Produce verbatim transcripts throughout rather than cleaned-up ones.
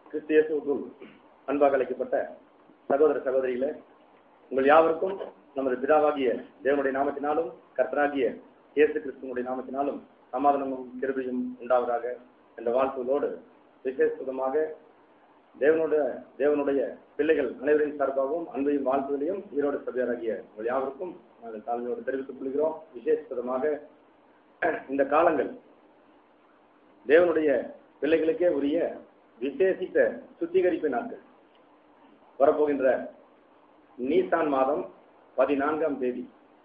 கிறிஸ்து இயேசுவுக்குள் அன்பாக அழைக்கப்பட்ட சகோதர சகோதரிகளே, உங்கள் யாவருக்கும் நமது பிதாவாகிய தேவனுடைய நாமத்தினாலும் கர்த்தராகிய இயேசு கிறிஸ்துவனுடைய நாமத்தினாலும் சமாதானமும் கிருபையும் உண்டாவதாக என்ற வாழ்த்துகளோடு விசேஷமாக தேவனுடைய தேவனுடைய பிள்ளைகள் அனைவரின் சார்பாகவும் அன்பையும் வாழ்த்துகளையும் ஈரோடு சபையாராகிய உங்கள் யாவருக்கும் நாங்கள் தாழ்மையோடு தெரிவித்துக் கொள்கிறோம். விசேஷமாக இந்த காலங்கள் தேவனுடைய பிள்ளைகளுக்கே உரிய விசேஷித்த சுத்திகரிப்பு நாட்கள். வரப்போகின்ற நீசான் மாதம் பதினான்காம் தேதி,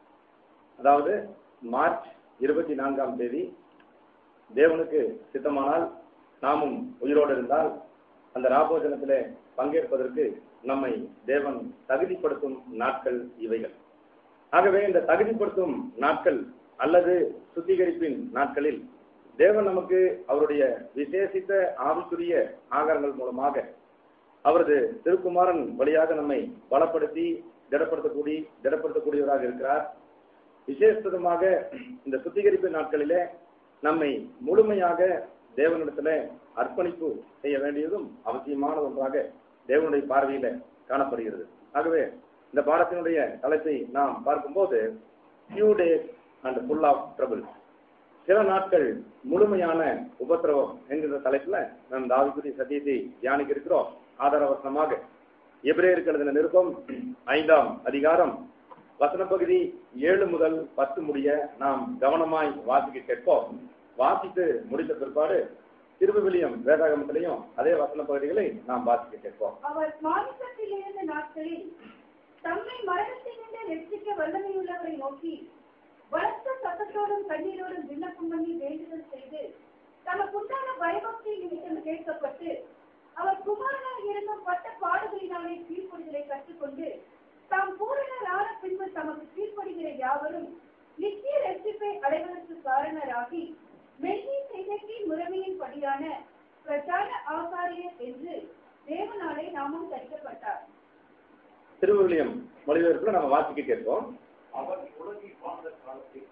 அதாவது மார்ச் இருபத்தி நான்காம் தேதி, தேவனுக்கு சித்தமானால் நாமும் உயிரோடு இருந்தால் அந்த ராபோஜனத்திலே பங்கேற்பதற்கு நம்மை தேவன் தகுதிப்படுத்தும் நாட்கள் இவைகள். ஆகவே இந்த தகுதிப்படுத்தும் நாட்கள் அல்லது சுத்திகரிப்பின் நாட்களில் தேவன் நமக்கு அவருடைய விசேஷித்த ஆவிக்குரிய ஆகாரங்கள் மூலமாக அவரது திருக்குமாரன் வழியாக நம்மை பலப்படுத்தி திடப்படுத்தக்கூடிய திடப்படுத்தக்கூடியவராக இருக்கிறார். விசேஷமாக இந்த சுத்திகரிப்பு நாட்களிலே நம்மை முழுமையாக தேவனிடத்துல அர்ப்பணிப்பு செய்ய வேண்டியதும் அவசியமான ஒன்றாக தேவனுடைய பார்வையில காணப்படுகிறது. ஆகவே இந்த பாடத்தினுடைய தலைப்பை நாம் பார்க்கும்போது few days and full of trouble, சில நாட்கள் முழுமையான உபத்திரவம் என்கிற தலைப்புல நாம் ஆவிக்குரிய சத்தியத்தை தியானிக்க இருக்கிறோம். ஆதாரவசனமாக எபிரேயருக்கு எழுதின நிருபம் ஐந்தாம் அதிகாரம் வசன பகுதி ஏழு முதல் பத்து முடிய நாம் கவனமாய் வாசிக்க கேட்போம். வாசித்து முடித்த பிற்பாடு திருவிவிலியம் வேதாகமத்திலையும் அதே வசன பகுதிகளை நாம் வாசிக்க கேட்போம். அவர் மாமிசத்தில் இருந்த நாட்களில் தம்மை மரணத்தினின்று ரட்சிக்க வல்லமையுள்ளவரை நோக்கி பலத்த சத்தத்தோடும் கண்ணீரோடும் விண்ணப்பம் பண்ணி வேண்டுதல் செய்து தமக்குண்டான பயபக்தி நிமித்தம் கேட்கப்பட்டு அவர் குமாரனாக இருந்தும் பட்ட பாடுகளினாலே கீழ்ப்படிதலை கற்றுக்கொண்டு தாம் பூரணரான பின்பு தமக்கு கீழ்ப்படுகிற யாவரும் நித்திய ரட்சிப்பை அடைவதற்கு காரணராகி மெல்லிய செய்திக்கு முறைமையின் படியான பிரதான ஆசாரியர் என்று தேவனாலே நாமும் தரிக்கப்பட்டார். திருவிவிலியம் மொழிபெயர்ப்புல நம்ம வாசிக்க கேட்போம். அவர் உலகில் வாழ்ந்த காலத்தில்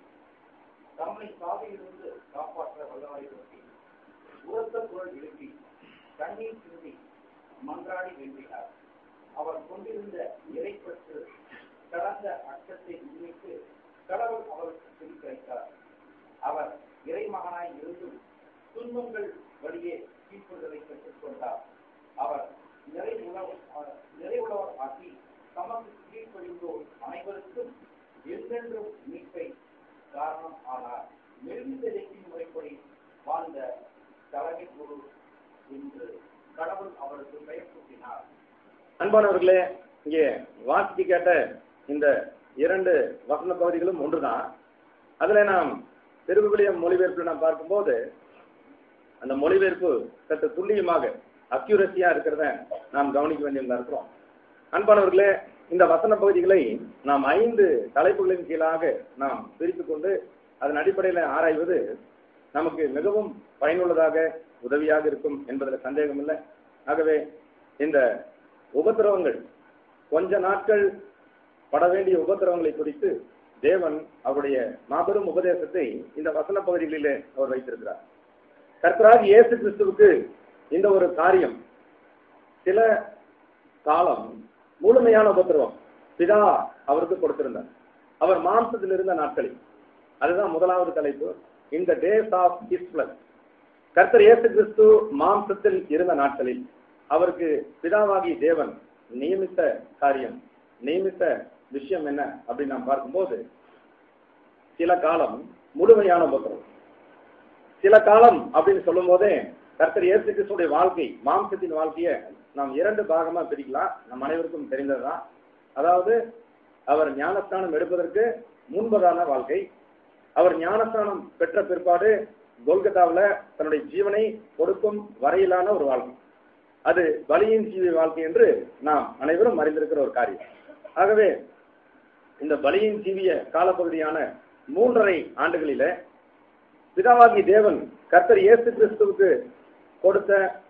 தம்மை சாவியிலிருந்து காப்பாற்ற வல்லவரை நோக்கி உரத்த குரல் எழுப்பி கண்ணீர் சிந்தி மன்றாடி வேண்டினார். அவர் கொண்டிருந்த இறைப்பற்று கடந்த அச்சத்தை முன்னிட்டு கடவுள் அவருக்கு சிரிக்கிறார். அவர் இறைமகனாய் இருந்தும் துன்பங்கள் வழியே கீழ்ப்படுதலை கற்றுக்கொண்டார். அவர் நிறைவுள்ளவர் நிறைவுள்ளவர் ஆக்கி தமக்கு கீழ்ப்படிந்தோர் அனைவருக்கும் என்றென்றும் மீட்பை காரணம் ஆனார். மெல்லிசையின் முறைப்படி வாழ்ந்த தலைமை குரு என்று கடவுள் அவருக்கு பெயர் சூட்டினார். அன்பானவர்களே, இங்கே வாசிக்க கேட்ட இந்த இரண்டு வசன பகுதிகளும் ஒன்றுதான். அதுல நாம் திருவிவிலியம் மொழிபெயர்ப்பு நாம் பார்க்கும்போது அந்த மொழிபெயர்ப்பு சற்று துல்லியமாக அக்யூரசியா இருக்கிறத நாம் கவனிக்க வேண்டியதா இருக்கிறோம். அன்பானவர்களே, இந்த வசன பகுதிகளை நாம் ஐந்து தலைப்புகளின் கீழாக நாம் பிரித்துக் கொண்டு அதன் அடிப்படையில் ஆராய்வது நமக்கு மிகவும் பயனுள்ளதாக உதவியாக இருக்கும் என்பதில் சந்தேகம் இல்லை. ஆகவே இந்த உபத்திரவங்கள், கொஞ்ச நாட்கள் பட வேண்டிய உபத்திரவங்களை குறித்து தேவன் அவருடைய மாபெரும் உபதேசத்தை இந்த வசன பகுதிகளிலே அவர் வைத்திருக்கிறார். கர்த்தராகிய இயேசு கிறிஸ்துவுக்கு இந்த ஒரு காரியம், சில காலம் முழுமையான உபத்திரவம் பிதா அவருக்கு கொடுத்திருந்தார். அவர் மாம்சத்தில் இருந்த நாட்களில், அதுதான் முதலாவது தலைப்பு, இந்த டேஸ் ஆஃப் ஹிஸ் பிளஸ். கர்த்தர் இயேசு கிறிஸ்து மாம்சத்தில் இருந்த நாட்களில் அவருக்கு பிதாவாகி தேவன் நியமித்த காரியம், நியமித்த விஷயம் என்ன அப்படின்னு நாம் பார்க்கும்போது, சில காலம் முழுமையான உபத்திரவம். சில காலம் அப்படின்னு சொல்லும் போதே கர்த்தர் இயேசு கிறிஸ்துடைய வாழ்க்கை, மாம்சத்தின் வாழ்க்கையை நாம் இரண்டு பாகமா பிரிக்கலாம். நம் அனைவருக்கும் தெரிந்ததுதான். அதாவது அவர் ஞானஸ்தானம் எடுப்பதற்கு முன்பதான வாழ்க்கை, அவர் ஞானஸ்தானம் பெற்ற பிற்பாடு கோல்கத்தாவில் தன்னுடைய ஜீவனை கொடுக்கும் வரையிலான ஒரு வாழ்க்கை, அது பலியின் ஜீவி வாழ்க்கை என்று நாம் அனைவரும் அறிந்திருக்கிற ஒரு காரியம். ஆகவே இந்த பலியின் ஜீவிய காலப்பகுதியான மூன்றரை ஆண்டுகளில பிதாவாகி தேவன் கர்த்தர் இயேசு கிறிஸ்துவுக்கு கொடுத்த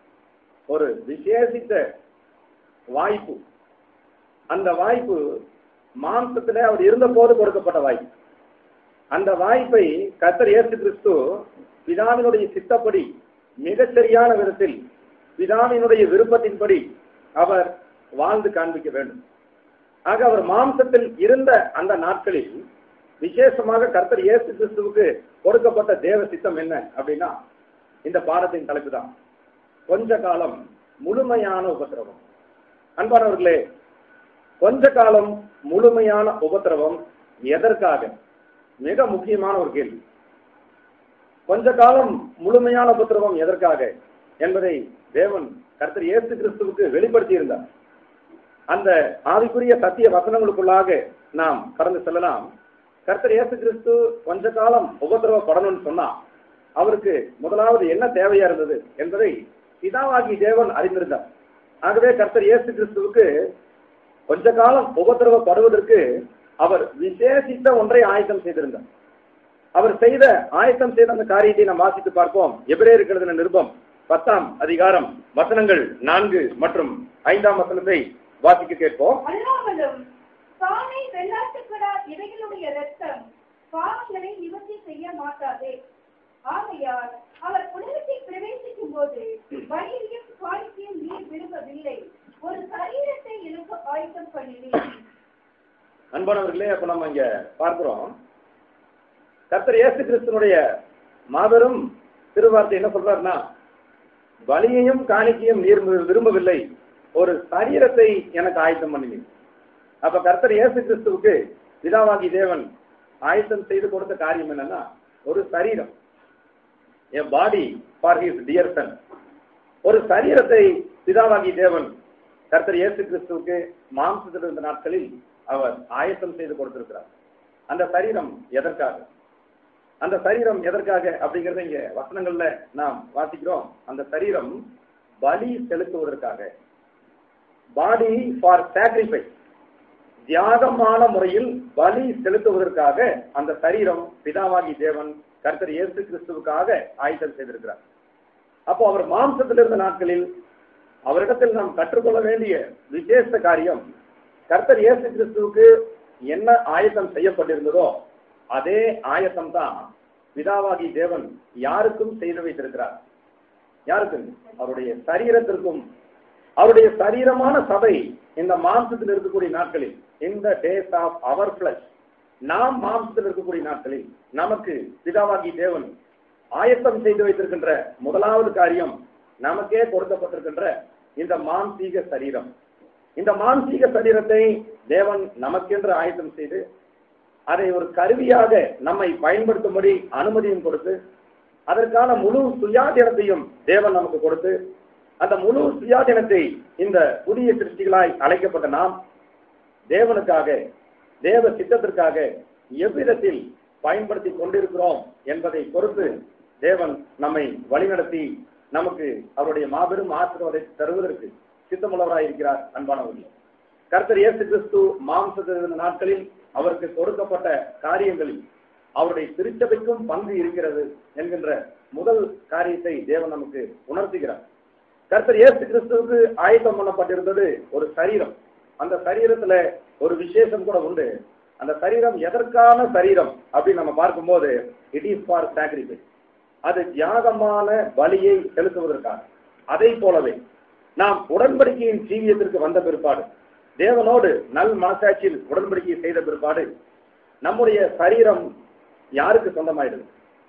ஒரு விசேஷித்த வாய்ப்பு. அந்த வாய்ப்பு மாம்சத்துல அவர் இருந்த போது கொடுக்கப்பட்ட வாய்ப்பு. அந்த வாய்ப்பை கர்த்தர் இயேசு கிறிஸ்து பிதாவினுடைய சித்தப்படி மிகச்சரியான விதத்தில் பிதாவினுடைய விருப்பத்தின்படி அவர் வாழ்ந்து காண்பிக்க வேண்டும். ஆக அவர் மாம்சத்தில் இருந்த அந்த நாட்களில் விசேஷமாக கர்த்தர் இயேசு கிறிஸ்துவுக்கு கொடுக்கப்பட்ட தேவ சித்தம் என்ன அப்படின்னா, இந்த பாடத்தின் தலைப்பு தான் கொஞ்ச காலம் முழுமையான உபத்திரவம். அன்பானவர்களே, கொஞ்ச காலம் முழுமையான உபத்திரவம் எதற்காக? மிக முக்கியமான ஒரு கேள்வி. கொஞ்ச காலம் முழுமையான உபத்திரவம் எதற்காக என்பதை தேவன் கர்த்தர் இயேசு கிறிஸ்துவுக்கு வெளிப்படுத்தி இருந்தார். அந்த ஆவிக்குரிய சத்திய வசனங்களுக்குள்ளாக நாம் கடந்து செல்லலாம். கர்த்தர் இயேசு கிறிஸ்து கொஞ்ச காலம் உபத்திரவப்படணும்னு சொன்னா அவருக்கு முதலாவது என்ன தேவையா இருந்தது என்பதை பிதாவாகி தேவன் அறிந்திருந்தார். ஆகவே கர்த்தர் இயேசு கிறிஸ்துவுக்கு கொஞ்ச காலம் உபத்திரவப்படுவதற்கு அவர் விசேஷித்த ஒன்றை ஆயத்தம் செய்திருந்தார். அவர் செய்த ஆயத்தம் செய்த அந்த காரியத்தை நாம் வாசித்து பார்ப்போம். எபிரேயருக்கு எழுதின நிருபம் பத்தாம் அதிகாரம் வசனங்கள் நான்கு மற்றும் ஐந்தாம் வசனத்தை வாசிக்க கேட்போம். அல்லாமலும் தானே வெள்ளாட்டுக்கடா இவைகளுடைய இரத்தம் பாவங்களை நிவர்த்தி செய்ய மாட்டாதே. ஆகையால் அவர் உலகத்தில் பிரவேசிக்கும் போது பலியையும் காணிக்கையும் நீர் விரும்பவில்லை, ஒரு சரீரத்தை எனக்கு ஆயத்தம் பண்ணினேன். அன்பானவர்களே, அப்ப நம்ம இங்க பார்க்கிறோம், கர்த்தர் இயேசு கிறிஸ்துனுடைய மாபெரும் திருவார்த்தை என்ன சொல்றாருன்னா, பலியையும் காணிக்கையும் நீர் விரும்பவில்லை, ஒரு சரீரத்தை எனக்கு ஆயத்தம் பண்ணினேன். அப்ப கர்த்தர் இயேசு கிறிஸ்துவுக்கு பிதாவாகி தேவன் ஆயத்தம் செய்து கொடுத்த காரியம் என்னன்னா, ஒரு சரீரம், a body for his dear son. ஒரு சரீரத்தை பிதாவாகி தேவன் கர்த்தர் இயேசு கிறிஸ்துவுக்கு மாம்சத்தில் இருந்த நாட்களில் அவர் ஆயத்தம் செய்து கொடுத்திருக்கிறார். அந்த சரீரம் எதற்காக? அந்த சரீரம் எதற்காக அப்படிங்கறத இங்க வசனங்கள்ல நாம் வாசிக்கிறோம். அந்த சரீரம் பலி செலுத்துவதற்காக, பாடி ஃபார் சாக்ரிஃபைஸ், தியாகமான முறையில் பலி செலுத்துவதற்காக அந்த சரீரம் பிதாவாகி தேவன் கர்த்தர் இயேசு கிறிஸ்துவுக்காக ஆயத்தம் செய்திருக்கிறார். அப்போ அவர் மாம்சத்தில் இருந்த நாட்களில் அவரிடத்தில் நாம் கற்றுக்கொள்ள வேண்டிய விசேஷ காரியம், கர்த்தர் இயேசு கிறிஸ்துவுக்கு என்ன ஆயத்தம் செய்யப்பட்டிருந்ததோ அதே ஆயத்தம் தான் பிதாவாகி தேவன் யாருக்கும் செய்து வைத்திருக்கிறார். யாருக்கும்? அவருடைய சரீரத்திற்கும். அவருடைய சரீரமான சபை இந்த மாம்சத்தில் இருக்கக்கூடிய நாட்களில், இந்த டேஸ் ஆஃப் அவர் பிளஸ், நாம் மாம்சத்தில் இருக்கக்கூடிய நாட்களில் நமக்கு பிதாவாகி தேவன் ஆயத்தம் செய்து வைத்திருக்கின்ற முதலாவது காரியம், நமக்கே கொடுக்கப்பட்டிருக்கின்ற இந்த மாம்சீக சரீரம். இந்த மாம்சீக சரீரத்தை தேவன் நமக்கென்று ஆயத்தம் செய்து அதை ஒரு கருவியாக நம்மை பயன்படுத்தும்படி அனுமதியும் கொடுத்து, அதற்கான முழு சுயாதீனத்தையும் தேவன் நமக்கு கொடுத்து, அந்த முழு சுயாதீனத்தை இந்த புதிய சிருஷ்டிகளாய் அழைக்கப்பட்ட நாம் தேவனுக்காக, தேவ சித்தத்திற்காக எவ்விதத்தில் பயன்படுத்தி கொண்டிருக்கிறோம் என்பதை பொறுத்து தேவன் நம்மை வழிநடத்தி நமக்கு அவருடைய மாபெரும் ஆசீர்வாதத்தை தருவதற்கு சித்தமுள்ளவராய் இருக்கிறார். அன்பானவர்களே, கர்த்தர் இயேசு கிறிஸ்து மாம்சத்தின் நாட்களில் அவருக்கு கொடுக்கப்பட்ட காரியங்களில் அவருடைய திருச்சபைக்கும் பங்கு இருக்கிறது என்கின்ற முதல் காரியத்தை தேவன் நமக்கு உணர்த்துகிறார். கர்த்தர் இயேசு கிறிஸ்துவுக்கு ஆயத்தம் பண்ணப்பட்டிருந்தது ஒரு சரீரம். அந்த சரீரத்துல ஒரு விசேஷம் கூட உண்டு. அந்த சரீரம் எதற்கான சரீரம் அப்படின்னு நம்ம பார்க்கும்போது, இட் இஸ் ஃபார் சாக்ரிஃபைஸ், அது தியாகமான பலியை செலுத்துவதற்காக. அதை போலவே நாம் உடன்படிக்கையின் ஜீவியத்திற்கு வந்த பிற்பாடு, தேவனோடு நல் மனசாட்சியில் உடன்படிக்கை செய்த பிற்பாடு, நம்முடைய சரீரம் யாருக்கு சொந்தமாயிடுது?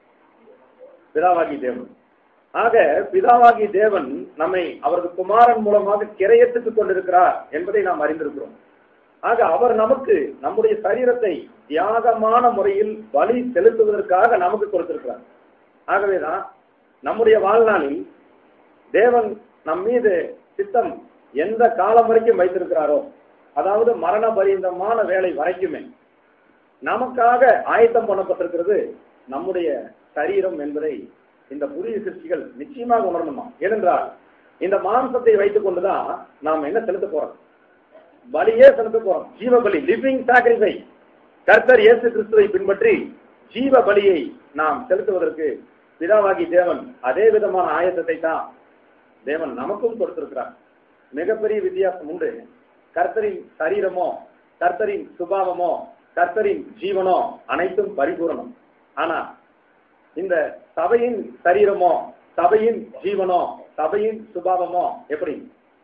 பிதாவாகி தேவன். ஆக பிதாவாகி தேவன் நம்மை அவரது குமாரன் மூலமாக கிரயத்துக்கு கொண்டிருக்கிறார் என்பதை நாம் அறிந்திருக்கிறோம். ஆக அவர் நமக்கு நம்முடைய சரீரத்தை தியாகமான முறையில் பலி செலுத்துவதற்காக நமக்கு கொடுத்திருக்கிறார். ஆகவேதான் நம்முடைய வாழ்நாளில் தேவன் நம் மீது சித்தம் எந்த காலம் வரைக்கும் வைத்திருக்கிறாரோ, அதாவது மரண பரியந்தமான வேலை வரைக்குமே நமக்காக ஆயத்தம் பண்ணப்பட்டிருக்கிறது நம்முடைய சரீரம் என்பதை இந்த புதிய சிருஷ்டிகள் நிச்சயமாக உணரணுமா. ஏனென்றால் இந்த மாம்சத்தை வைத்துக் கொண்டுதான் நாம் என்ன செலுத்த போறோம்? பலியே செலுத்த போறோம். ஜீவ பலி, லிவிங் சாக்ரிஃபைஸ். கர்த்தர் இயேசு கிறிஸ்துவை பின்பற்றி ஜீவ பலியை நாம் செலுத்துவதற்கு பிதாவாகி தேவன் அதே விதமான ஆயத்தத்தை தான் தேவன் நமக்கும் கொடுத்திருக்கிறார். மிகப்பெரிய வித்தியாசம் உண்டு. கர்த்தரின் சரீரமோ, கர்த்தரின் சுபாவமோ, கர்த்தரின் ஜீவனோ அனைத்தும் பரிபூரணம். ஆனா இந்த சபையின் சரீரமோ, சபையின் ஜீவனோ சபையின் சுபாவமோ எப்படி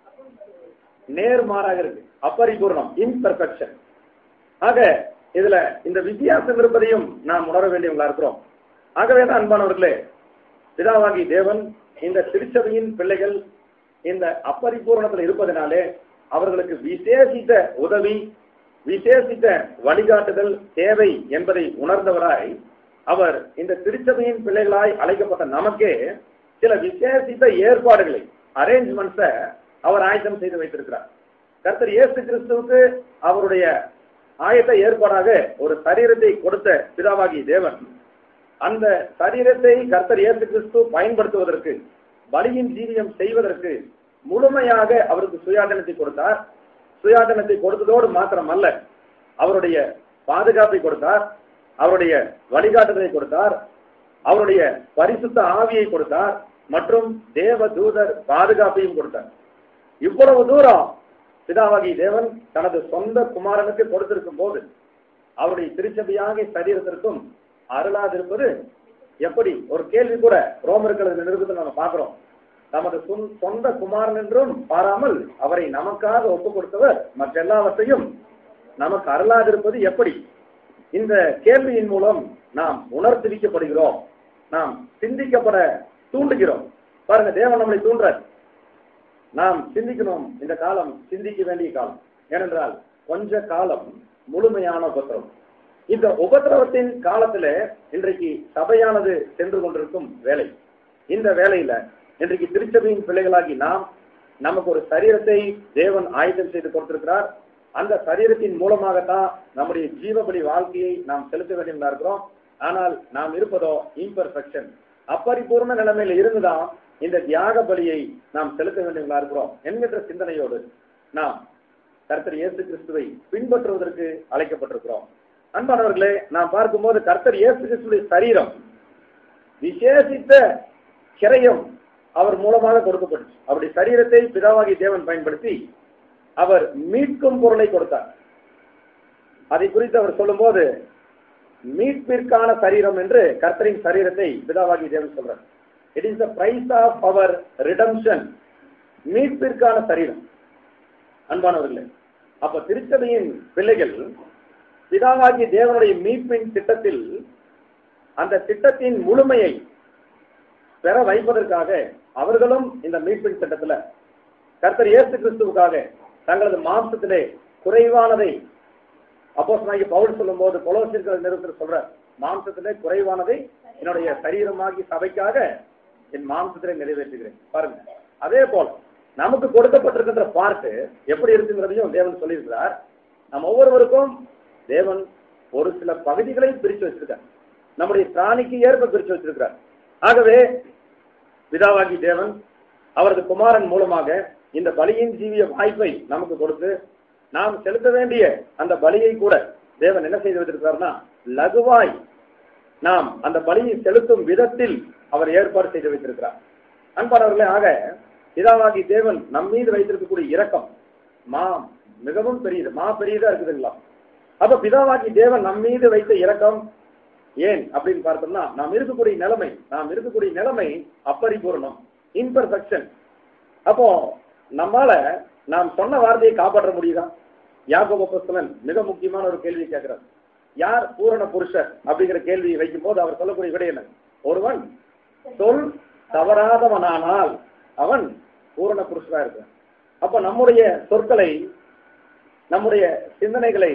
நேர்மாறாக இருக்கு, அப்பரிபூர்ணம், இம்பெர்ஃபெக்ஷன். ஆக இதுல இந்த வித்தியாசம் இருப்பதையும் நாம் உணர வேண்டியவங்களா இருக்கிறோம். ஆகவேதான் அன்பானவர்களே, பிதாவாகி தேவன் இந்த திருச்சபையின் பிள்ளைகள் இந்த அப்பரிபூர்ணத்தில் இருப்பதனாலே அவர்களுக்கு விசேஷித்த உதவி, விசேஷித்த வழிகாட்டுதல் தேவை என்பதை உணர்ந்தவராய் அவர் இந்த திருச்சபையின் பிள்ளைகளாய் அழைக்கப்பட்ட நமக்கே சில விசேஷித்த ஏற்பாடுகளை, அரேஞ்ச்மெண்ட்ஸை அவர் ஆயத்தம் செய்து வைத்திருக்கிறார். கர்த்தர் இயேசு கிறிஸ்துவுக்கு அவருடைய ஆயத்த ஏற்பாடாக ஒரு சரீரத்தை கொடுத்த பிதாவாகி தேவன் அந்த சரீரத்தை கர்த்தர் இயேசு கிறிஸ்து பயன்படுத்துவதற்கு, பலியின் ஜீவியம் செய்வதற்கு முழுமையாக அவருக்கு சுயாதீனத்தை கொடுத்தார். சுயாதீனத்தை கொடுத்ததோடு மாத்திரமல்ல, அவருடைய பாதுகாப்பை கொடுத்தார், அவருடைய வழிகாட்டுதலை கொடுத்தார், அவருடைய பரிசுத்த ஆவியை கொடுத்தார், மற்றும் தேவ தூதர் பாதுகாப்பையும் கொடுத்தார். இவ்வளவு தூரம் பிதாவாகி தேவன் தனது சொந்த குமாரனுக்கு கொடுத்திருக்கும் போது அவருடைய திருச்சபையாக சரீரத்திற்கும் அருளாதிருப்பது எப்படி? ஒரு கேள்வி கூட ரோமர்களது நிருபத்தில் நம்ம பார்க்கிறோம். நமது சொந்த குமாரன் என்றும் பாராமல் அவரை நமக்காக ஒப்புக் கொடுத்தவர் மற்ற எல்லாவற்றையும் நமக்கு அருளாதிருப்பது எப்படி? இந்த கேள்வியின் மூலம் நாம் உணர்த்திவிக்கப்படுகிறோம், நாம் சிந்திக்கப்பட தூண்டுகிறோம். பாருங்க, தேவன் நம்மளை தூண்டுறார். நாம் சிந்திக்கணும். இந்த காலம் சிந்திக்க வேண்டிய காலம். ஏனென்றால் கொஞ்ச காலம் முழுமையான உபத்திரவம். இந்த உபத்திரவத்தின் காலத்துல இன்றைக்கு சபையானது சென்று கொண்டிருக்கும் வேலை. இந்த வேலையில இன்றைக்கு திருச்சபையின் பிள்ளைகளாகி நாம் நமக்கு ஒரு சரீரத்தை தேவன் ஆயத்தம் செய்து கொடுத்திருக்கிறார். அந்த சரீரத்தின் மூலமாகத்தான் நம்முடைய ஜீவபலி வாழ்க்கையை நாம் செலுத்த வேண்டியதா இருக்கிறோம். ஆனால் நாம் இருப்பதோ இம்பெர்ஃபெக்ஷன், அப்பரிபூர்ண நிலைமையில இருந்துதான் இந்த தியாக பலியை நாம் செலுத்த வேண்டியவர்களா இருக்கிறோம் என்கின்ற சிந்தனையோடு நாம் கர்த்தர் இயேசு கிறிஸ்துவை பின்பற்றுவதற்கு அழைக்கப்பட்டிருக்கிறோம். அன்பானவர்களே, நாம் பார்க்கும்போது கர்த்தர் இயேசு கிறிஸ்துடைய சரீரம் விசேஷித்த கிரயம் அவர் மூலமாக கொடுக்கப்பட்டுச்சு. அவருடைய சரீரத்தை பிதாவாகி தேவன் பயன்படுத்தி அவர் மீட்கும் பொருளை கொடுத்தார். அதை குறித்து அவர் சொல்லும் போது மீட்பிற்கான சரீரம் என்று கர்த்தரின் சரீரத்தை பிதாவாகி தேவன் சொல்றார். It is the price of our redemption, மீட்பிற்கான சரீரம். அன்பானவர்களே, அப்ப திருச்சபையின் பிள்ளைகள் பிதாவாகிய தேவனுடைய மீட்பின் திட்டத்தில் அந்த திட்டத்தின் முழுமையை பெற வைப்பதற்காக அவர்களும் இந்த மீட்பின் திட்டத்துல கர்த்தர் இயேசு கிறிஸ்துவுக்காக தங்களது மாம்சத்திலே குறைவானதை, அப்போஸ்தலனாகிய பவுல் சொல்லும் போது கொலோசியர்கள் நிருபத்தில் சொல்ற, மாம்சத்திலே குறைவானதை என்னுடைய சரீரமாகி சபைக்காக என் மாம்சத்திலே நிறைவேற்றுகிறேன். பாருங்க, அதே போல நமக்கு கொடுக்கப்பட்டிருக்கின்ற பார்ட்டு எப்படி இருக்குங்கிறதையும் தேவன் சொல்லியிருக்கிறார். நம்ம ஒவ்வொருவருக்கும் தேவன் ஒரு சில பகுதிகளை பிரித்து வச்சிருக்கார். நம்முடைய பிராணிக்கு ஏற்ப பிரித்து வச்சிருக்கிறார். ஆகவே பிதாவாகி தேவன் அவரது குமாரன் மூலமாக இந்த பலியின் ஜீவிய வாய்ப்பை நமக்கு கொடுத்து நாம் செலுத்த வேண்டிய அந்த பலியை கூட தேவன் என்ன செய்து வைத்திருக்கிறார்னா லகுவாய் நாம் அந்த பலியை செலுத்தும் விதத்தில் அவர் ஏற்பாடு செய்து வைத்திருக்கிறார். அன்பானவர்களே, ஆக பிதாவாகி தேவன் நம் மீது வைத்திருக்கக்கூடிய இரக்கம் மா மிகவும் பெரியது, மா பெரியதா இருக்குதுங்களா? அப்ப பிதாவாகி தேவன் நம் மீது வைத்த இரக்கம் ஏன் அப்படின்னு பார்த்தோம்னா, நாம் இருக்கக்கூடிய நிலைமை நாம் இருக்கக்கூடிய நிலைமை அப்பரிபூர்ணம், இம்பெர்ஃபெக்ஷன். அப்போ நம்மால நாம் சொன்ன வார்த்தையை காப்பாற்ற முடியுதா? யாக்கோபு அப்போஸ்தலன் மிக முக்கியமான ஒரு கேள்வி கேட்கிறார். யார் பூரண புருஷர் அப்படிங்கிற கேள்வியை வைக்கும் போது அவர் சொல்லக்கூடிய விடை என்ன? ஒருவன் சொல் தவறாதவனானால் அவன் பூரண புருஷரா இருக்கான். அப்ப நம்முடைய சொற்களை, நம்முடைய சிந்தனைகளை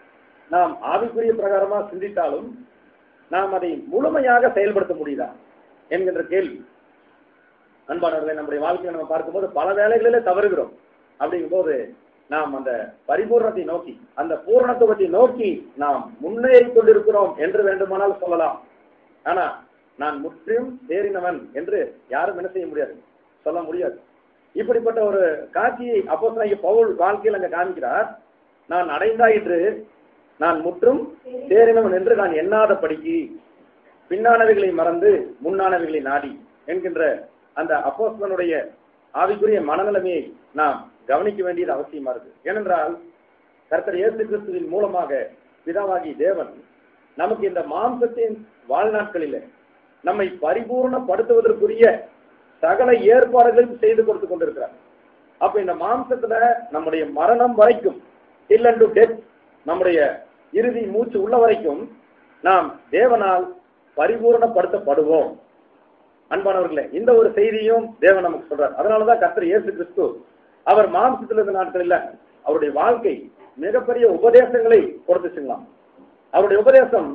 நாம் ஆவிக்குரிய பிரகாரமா சிந்தித்தாலும் நாம் அதை முழுமையாக செயல்படுத்த முடியுதா என்கின்ற கேள்வி. அன்பானவர்களை, நம்முடைய வாழ்க்கையை நம்ம பார்க்கும்போது பல வேலைகளிலே தவறுகிறோம். அப்படிங்கும் போது நாம் அந்த பரிபூர்ணத்தை நோக்கி, அந்த பூரணத்துவத்தை நோக்கி நாம் முன்னேறி கொண்டிருக்கிறோம் என்று வேண்டுமானால் சொல்லலாம். ஆனா நான் முற்றிலும் தேறினவன் என்று யாரும் என்ன செய்ய முடியாது, சொல்ல முடியாது. இப்படிப்பட்ட ஒரு காட்சியை அப்போஸ்தலனாகிய பவுல் வாழ்க்கையில் அங்க காமிக்கிறார். நான் அடைந்தாயிற்று, நான் முற்றும் தேறினவன் என்று நான் எண்ணாத படிக்கு பின்னானவைகளை மறந்து முன்னானவைகளை நாடி என்கின்ற அந்த அப்போஸ்தலனுடைய ஆவிக்குரிய மனநிலைமையை நாம் கவனிக்க வேண்டியது அவசியமா இருக்கு. ஏனென்றால் கர்த்தர் இயேசு கிறிஸ்துவின் மூலமாக பிதாவாகி தேவன் நமக்கு இந்த மாம்சத்தின் வாழ்நாட்களில் நம்மை பரிபூர்ணப்படுத்துவதற்குரிய சகல ஏற்பாடுகளையும் செய்து கொடுத்து கொண்டிருக்கிறார். அப்ப இந்த மாம்சத்துல நம்முடைய மரணம் வரைக்கும் till unto death, நம்முடைய இறுதி மூச்சு உள்ள வரைக்கும் நாம் தேவனால் பரிபூரணப்படுத்தப்படுவோம். அன்பானவர்களே, இந்த ஒரு செய்தியும் தேவன் நமக்கு சொல்றார். அதனாலதான் கர்த்தர் இயேசு கிறிஸ்து அவர் மாம்சத்தில் இருந்த நாட்கள் இல்ல, அவருடைய வாழ்க்கை மிகப்பெரிய உபதேசங்களை கொடுத்துச்சுங்களாம். அவருடைய உபதேசம்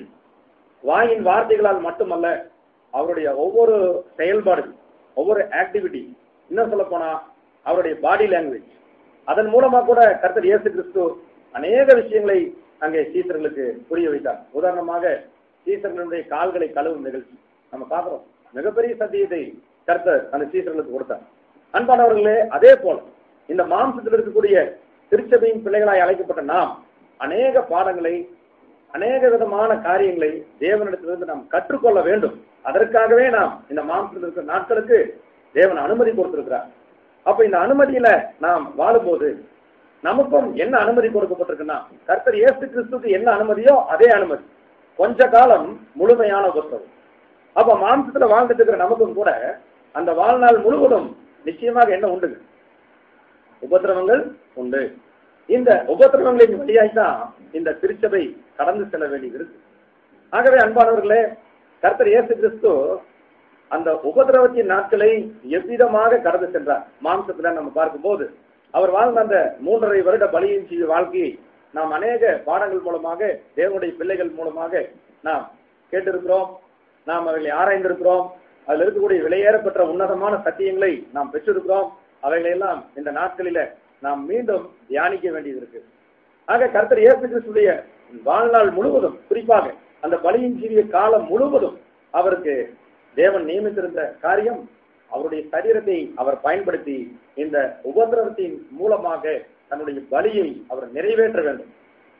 வாயின் வார்த்தைகளால் மட்டுமல்ல, அவருடைய ஒவ்வொரு செயல்பாடு, ஒவ்வொரு ஆக்டிவிட்டி, இன்னும் சொல்ல போனா அவருடைய பாடி லாங்குவேஜ், அதன் மூலமா கூட கர்த்தர் இயேசு கிறிஸ்து அநேக விஷயங்களை அங்கே சீசர்களுக்கு புரிய வைத்தார். உதாரணமாக சீசர்களுடைய கால்களை கழுவும் நிகழ்ச்சி நம்ம பார்க்கிறோம். மிகப்பெரிய சத்தியத்தை கர்த்தர் அந்த சீசர்களுக்கு கொடுத்தார். அன்பானவர்களே, அதே போல இந்த மாம்சத்தில் இருக்கக்கூடிய திருச்சபையின் பிள்ளைகளாய் அழைக்கப்பட்ட நாம் அநேக பாடங்களை, அநேக விதமான காரியங்களை தேவனிடத்திலிருந்து நாம் கற்றுக்கொள்ள வேண்டும். அதற்காகவே நாம் இந்த மாம்சத்தில் இருக்கிற நாட்களுக்கு தேவன் அனுமதி கொடுத்திருக்கிறார். அப்ப இந்த அனுமதியில நாம் வாழும்போது நமக்கும் என்ன அனுமதி கொடுக்கப்பட்டிருக்குன்னா, கர்த்தர் இயேசு கிறிஸ்துக்கு என்ன அனுமதியோ அதே அனுமதி, கொஞ்ச காலம் முழுமையான உபத்திரவம். அப்ப மாம்சத்துல வாழ்ந்துட்டு இருக்கிற நமக்கும் கூட அந்த வாழ்நாள் முழுவதும் நிச்சயமாக என்ன உண்டு? உபத்திரவங்கள் உண்டு. இந்த உபத்திரவங்களின் வழியாய்தான் இந்த திருச்சபை கடந்து செல்ல வேண்டியது இருக்கு. ஆகவே அன்பானவர்களே, கர்த்தர் இயேசு கிறிஸ்து அந்த உபதிரவத்தின் நாட்களை எவ்விதமாக கடந்து சென்றார் மாம்சத்துல நம்ம பார்க்கும்போது, அவர் வாழ்ந்த அந்த மூன்றரை வருட பலியின் செய்த வாழ்க்கையை நாம் அநேக பாடங்கள் மூலமாக, தேவனுடைய பிள்ளைகள் மூலமாக நாம் கேட்டிருக்கிறோம், நாம் அவர்களை ஆராய்ந்திருக்கிறோம். அதில் இருக்கக்கூடிய விலையேறப்பெற்ற உன்னதமான சத்தியங்களை நாம் பெற்றிருக்கிறோம். அவைகளெல்லாம் இந்த நாட்களில நாம் மீண்டும் தியானிக்க வேண்டியது இருக்கு. ஆக கர்த்தர் இயேசு கிறிஸ்துடைய வாழ்நாள் முழுவதும், குறிப்பாக அந்த பலியின் செய்ய காலம் முழுவதும் அவருக்கு தேவன் நியமித்திருந்த காரியம், அவருடைய சரீரத்தை அவர் பயன்படுத்தி இந்த உபதிரவத்தின் மூலமாக தன்னுடைய பலியை அவர் நிறைவேற்ற வேண்டும்.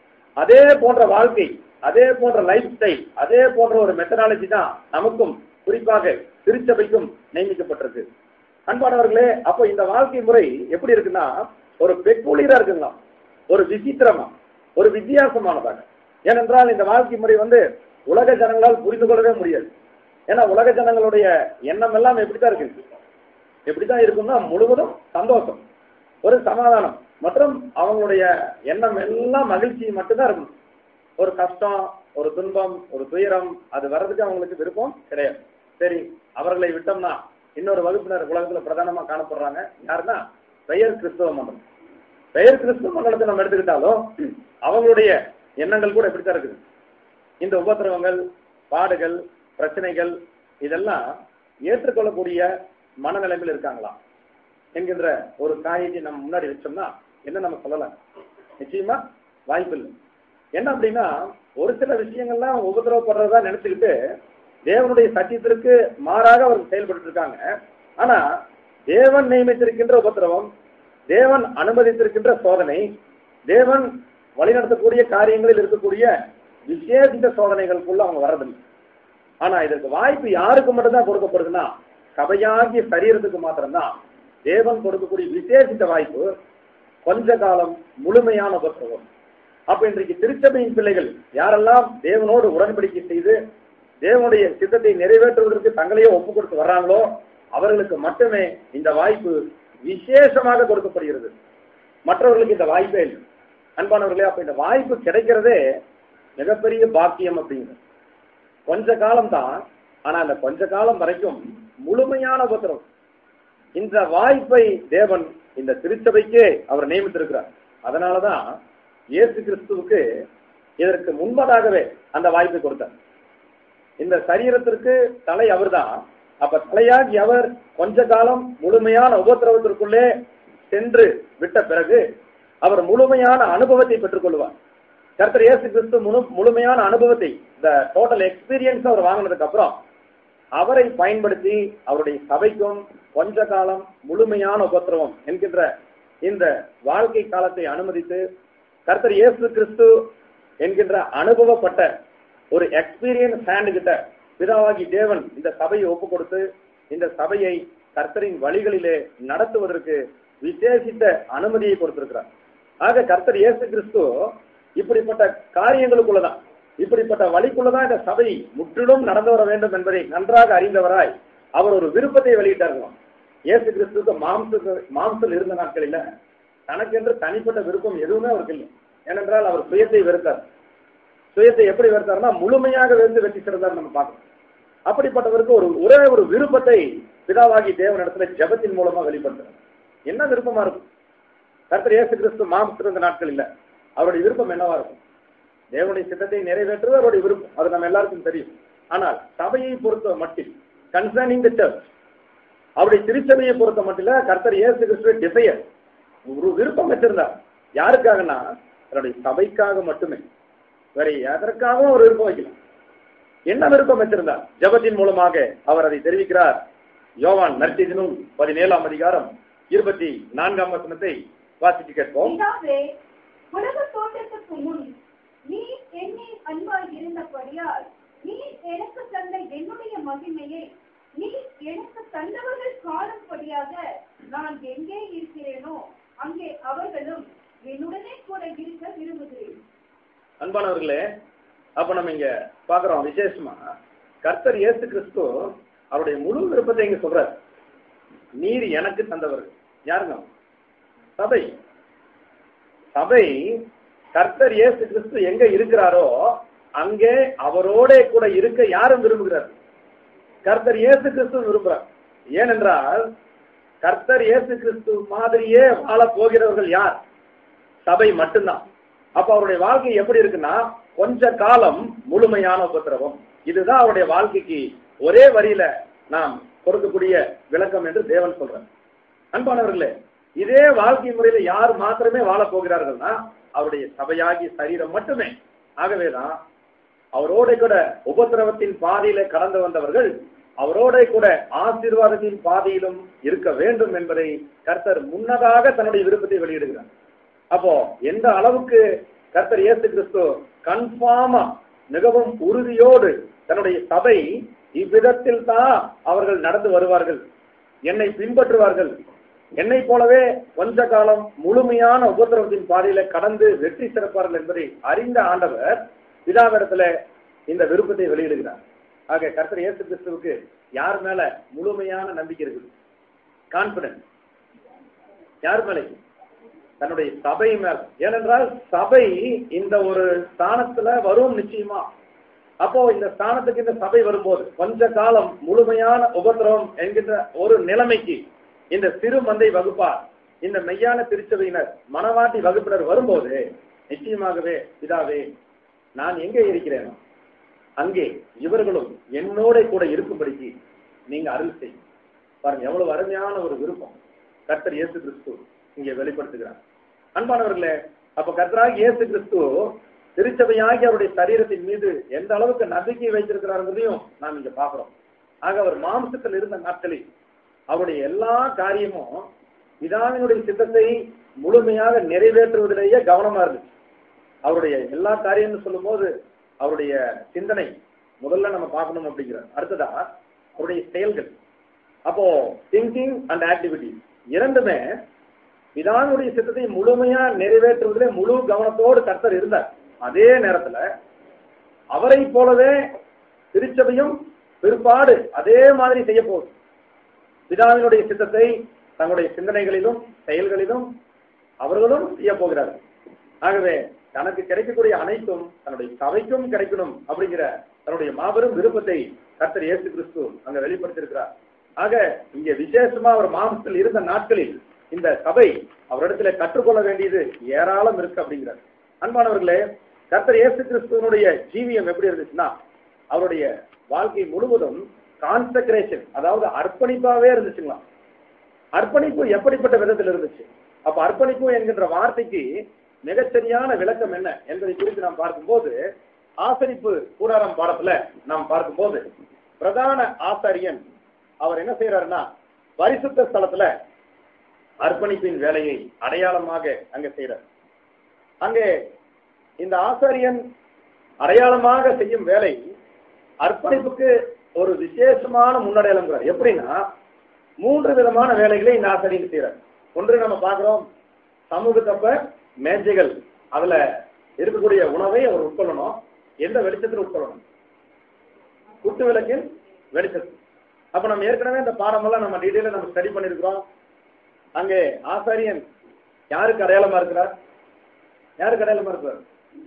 அதே போன்ற வாழ்க்கை, அதே போன்ற லைஃப் ஸ்டைல், அதே போன்ற ஒரு மெத்தடாலஜி தான் நமக்கும், குறிப்பாக திருச்சபைக்கும் நியமிக்கப்பட்டிருக்கு. அன்பானவர்களே, அப்போ இந்த வாழ்க்கை முறை எப்படி இருக்குன்னா, ஒரு பெக்கூலியரா இருக்குங்களா, ஒரு விசித்திரமா, ஒரு வித்தியாசமானதாக. ஏனென்றால் இந்த வாழ்க்கை முறை வந்து உலக ஜனங்களால் புரிந்து கொள்ளவே முடியாது. ஏன்னா உலக ஜனங்களுடைய எண்ணம் எல்லாம் எப்படித்தான் இருக்கு, எப்படித்தான் இருக்கும்னா முழுவதும் சந்தோஷம், ஒரு சமாதானம் மற்றும் அவங்களுடைய எண்ணம் எல்லாம் மகிழ்ச்சி மட்டும்தான் இருக்கணும். ஒரு கஷ்டம், ஒரு துன்பம், ஒரு துயரம் அது வர்றதுக்கு அவங்களுக்கு விருப்பம் கிடையாது. சரி, அவர்களை விட்டோம்னா இன்னொரு வகுப்பினர் உலகத்துல பிரதானமா காணப்படுறாங்க. யாருன்னா பெயர் கிறிஸ்தவ மண்டலம். பெயர் கிறிஸ்தவ மண்டலத்தை நம்ம எடுத்துக்கிட்டாலும் அவங்களுடைய எண்ணங்கள் கூட எப்படித்தான் இருக்குது. இந்த உபத்திரவங்கள், பாடுகள், பிரச்சனைகள் இதெல்லாம் ஏற்றுக்கொள்ளக்கூடிய மனநிலைமையில் இருக்காங்களா என்கின்ற ஒரு காரியத்தை நம்ம முன்னாடி வச்சோம்னா என்ன நம்ம சொல்லலாம்? நிச்சயமா வாய்ப்பு இல்லை. என்ன அப்படின்னா, ஒரு சில விஷயங்கள்லாம் உபத்திரவப்படுறதா நினைச்சுக்கிட்டு தேவனுடைய சத்தியத்திற்கு மாறாக அவர்கள் செயல்பட்டு இருக்காங்க. ஆனா தேவன் நியமித்திருக்கின்ற உபத்திரவம், தேவன் அனுமதித்திருக்கின்ற சோதனை, தேவன் வழிநடத்தக்கூடிய காரியங்களில் இருக்கக்கூடிய விசேஷித்த சோதனைகளுக்குள்ள அவங்க வர்றதில்லை. ஆனா இதற்கு வாய்ப்பு யாருக்கு மட்டும்தான் கொடுக்கப்படுதுன்னா, சபையாகிய சரீரத்துக்கு மாத்திரம்தான் தேவன் கொடுக்கக்கூடிய விசேஷித்த வாய்ப்பு கொஞ்ச காலம் முழுமையான உபத்திரவம். அப்ப இன்றைக்கு திருச்சபையின் பிள்ளைகள் யாரெல்லாம் தேவனோடு உடன்படிக்கை செய்து தேவனுடைய சித்தத்தை நிறைவேற்றுவதற்கு தங்களையே ஒப்பு கொடுத்து வர்றாங்களோ அவர்களுக்கு மட்டுமே இந்த வாய்ப்பு விசேஷமாக கொடுக்கப்படுகிறது. மற்றவர்களுக்கு இந்த வாய்ப்பே இல்லை. அன்பானவர்களே, அப்ப இந்த வாய்ப்பு கிடைக்கிறதே மிகப்பெரிய பாக்கியம் அப்படிங்கிறது. கொஞ்ச காலம் தான், ஆனா அந்த கொஞ்ச காலம் வரைக்கும் முழுமையான உபத்திரவம். இந்த வாய்ப்பை தேவன் இந்த திருச்சபைக்கே அவர் நியமித்திருக்கிறார். அதனாலதான் இயேசு கிறிஸ்துவுக்கு இதற்கு முன்பதாகவே அந்த வாய்ப்பை கொடுத்தார். இந்த சரீரத்திற்கு தலை அவர்தான். அப்ப தலையாகி அவர் கொஞ்ச காலம் முழுமையான உபத்திரவத்திற்குள்ளே சென்று விட்ட பிறகு அவர் முழுமையான அனுபவத்தை பெற்றுக் கொள்வார். கர்த்தர் இயேசு கிறிஸ்து முழு முழுமையான அனுபவத்தை, இந்த டோட்டல் எக்ஸ்பீரியன்ஸ் அவர் வாங்கினதுக்கு அப்புறம் அவரை பயன்படுத்தி அவருடைய சபைக்கும் கொஞ்ச காலம் முழுமையான உபத்திரவம் என்கின்ற இந்த வாழ்க்கை காலத்தை அனுமதித்து கர்த்தர் இயேசு கிறிஸ்து என்கின்ற அனுபவப்பட்ட ஒரு எக்ஸ்பீரியன்ஸ் ஹேண்ட் கிட்ட பிதாவாகி தேவன் இந்த சபையை ஒப்பு கொடுத்து இந்த சபையை கர்த்தரின் வழிகளிலே நடத்துவதற்கு விசேஷித்த அனுமதியை கொடுத்திருக்கிறார். ஆக கர்த்தர் இயேசு கிறிஸ்து இப்படிப்பட்ட காரியங்களுக்குள்ளதான், இப்படிப்பட்ட வழிக்குள்ளதான் இந்த சபை முற்றிலும் நடந்து வர வேண்டும் என்பதை நன்றாக அறிந்தவராய் அவர் ஒரு விருப்பத்தை வெளியிட்டார்களாம். இயேசு கிறிஸ்துக்கு மாம்ச மாம்சல் இருந்த நாட்களில தனக்கென்று தனிப்பட்ட விருப்பம் எதுவுமே அவருக்கு இல்லை. ஏனென்றால் அவர் சுயத்தை வெறுத்தார். சுயத்தை எப்படி வெறுத்தார்னா முழுமையாக வெறுத்து வெற்றி சிறந்தார் நம்ம பார்க்கணும். அப்படிப்பட்டவருக்கு ஒரு ஒரே ஒரு விருப்பத்தை பிதாவாகி தேவன் இடத்துல ஜெபத்தின் மூலமா வெளிப்படுத்துறார். என்ன விருப்பமா இருக்கும்? கர்த்தர் இயேசு கிறிஸ்து மாம்சம் இருந்த நாட்கள் இல்ல, அவருடைய விருப்பம் என்னவா இருக்கும்? தேவனுடைய சித்தத்தை நிறைவேற்றுவது அவருடைய விருப்பம், அது நம்ம எல்லாருக்கும் தெரியும். ஆனால் சபையை பொறுத்த மட்டில் கன்சர்னிங் தி சர்ச், அவருடைய திருச்சபையை பொறுத்த மட்டில கர்த்தர் இயேசு கிறிஸ்துவை டிசையர் ஒரு விருப்பம் வச்சிருந்தார். யாருக்காகனா தன்னுடைய சபைக்காக மட்டுமே, வேற எதற்காகவும் ஒரு விருப்பம் வைக்கலாம். என்ன விருப்பம் வச்சிருந்தார்? ஜெபத்தின் மூலமாக அவர் அதை தெரிவிக்கிறார். யோவான் நற்செய்தி நூல் பதினேழாம் அதிகாரம் இருபத்தி நான்காம் வசனத்தை வாசித்து கேட்போம். உலக தோற்றத்துக்கு முன் நீ என்னில் அன்பாய் இருந்தபடியால் நீ எனக்கு தந்த என்னுடைய மகிமையை நீ எனக்கு தந்தவர்கள் காணும்படியாக நான் எங்கே இருக்கிறேனோ அங்கே அவர்களும் என்னுடனே கூட இருக்க விரும்புகிறேன். அன்பானவர்களே, அப்ப நம்ம இங்க பாக்குறோம் விசேஷமா கர்த்தர் இயேசு கிறிஸ்து அவருடைய முழு விருப்பத்தை இங்க சொல்றார். நீர் எனக்கு தந்தவர்கள் யாருங்க? சபை. சபை கர்த்தர் இயேசு கிறிஸ்து எங்க இருக்கிறாரோ அங்கே அவரோட கூட இருக்க யாரும் விரும்புகிறார்? கர்த்தர் இயேசு கிறிஸ்து விரும்புகிறார். ஏனென்றால் கர்த்தர் இயேசு கிறிஸ்து மாதிரியே வாழ போகிறவர்கள் யார்? சபை மட்டும்தான். அப்ப அவருடைய வாழ்க்கை எப்படி இருக்குன்னா கொஞ்ச காலம் முழுமையான உபத்திரவம். இதுதான் அவருடைய வாழ்க்கைக்கு ஒரே வரியில நாம் கொடுக்கக்கூடிய விளக்கம் என்று தேவன் சொல்றார். அன்பானவர்களே, இதே வாழ்க்கை முறையில யார் மாத்திரமே வாழ போகிறார்கள்னா அவருடைய சபையாகி சரீரம் மட்டுமே. ஆகவேதான் அவரோட கூட உபத்திரவத்தின் பாதையில கடந்து வந்தவர்கள் அவரோட கூட ஆசீர்வாதத்தின் பாதையிலும் இருக்க வேண்டும் என்பதை கர்த்தர் முன்னதாக தன்னுடைய விருப்பத்தை வெளியிடுகிறார். அப்போ எந்த அளவுக்கு கர்த்தர் இயேசு கிறிஸ்து கன்ஃபார்மா மிகவும் உறுதியோடு தன்னுடைய சபை இவ்விதத்தில் தான் அவர்கள் நடந்து வருவார்கள், என்னை பின்பற்றுவார்கள், என்னை போலவே கொஞ்ச காலம் முழுமையான உபத்திரவத்தின் பாதையில கடந்து வெற்றி சிறப்பார்கள் என்பதை அறிந்த ஆண்டவர் பிதாவிடத்துல இந்த விருப்பத்தை வெளியிடுகிறார். ஆக கர்த்தர் இயேசு கிறிஸ்துவுக்கு யார் மேல முழுமையான நம்பிக்கை இருக்குது? கான்பிடன்ஸ் யார் மேலே? தன்னுடைய சபை மேல. ஏனென்றால் சபை இந்த ஒரு ஸ்தானத்துல வரும் நிச்சயமா. அப்போ இந்த ஸ்தானத்துக்கு இந்த சபை வரும்போது கொஞ்ச காலம் முழுமையான உபத்திரவம் என்கின்ற ஒரு நிலைமைக்கு இந்த சிறு மந்தை வகுப்பார், இந்த மெய்யான திருச்சபையினர், மனவாட்டி வகுப்பினர் வரும்போது நிச்சயமாகவே பிதாவே நான் எங்கே இருக்கிறேனோ அங்கே இவர்களும் என்னோட கூட இருக்கும்படிக்கு நீங்க அருள் செய்யும். பாருங்க எவ்வளவு அருமையான ஒரு விருப்பம் கர்த்தர் இயேசு கிறிஸ்து இங்கே வெளிப்படுத்துகிறார். அன்பானவர்களே, அப்ப கர்த்தராகிய இயேசு கிறிஸ்து திருச்சபையாகி அவருடைய சரீரத்தின் மீது எந்த அளவுக்கு நம்பிக்கை வைத்திருக்கிறார்ன்றதையும் நாம் இங்க பாக்குறோம். ஆக அவர் மாம்சத்தில் இருந்த நாட்களில் அவருடைய எல்லா காரியமும் பிதாவினுடைய சித்தத்தை முழுமையாக நிறைவேற்றுவதிலேயே கவனமா இருந்துச்சு. அவருடைய எல்லா காரியம்னு சொல்லும் போது அவருடைய சிந்தனை முதல்ல நம்ம பார்க்கணும் அப்படிங்கிறார். அடுத்ததா அவருடைய செயல்கள். அப்போ திங்கிங் அண்ட் ஆக்டிவிட்டி இரண்டுமே பிதாவினுடைய சித்தத்தை முழுமையா நிறைவேற்றுவதிலே முழு கவனத்தோடு கர்த்தர் இருந்தார். அதே நேரத்துல அவரை போலவே திருச்சபையும் பிற்பாடு அதே மாதிரி செய்ய போகுது. பிதாவினுடைய சித்தத்தை தங்களுடைய சிந்தனைகளிலும் செயல்களிலும் அவர்களும் செய்ய போகிறார்கள். ஆகவே தனக்கு கிடைக்கக்கூடிய அனைத்தும் தன்னுடைய சபைக்கும் கிடைக்கணும் அப்படிங்கிற தன்னுடைய மாபெரும் விருப்பத்தை கர்த்தர் இயேசு கிறிஸ்து அங்க வெளிப்படுத்தியிருக்கிறார். ஆக இங்க விசேஷமா அவர் மாம்சத்தில் இருந்த நாட்களில் இந்த சபை அவரிடத்துல கற்றுக்கொள்ள வேண்டியது ஏராளம் இருக்கு அப்படிங்கிறார். அன்பானவர்களே, கர்த்தர் இயேசு கிறிஸ்துவனுடைய ஜீவியம் எப்படி இருந்துச்சுன்னா அவருடைய வாழ்க்கை முழுவதும் கான்சக்ரேஷன், அதாவது அர்ப்பணிப்பாவே இருந்துச்சுங்களா. அர்ப்பணிப்பு எப்படிப்பட்ட விதத்தில் இருந்துச்சு? அப்ப அர்ப்பணிப்பு என்கின்ற வார்த்தைக்கு மிகச்சரியான விளக்கம் என்ன என்பதை குறித்து நாம் பார்க்கும்போது ஆசரிப்பு கூடாரம் பாடத்துல நாம் பார்க்கும்போது பிரதான ஆசாரியன் அவர் என்ன செய்யறாருன்னா பரிசுத்த ஸ்தலத்துல அர்ப்பணிப்பின் வேலையை அடையாளமாக அங்க செய்யறார். அங்கே இந்த ஆசாரியன் அடையாளமாக செய்யும் வேலை அர்ப்பணிப்புக்கு ஒரு விசேஷமான முன்னடையாளம். எப்படின்னா மூன்று விதமான வேலைகளை இந்த ஆசாரியன் செய்யறார். ஒன்று நம்ம பார்க்கிறோம், சமூகத்தப்ப மேஜைகள், அதுல இருக்கக்கூடிய உணவை அவர் உட்கொள்ளணும். எந்த வெளிச்சத்தில் உட்கொள்ளணும்? குத்து விளக்கின் வெளிச்சத்தில். அப்ப நம்ம ஏற்கனவே இந்த பாடமெல்லாம் நம்ம டீடைலா நம்ம ஸ்டடி பண்ணிருக்கிறோம். அங்கே ஆசாரியன் யாருக்கு அடையாளமா இருக்கிறார்? யாருக்கு அடையாளமா இருக்கிறார்?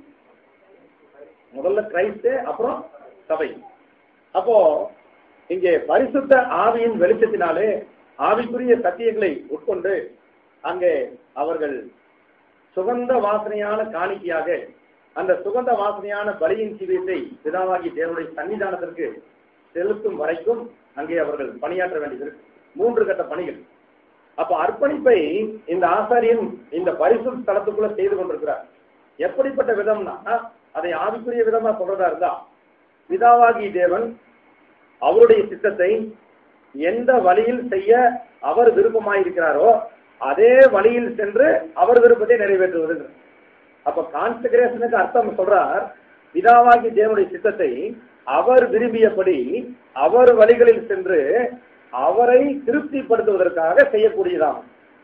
முதல்ல கிறிஸ்து, அப்புறம் சபை. அப்போ இங்கே பரிசுத்த ஆவியின் வெளிச்சத்தினாலே ஆவிக்குரிய சத்தியங்களை உட்கொண்டு அங்கே அவர்கள் சுகந்த வாசனையான காணிக்கையாக அந்த சுகந்த வாசனையான பலியின் ஜீவியத்தை பிதாவாகி தேவனுடைய சன்னிதானத்திற்கு செலுத்தும் வரைக்கும் அங்கே அவர்கள் பணியாற்ற வேண்டியது இருக்கு. மூன்று கட்ட பணிகள். அப்ப அர்ப்பணிப்பை இந்த ஆசாரியன் இந்த பரிசுத்த ஸ்தலத்துக்குள்ள செய்து கொண்டிருக்கிறார். எப்படிப்பட்ட விதம்னா, அதை ஆவிக்குரிய விதமா சொல்றதா இருந்தா, பிதாவாகி தேவன் அவருடைய சித்தத்தை எந்த வழியில் செய்ய அவர் விருப்பமாயிருக்கிறாரோ அதே வழியில் சென்று அவர் விருப்பத்தை நிறைவேற்றுவது. அப்ப கான்செக்ரேஷனுக்கு அர்த்தம் சொல்றார், பிதாவாகி தேவனுடைய சித்தத்தை அவர் விரும்பியபடி அவர் வழிகளில் சென்று அவரை திருப்திப்படுத்துவதற்காக செய்யக்கூடியதாம்.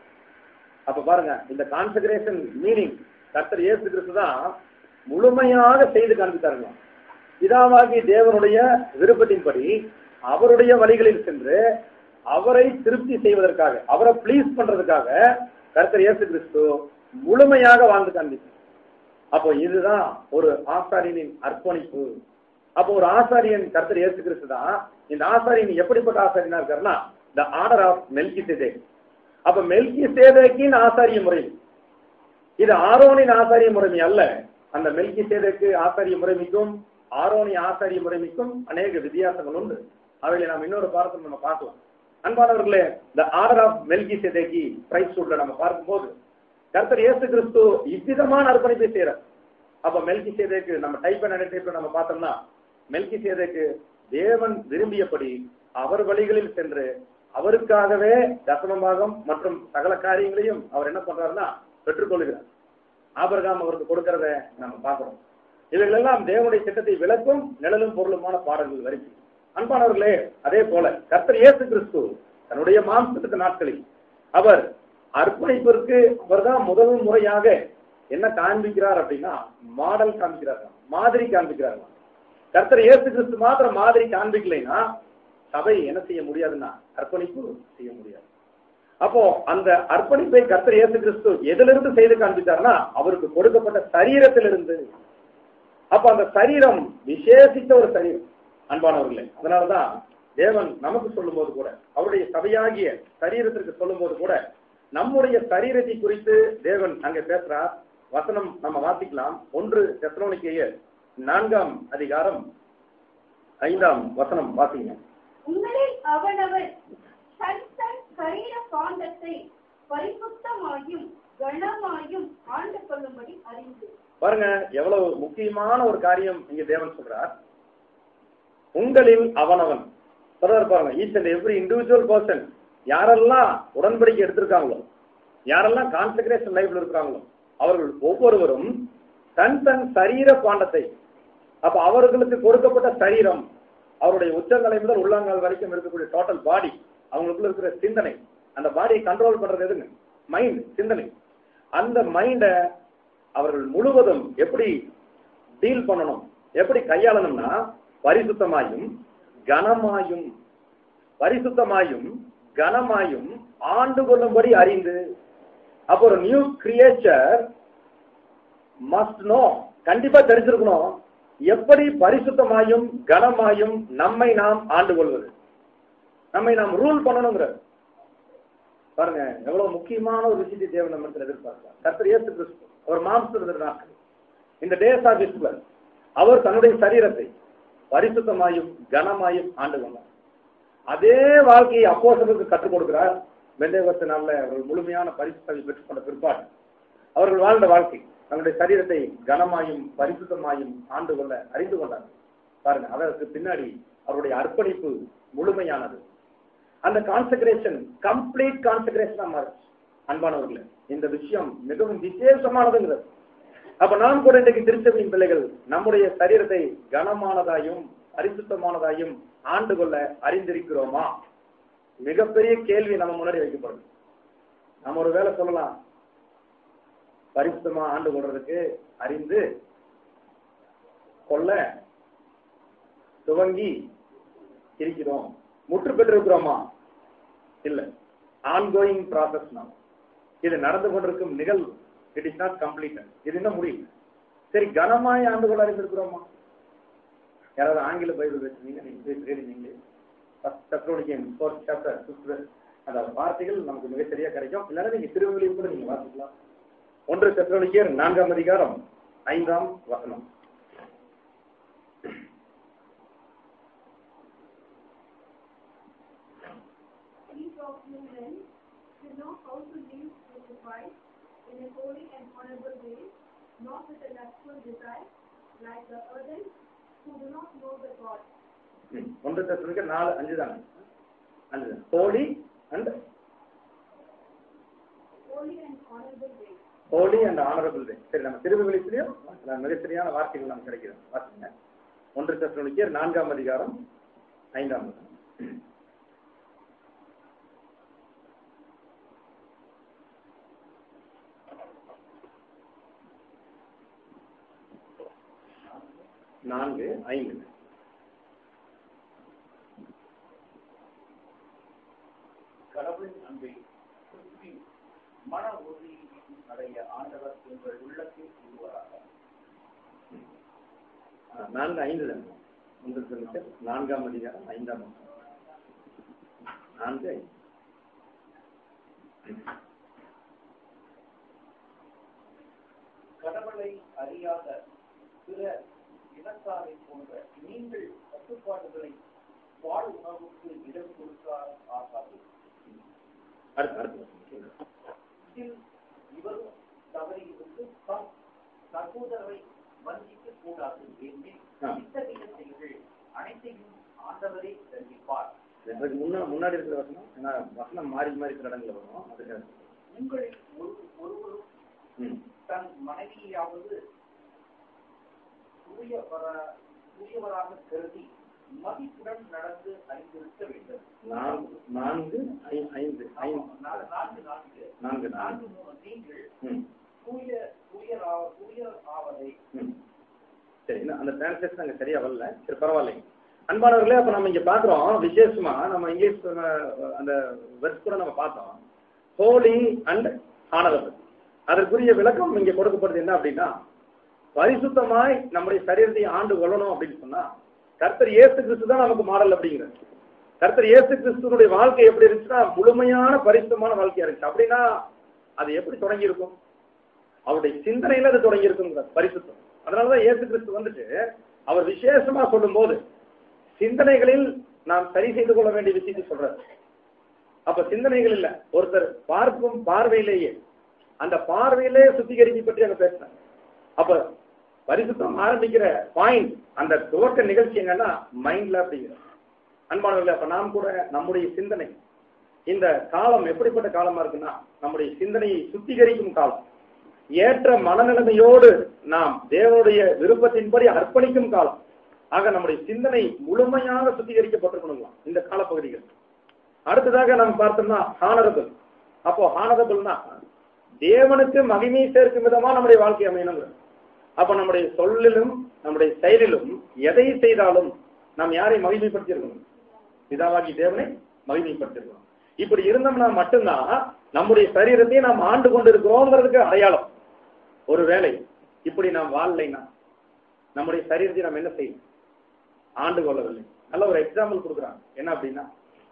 அப்ப பாருங்க, இந்த கான்செக்ரேஷன் மீனிங் கர்த்தர் இயேசு கிறிஸ்து தான் முழுமையாக செய்து காண்பித்தார்கள். பிதாவாகி தேவனுடைய விருப்பத்தின்படி அவருடைய வழிகளில் சென்று அவரை திருப்தி செய்வதற்காக, அவரை பிளீஸ் பண்றதுக்காக கர்த்தர் இயேசு கிறிஸ்து முழுமையாக வாழ்ந்து காண்பித்தார். அப்போ இதுதான் ஒரு ஆசாரியனின் அர்ப்பணிப்பு. அப்போ ஒரு ஆசாரியன் கர்த்தர் இயேசு கிறிஸ்து தான். இந்த ஆசாரியன் எப்படிப்பட்ட ஆசாரியனா இருக்காருன்னா, த ஆர்டர் ஆஃப் மெல்கிசேதேக். அப்ப மெல்கிசேதேக்கின் ஆசாரிய முறை இது, ஆரோனின் ஆசாரிய முறைமை அல்ல. அந்த மெல்கிசேதேக்கு ஆசாரிய முறைமைக்கும் ஆரோனிய ஆசாரிய முறைமைக்கும் அநேக வித்தியாசங்கள் உண்டு. அவைகளை நாம் இன்னொரு பாடத்தில் நம்ம பார்க்கலாம். அன்பானவர்களே, த ஆர்டர் ஆஃப் மெல்கிசேதேக்கி பிரைஸ்வுட்ல நம்ம பார்க்கும்போது கர்த்தர் இயேசு கிறிஸ்து இவ்விதமான அர்ப்பணிப்பை செய்யறார். அப்ப மெல்கிசேதேக்கு நம்ம டைப் அண்ட் டைப் நம்ம பார்த்தோம்னா, மெல்கிசேதேக்கு தேவன் விரும்பியபடி அவர் வழிகளில் சென்று அவருக்காகவே தசமபாகம் மற்றும் சகல காரியங்களையும் அவர் என்ன பண்றாருன்னா பெற்றுக்கொள்கிறார். ஆபிரகாம் அவருக்கு கொடுக்கிறத நம்ம பார்க்கிறோம். இவைகள் எல்லாம் தேவனுடைய திட்டத்தை விளக்கும் நிழலும் பொருளுமான பாடல்கள் வரைக்கும். அன்பானவர்களே, அதே போல கர்த்தர் இயேசு கிறிஸ்து தன்னுடைய மாம்சத்துக்கு நாட்களில் அவர் அர்ப்பணிப்பிற்கு அவர் தான் முதல் முறையாக என்ன காண்பிக்கிறார் அப்படின்னா, மாடல் காண்பிக்கிறார், மாதிரி காண்பிக்கிறார். கர்த்தர் இயேசு கிறிஸ்து மாத்திரம் மாதிரி காண்பிக்கலைன்னா சபை என்ன செய்ய முடியாதுன்னா அர்ப்பணிப்பு செய்ய முடியாது. அப்போ அந்த அர்ப்பணிப்பை கர்த்தர் இயேசு கிறிஸ்து எதிலிருந்து செய்து காண்பித்தார்னா, அவருக்கு கொடுக்கப்பட்ட சரீரத்திலிருந்து. அப்ப அந்த சரீரம் விசேஷித்த ஒரு சரீரம் அன்பானவர்களே. அதனாலதான் தேவன் நமக்கு சொல்லும் போது கூட, அவருடைய சபையாகிய சரீரத்திற்கு சொல்லும் போது கூட நம்முடைய சரீரத்தை குறித்து தேவன் அங்கே பேசுறார். வசனம் நம்ம வாசிக்கலாம். ஒன்று தெசலோனிக்கேயர் நான்காம் அதிகாரம் ஐந்தாம் வசனம் வாசிங்க. உங்களில் அவனவர் தன் தன் சரீர காந்தத்தை பரிசுத்தமாயும் கனமாயும் ஆண்டு கொள்ளும்படி அறிந்து. பாருங்க, எவ்வளவு முக்கியமான ஒரு காரியம் இங்க தேவன் சொல்றார். உங்களில் அவனவன் சொல்றார் பாருங்க. Each and every individual person, யாரெல்லாம் உடன்படிக்கை எடுத்திருக்காங்களோ, யாரெல்லாம் கான்செக்ரேஷன் லைஃப்ல இருக்கிறாங்களோ, அவர்கள் ஒவ்வொருவரும் தன் தன் சரீர பாண்டத்தை, அப்ப அவர்களுக்கு கொடுக்கப்பட்ட சரீரம், அவருடைய உச்சந்தலை முதல் உள்ளங்கால் வரைக்கும் இருக்கக்கூடிய டோட்டல் பாடி, அவங்களுக்குள்ள இருக்கிற சிந்தனை, அந்த பாடியை கண்ட்ரோல் பண்றது எதுங்க? மைண்ட், சிந்தனை. அந்த மைண்டை அவர்கள் முழுவதும் எப்படி டீல் பண்ணணும், எப்படி கையாளணும்னா, பரிசுத்தமாயும் கனமாயும் பரிசுத்தமாயும் கனமாயும் ஆண்டு கொள்ளும்படி அறிந்து. அப்போ ஒரு நியூ கிரியேச்சர் மஸ்ட் நோ, கண்டிப்பா தெரிஞ்சிருக்கணும் எப்படி பரிசுத்தமாயும் கனமாயும் நம்மை நாம் ஆண்டு கொள்வது, நம்மை நாம் ரூல் பண்ணணுங்கிற. பாருங்க, எவ்வளவு முக்கியமான ஒரு விஷயத்தை தேவன் நம்ம எதிர்பார்க்கிறார். கர்த்தர் இயேசு கிறிஸ்து அவர் மாம்சத்தில் நாட்கள் இந்த டேஸ் ஆஃப் ஹிஸ் பிளட், அவர் தன்னுடைய சரீரத்தை பரிசுத்தமாயும் கனமாயும் ஆண்டு கொண்டார். அதே வாழ்க்கையை அப்போஸ்தலருக்கு கற்றுக் கொடுக்கிறார். பெந்தேகோஸ்து நாள்ல அவர்கள் முழுமையான பரிசுத்தத்தை பெற்றுக்கொண்ட பிற்பாடு அவர்கள் வாழ்ந்த வாழ்க்கை தன்னுடைய சரீரத்தை கனமாயும் பரிசுத்தமாயும் ஆண்டு கொள்ள அறிந்து கொண்டார். பாருங்க, அதற்கு பின்னாடி அவருடைய அர்ப்பணிப்பு முழுமையானது. அந்த கான்செக்ரேஷன் கம்ப்ளீட் கான்செக்ரேஷனா மாறுச்சு. அன்பானவர்களே, இந்த விஷயம் மிகவும் விசேஷமானதுங்கிறது. அப்ப நாம் கூட இன்றைக்கு திருச்சபையின் பிள்ளைகள் நம்முடைய சரீரத்தை கனமானதாயும் பரிசுத்தமானதாயும் ஆண்டு கொள்ள அறிந்திருக்கிறோமா? மிகப்பெரிய கேள்வி நம்ம முன்னாடி வைக்கப்படும். நம்ம ஒரு வேலை சொல்லலாம், பரிசுத்தமா ஆண்டு கொள்றதுக்கு அறிந்து கொள்ள துவங்கி இருக்கிறோம் முற்று பெற்றிருக்கிறோமா? இல்ல, ஆன்கோயிங் ப்ராசஸ். நாம் இது நடந்து கொண்டிருக்கும் நிகழ்வு. It is not complete. இது இன்னும் முடியல. சரி, கனமாய் ஆண்டுகள் அறிந்திருக்கிறோமா? யாராவது ஆங்கில பைபிள் வச்சிருந்தீங்க, நீங்க போய் தேடினீங்களே ஃபோர்த் சாப்டர் ஃபிஃப்த் அந்த வார்த்தைகள் நமக்கு மிக சரியா கிடைக்கும். இல்லைன்னா நீங்க திருவிழியும் கூட நீங்க வாசிக்கலாம். ஒன்று தெசலோனிக்கேயர் நான்காம் அதிகாரம் ஐந்தாம் வசனம். In a holy and honorable way, not with a lustful desire, like the heathen who do not know the God. ஒன்று தெசலோனிக்கேயர் நாலு அஞ்சு தான். அஞ்சு holy and holy and honorable way. Holy and honourable way. சரி, நம்ம திருவிழித்திலையும் மிக சரியான வார்த்தைகள் நமக்கு கிடைக்கிறது. வாசிங்க. ஒன்று தெசலோனிக்கேயர் நான்காம் அதிகாரம் ஐந்தாம் வசனம். நான்கு ஐந்து. கடவுளின் அன்பை சுற்றி மன உறுதியை அடைய ஆண்டவர் உங்கள் உள்ளத்தில் கூறுவாராக. நான்கு ஐந்து தான். ஒன்று நான்காம் அதிகாரம் ஐந்தாம் நான்கு ஐந்து. கடவுளை அறியாத பிற இனத்தாரை போன்ற நீங்கள் கட்டுப்பாடுகளை வாழ் உணவுக்கு இடம் கொடுத்தால் ஆகாது. இதில் இவரும் தவறியிருந்து தம் சகோதரரை வஞ்சிக்க கூடாது. இத்தகைய செயல்கள் அனைத்தையும் ஆண்டவரை தண்டிப்பார். முன்னாடி இருக்கிற வசனம், ஏன்னா வசனம் மாறி மாறி இருக்கிற இடங்கள் வரும். அதுக்காக உங்களில் ஒரு ஒருவரும் தன் மனைவியாவது தூயவராக கருதி மதிப்புடன் நடந்து அறிந்திருக்க வேண்டும். நான்கு ஐந்து நான்கு நான்கு நான்கு நான்கு மூணு நீங்கள் தூய தூயர் ஆவதை. சரி, அந்த டிரான்ஸ்லேஷன் அங்க சரியா வரல. சரி, பரவாயில்லைங்க. அன்பானவர்களே, அப்ப நம்ம இங்க பாக்குறோம் விசேஷமா, நம்ம இங்கிலீஷ் அந்த வெர்ஸ் கூட நம்ம பார்த்தோம். Holy and honourable. அதற்குரிய விளக்கம் இங்க கொடுக்கப்படுது. என்ன அப்படின்னா, பரிசுத்தமாய் நம்முடைய சரீரத்தை ஆண்டு கொள்ளணும் அப்படின்னு சொன்னா கர்த்தர் இயேசு கிறிஸ்து தான் நமக்கு மாடல் அப்படிங்கிறது. கர்த்தர் இயேசு கிறிஸ்துனுடைய வாழ்க்கை எப்படி இருந்துச்சுன்னா முழுமையான பரிசுத்தமான வாழ்க்கையா இருந்துச்சு. அப்படின்னா அது எப்படி தொடங்கி இருக்கும்? அவருடைய சிந்தனையில அது தொடங்கி இருக்குங்கிற பரிசுத்தம். அதனாலதான் இயேசு கிறிஸ்து வந்துட்டு அவர் விசேஷமா சொல்லும் போது சிந்தனைகளில் நாம் சரி செய்து கொள்ள வேண்டிய விஷயத்தை சொல்றாரு. அப்ப சிந்தனைகள் இல்ல, ஒருத்தர் பார்க்கும் பார்வையிலேயே அந்த பார்வையிலே சுத்திகரிப்பு பற்றி அங்க பேசினார். அப்ப பரிசுத்தம் ஆரம்பிக்கிற பாயிண்ட், அந்த துவக்க நிகழ்ச்சி என்னன்னா மைண்ட்ல அப்படிங்கிற. அன்பானவர்களே, அப்ப நாம் கூட நம்முடைய சிந்தனை, இந்த காலம் எப்படிப்பட்ட காலமா இருக்குன்னா நம்முடைய சிந்தனையை சுத்திகரிக்கும் காலம். ஏற்ற மனநிலைமையோடு நாம் தேவனுடைய விருப்பத்தின்படி அர்ப்பணிக்கும் காலம். ஆக நம்முடைய சிந்தனை முழுமையாக சுத்திகரிக்கப்பட்டிருக்கணுங்களாம் இந்த காலப்பகுதிகள். அடுத்ததாக நாம் பார்த்தோம்னா ஹானரபிள். அப்போ ஹானரபிள்னா தேவனுக்கு மகிமை சேர்க்கும் விதமா நம்முடைய வாழ்க்கை அமையணுங்கிற. அப்ப நம்முடைய சொல்லிலும் நம்முடைய செயலிலும் எதை செய்தாலும் நாம் யாரை மகிமைப்படுத்தியிருக்கணும்? பிதாவாகி தேவனை மகிமைப்படுத்திருக்கணும். இப்படி இருந்தோம்னா மட்டும்தான் நம்முடைய சரீரத்தை நாம் ஆண்டு கொண்டு இருக்கிறோங்கிறதுக்கு அடையாளம். ஒருவேளை இப்படி நாம் வாழலைன்னா நம்முடைய சரீரத்தை நாம் என்ன செய்யணும்? ஆண்டு கொள்ளவில்லை. நல்ல ஒரு எக்ஸாம்பிள் கொடுக்குறாங்க. என்ன அப்படின்னா,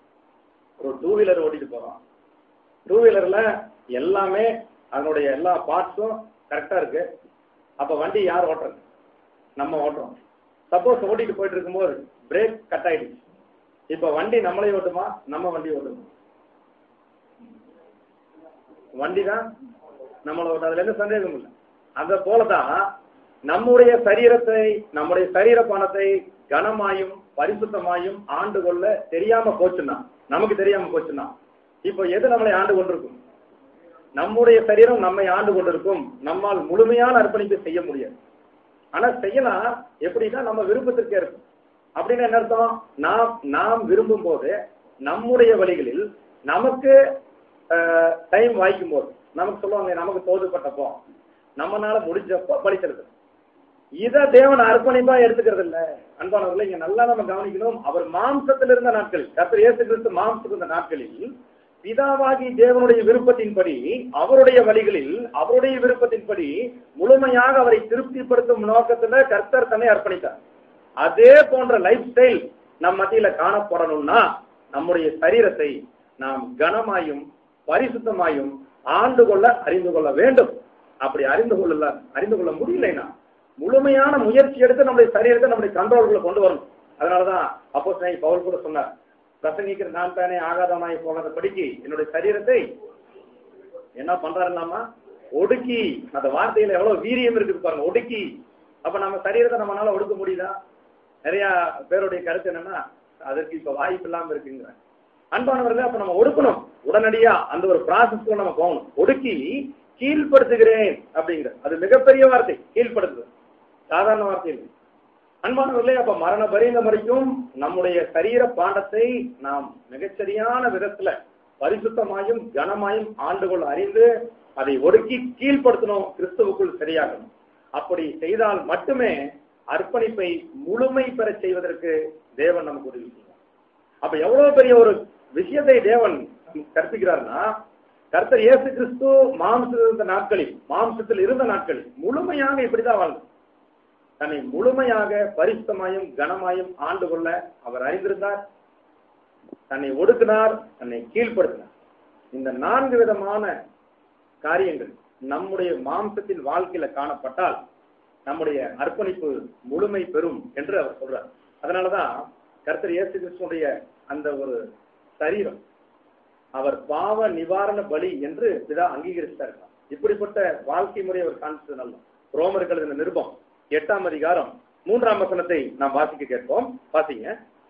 ஒரு டூ வீலர் ஓட்டிட்டு போறோம். டூ வீலர்ல எல்லாமே அதனுடைய எல்லா பார்ட்ஸும் கரெக்டா இருக்கு. அப்ப வண்டி யார் ஓட்டுறது? நம்ம ஓட்டுறோம். சப்போஸ் ஓட்டிட்டு போயிட்டு இருக்கும்போது பிரேக் கட் ஆயிடுச்சு. இப்ப வண்டி நம்மளே ஓட்டுமா, நம்ம வண்டி ஓட்டுமா? வண்டி தான் நம்மளை ஓட்ட, அதுல எந்த சந்தேகம் இல்லை. அத போலதான் நம்முடைய சரீரத்தை, நம்முடைய சரீர பணத்தை கனமாயும் பரிசுத்தமாயும் ஆண்டு கொள்ள தெரியாம போச்சுன்னா, நமக்கு தெரியாம போச்சுன்னா, இப்ப எது நம்மளை ஆண்டு கொண்டிருக்கும்? நம்முடைய சரீரம் நம்மை ஆண்டு கொண்டிருக்கும். நம்மால் முழுமையான அர்ப்பணிப்பு செய்ய முடியாது. ஆனா செய்யலாம். எப்படின்னா நம்ம விருப்பத்திற்கே இருக்கும். அப்படின்னு என்ன அர்த்தம்? நாம் நாம் விரும்பும் போது நம்முடைய வழிகளில் நமக்கு டைம் வாய்க்கும் போது, நமக்கு சொல்லுவாங்க நமக்கு தோதுப்பட்டப்போ, நம்மளால முடிஞ்சப்போ பலி செலுத்தணும். இத தேவன் அர்ப்பணிப்பா எடுத்துக்கிறது இல்ல. அன்பானவர்களை இங்க நல்லா நம்ம கவனிக்கணும். அவர் மாம்சத்தில் இருந்த நாட்கள், கர்த்தர் இயேசு கிறிஸ்து மாம்சத்தில் இருந்த நாட்களில் பிதாவாகி தேவனுடைய விருப்பத்தின்படி, அவருடைய வழிகளில், அவருடைய விருப்பத்தின்படி முழுமையாக அவரை திருப்திப்படுத்தும் நோக்கத்துல கர்த்தர் தன்னை அர்ப்பணித்தார். அதே போன்ற லைஃப் ஸ்டைல் நம் மத்தியில காணப்படணும்னா நம்முடைய சரீரத்தை நாம் கனமாயும் பரிசுத்தமாயும் ஆண்டு கொள்ள அறிந்து கொள்ள வேண்டும். அப்படி அறிந்து கொள்ள அறிந்து கொள்ள முடியலைன்னா முழுமையான முயற்சி எடுத்து நம்முடைய சரீரத்தை நம்முடைய கண்ட்ரோலுக்குள்ள கொண்டு வரணும். அதனாலதான் அப்போஸ்தலனாகிய பவுல் கூட சொன்னார், பிரசங்கிக்கிற நான் தானே ஆகாதமாய் போனதை படிக்கு என்னுடைய சரீரத்தை என்ன பண்றாருன்னாமா ஒடுக்கி, அந்த வார்த்தையில எவ்வளவு வீரியம் இருக்குது பாருங்க, ஒடுக்கி. அப்ப நம்ம சரீரத்தை நம்மளால ஒடுக்க முடியுதா? நிறைய பேருடைய கருத்து என்னன்னா அதற்கு இப்ப வாய்ப்பு இல்லாம இருக்குங்கிற. அன்பானவர்களே, அப்ப நம்ம ஒடுக்கணும். உடனடியா அந்த ஒரு ப்ராசஸ்க்கு நம்ம போகணும். ஒடுக்கி கீழ்படுத்துகிறேன் அப்படிங்கிற, அது மிகப்பெரிய வார்த்தை. கீழ்படுத்துறது சாதாரண வார்த்தை இல்லை. அன்பானவர்களே, அப்ப மரண பரியந்தம் வரைக்கும் நம்முடைய சரீர பாண்டத்தை நாம் மிகச்சரியான விதத்துல பரிசுத்தமாயும் கனமாயும் ஆண்டுகொள் அறிந்து அதை ஒடுக்கி கீழ்படுத்தணும், கிறிஸ்துவுக்குள் சரியாகணும். அப்படி செய்தால் மட்டுமே அர்ப்பணிப்பை முழுமை பெற செய்வதற்கு தேவன் நமக்கு உதவி செய்வார். அப்ப எவ்வளவு பெரிய ஒரு விஷயத்தை தேவன் கற்பிக்கிறார்னா, கர்த்தர் இயேசு கிறிஸ்து மாம்சத்தில் இருந்த நாட்களில் மாம்சத்தில் இருந்த நாட்களில் முழுமையாக இப்படிதான் வாழ்ந்தார். தன்னை முழுமையாக பரிசுத்தமாயும் கனமாயும் ஆண்டு கொள்ள அவர் அறிந்திருந்தார். தன்னை ஒடுக்கினார், தன்னை கீழ்படுத்தினார். இந்த நான்கு விதமான காரியங்கள் நம்முடைய மாம்சத்தின் வாழ்க்கையில காணப்பட்டால் நம்முடைய அர்ப்பணிப்பு முழுமை பெறும் என்று அவர் சொல்றார். அதனாலதான் கர்த்தர் இயேசு கிறிஸ்துடைய அந்த ஒரு சரீரம் அவர் பாவ நிவாரண பலி என்று பிதா அங்கீகரித்தார். இப்படிப்பட்ட வாழ்க்கை முறை அவர் காண்பித்தது நல்ல. ரோமர்கள் இந்த நிருபம் எட்டாம் அதிகாரம் மூன்றாம் வசனத்தை நாம் வாசிக்க கேட்போம். வாசிங்க.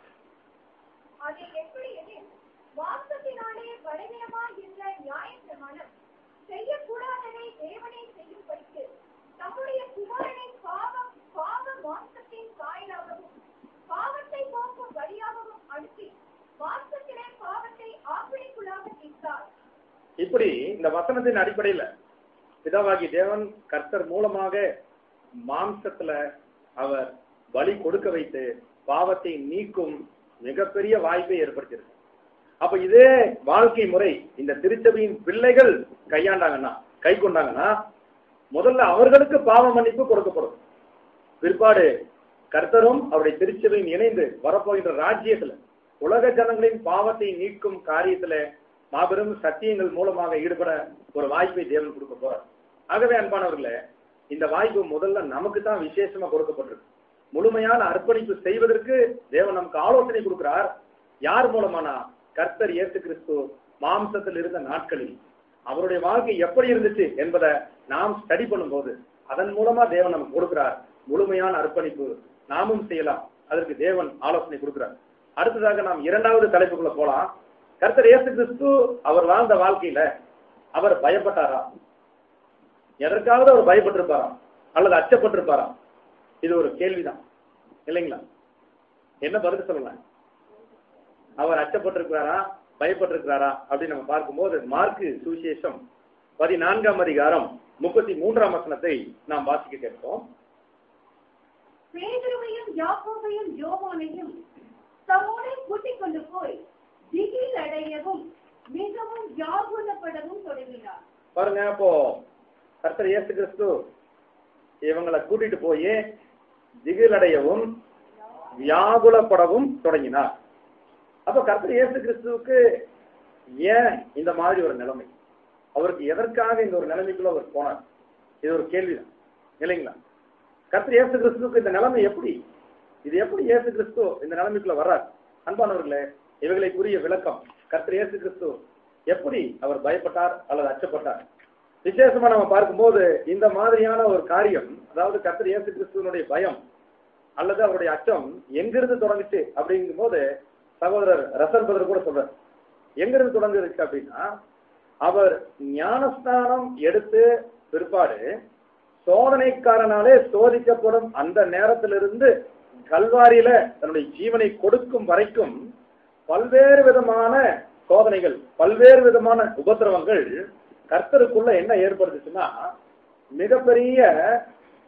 அது எப்படி எனில், வாசத்தினாலே பலவீனமாய் இருந்த நியாயப்பிரமாணம் செய்யக்கூடாததை தேவனே செய்யும்படிக்கு தம்முடைய குமாரனை பாவம் பாவ மாம்சத்தின் சாயலாகவும் பாவத்தை போக்கும் பலியாகவும் அனுப்பி வாசத்திலே பாவத்தை ஆப்பிளைக்குள்ளாக தீர்த்தார். இப்படி இந்த வசனத்தின் அடிப்படையில பிதாவாகி தேவன் கர்த்தர் மூலமாக மாம்சத்துல அவர் பலி கொடுக்க வைத்து பாவத்தை நீக்கும் மிகப்பெரிய வாய்ப்பை ஏற்படுத்தியிருக்கு. அப்ப இதே வாழ்க்கை முறை இந்த திருச்சபையின் பிள்ளைகள் கையாண்டாங்கன்னா, கை கொண்டாங்கன்னா, முதல்ல அவர்களுக்கு பாவ மன்னிப்பு கொடுக்கப்படும். பிற்பாடு கர்த்தரும் அவருடைய திருச்சபையும் இணைந்து வரப்போகின்ற ராஜ்யத்துல உலக ஜனங்களின் பாவத்தை நீக்கும் காரியத்துல மாபெரும் சத்தியங்கள் மூலமாக ஈடுபட ஒரு வாய்ப்பை தேவன் கொடுக்க போறார். ஆகவே அன்பானவர்களே, இந்த வாய்ப்பு முதல்ல நமக்கு தான் விசேஷமா கொடுக்கப்பட்டிருக்கு. முழுமையான அர்ப்பணிப்பு செய்வதற்கு தேவன் நமக்கு ஆலோசனை கொடுக்கிறார். யார் மூலமானா, கர்த்தர் இயேசு கிறிஸ்து மாம்சத்தில் இருந்த நாட்களில் அவருடைய வாழ்க்கை எப்படி இருந்துச்சு என்பதை நாம் ஸ்டடி பண்ணும்போது அதன் மூலமா தேவன் நமக்கு கொடுக்கிறார். முழுமையான அர்ப்பணிப்பு நாமும் செய்யலாம். அதற்கு தேவன் ஆலோசனை கொடுக்கிறார். அடுத்ததாக நாம் இரண்டாவது தலைப்புக்குள்ள போலாம். கர்த்தர் இயேசு கிறிஸ்து அவர் வாழ்ந்த வாழ்க்கையில அவர் பயப்பட்டாரா? எதற்காவது அவர் பயப்பட்டிருப்பாரா அல்லது அச்சப்பட்டிருப்பாரா? இது ஒரு கேள்விதான் இல்லைங்களா? என்ன பதில் சொல்லலாம்? அவர் அச்சப்பட்டிருக்கிறாரா, பயப்பட்டிருக்கிறாரா அப்படின்னு நம்ம பார்க்கும்போது மார்க்கு சுவிசேஷம் பதினான்காம் அதிகாரம் முப்பத்தி மூன்றாம் வசனத்தை நாம் வாசிக்க கேட்போம். பேதுருவையும் யாக்கோபையும் யோவானையும் தம்மோடே கூட்டிக் கொண்டு போய் திகில் அடையவும் மிகவும் வியாகுலப்படவும் தொடங்கினார். பாருங்க, அப்போ கர்த்தர் இயேசு கிறிஸ்து இவங்களை கூட்டிட்டு போய் திகில் அடையவும் வியாகுலப்படவும் தொடங்கினார். அப்ப கர்த்தர் இயேசு கிறிஸ்துவுக்கு ஏன் இந்த மாதிரி ஒரு நிலைமை? அவருக்கு எதற்காக இந்த ஒரு நிலைமைக்குள்ள அவர் போனார்? இது ஒரு கேள்விதான் இல்லைங்களா? கர்த்தர் இயேசு கிறிஸ்துவுக்கு இந்த நிலைமை எப்படி, இது எப்படி இயேசு கிறிஸ்து இந்த நிலைமைக்குள்ள வர்றார்? அன்பானவர்களே, இவைகளை கூறிய விளக்கம், கர்த்தர் இயேசு கிறிஸ்து எப்படி அவர் பயப்பட்டார் அல்லது அச்சப்பட்டார்? விசேஷமா நம்ம பார்க்கும்போது இந்த மாதிரியான ஒரு காரியம், அதாவது கர்த்தர் இயேசு கிறிஸ்துவனுடைய பயம் அல்லது அவருடைய அச்சம் எங்கிருந்து தொடங்குச்சு அப்படிங்கும் போது சகோதரர் ரசல் பதர் கூட சொல்றார். எங்கிருந்து தொடங்குச்சு அப்படின்னா, அவர் ஞானஸ்தானம் எடுத்து பிற்பாடு சோதனைக்காரனாலே சோதிக்கப்படும் அந்த நேரத்திலிருந்து கல்வாரியில தன்னுடைய ஜீவனை கொடுக்கும் வரைக்கும் பல்வேறு விதமான சோதனைகள், பல்வேறு விதமான உபத்திரவங்கள் கர்த்தருக்குள்ள என்ன ஏற்படுத்துச்சுன்னா, மிகப்பெரிய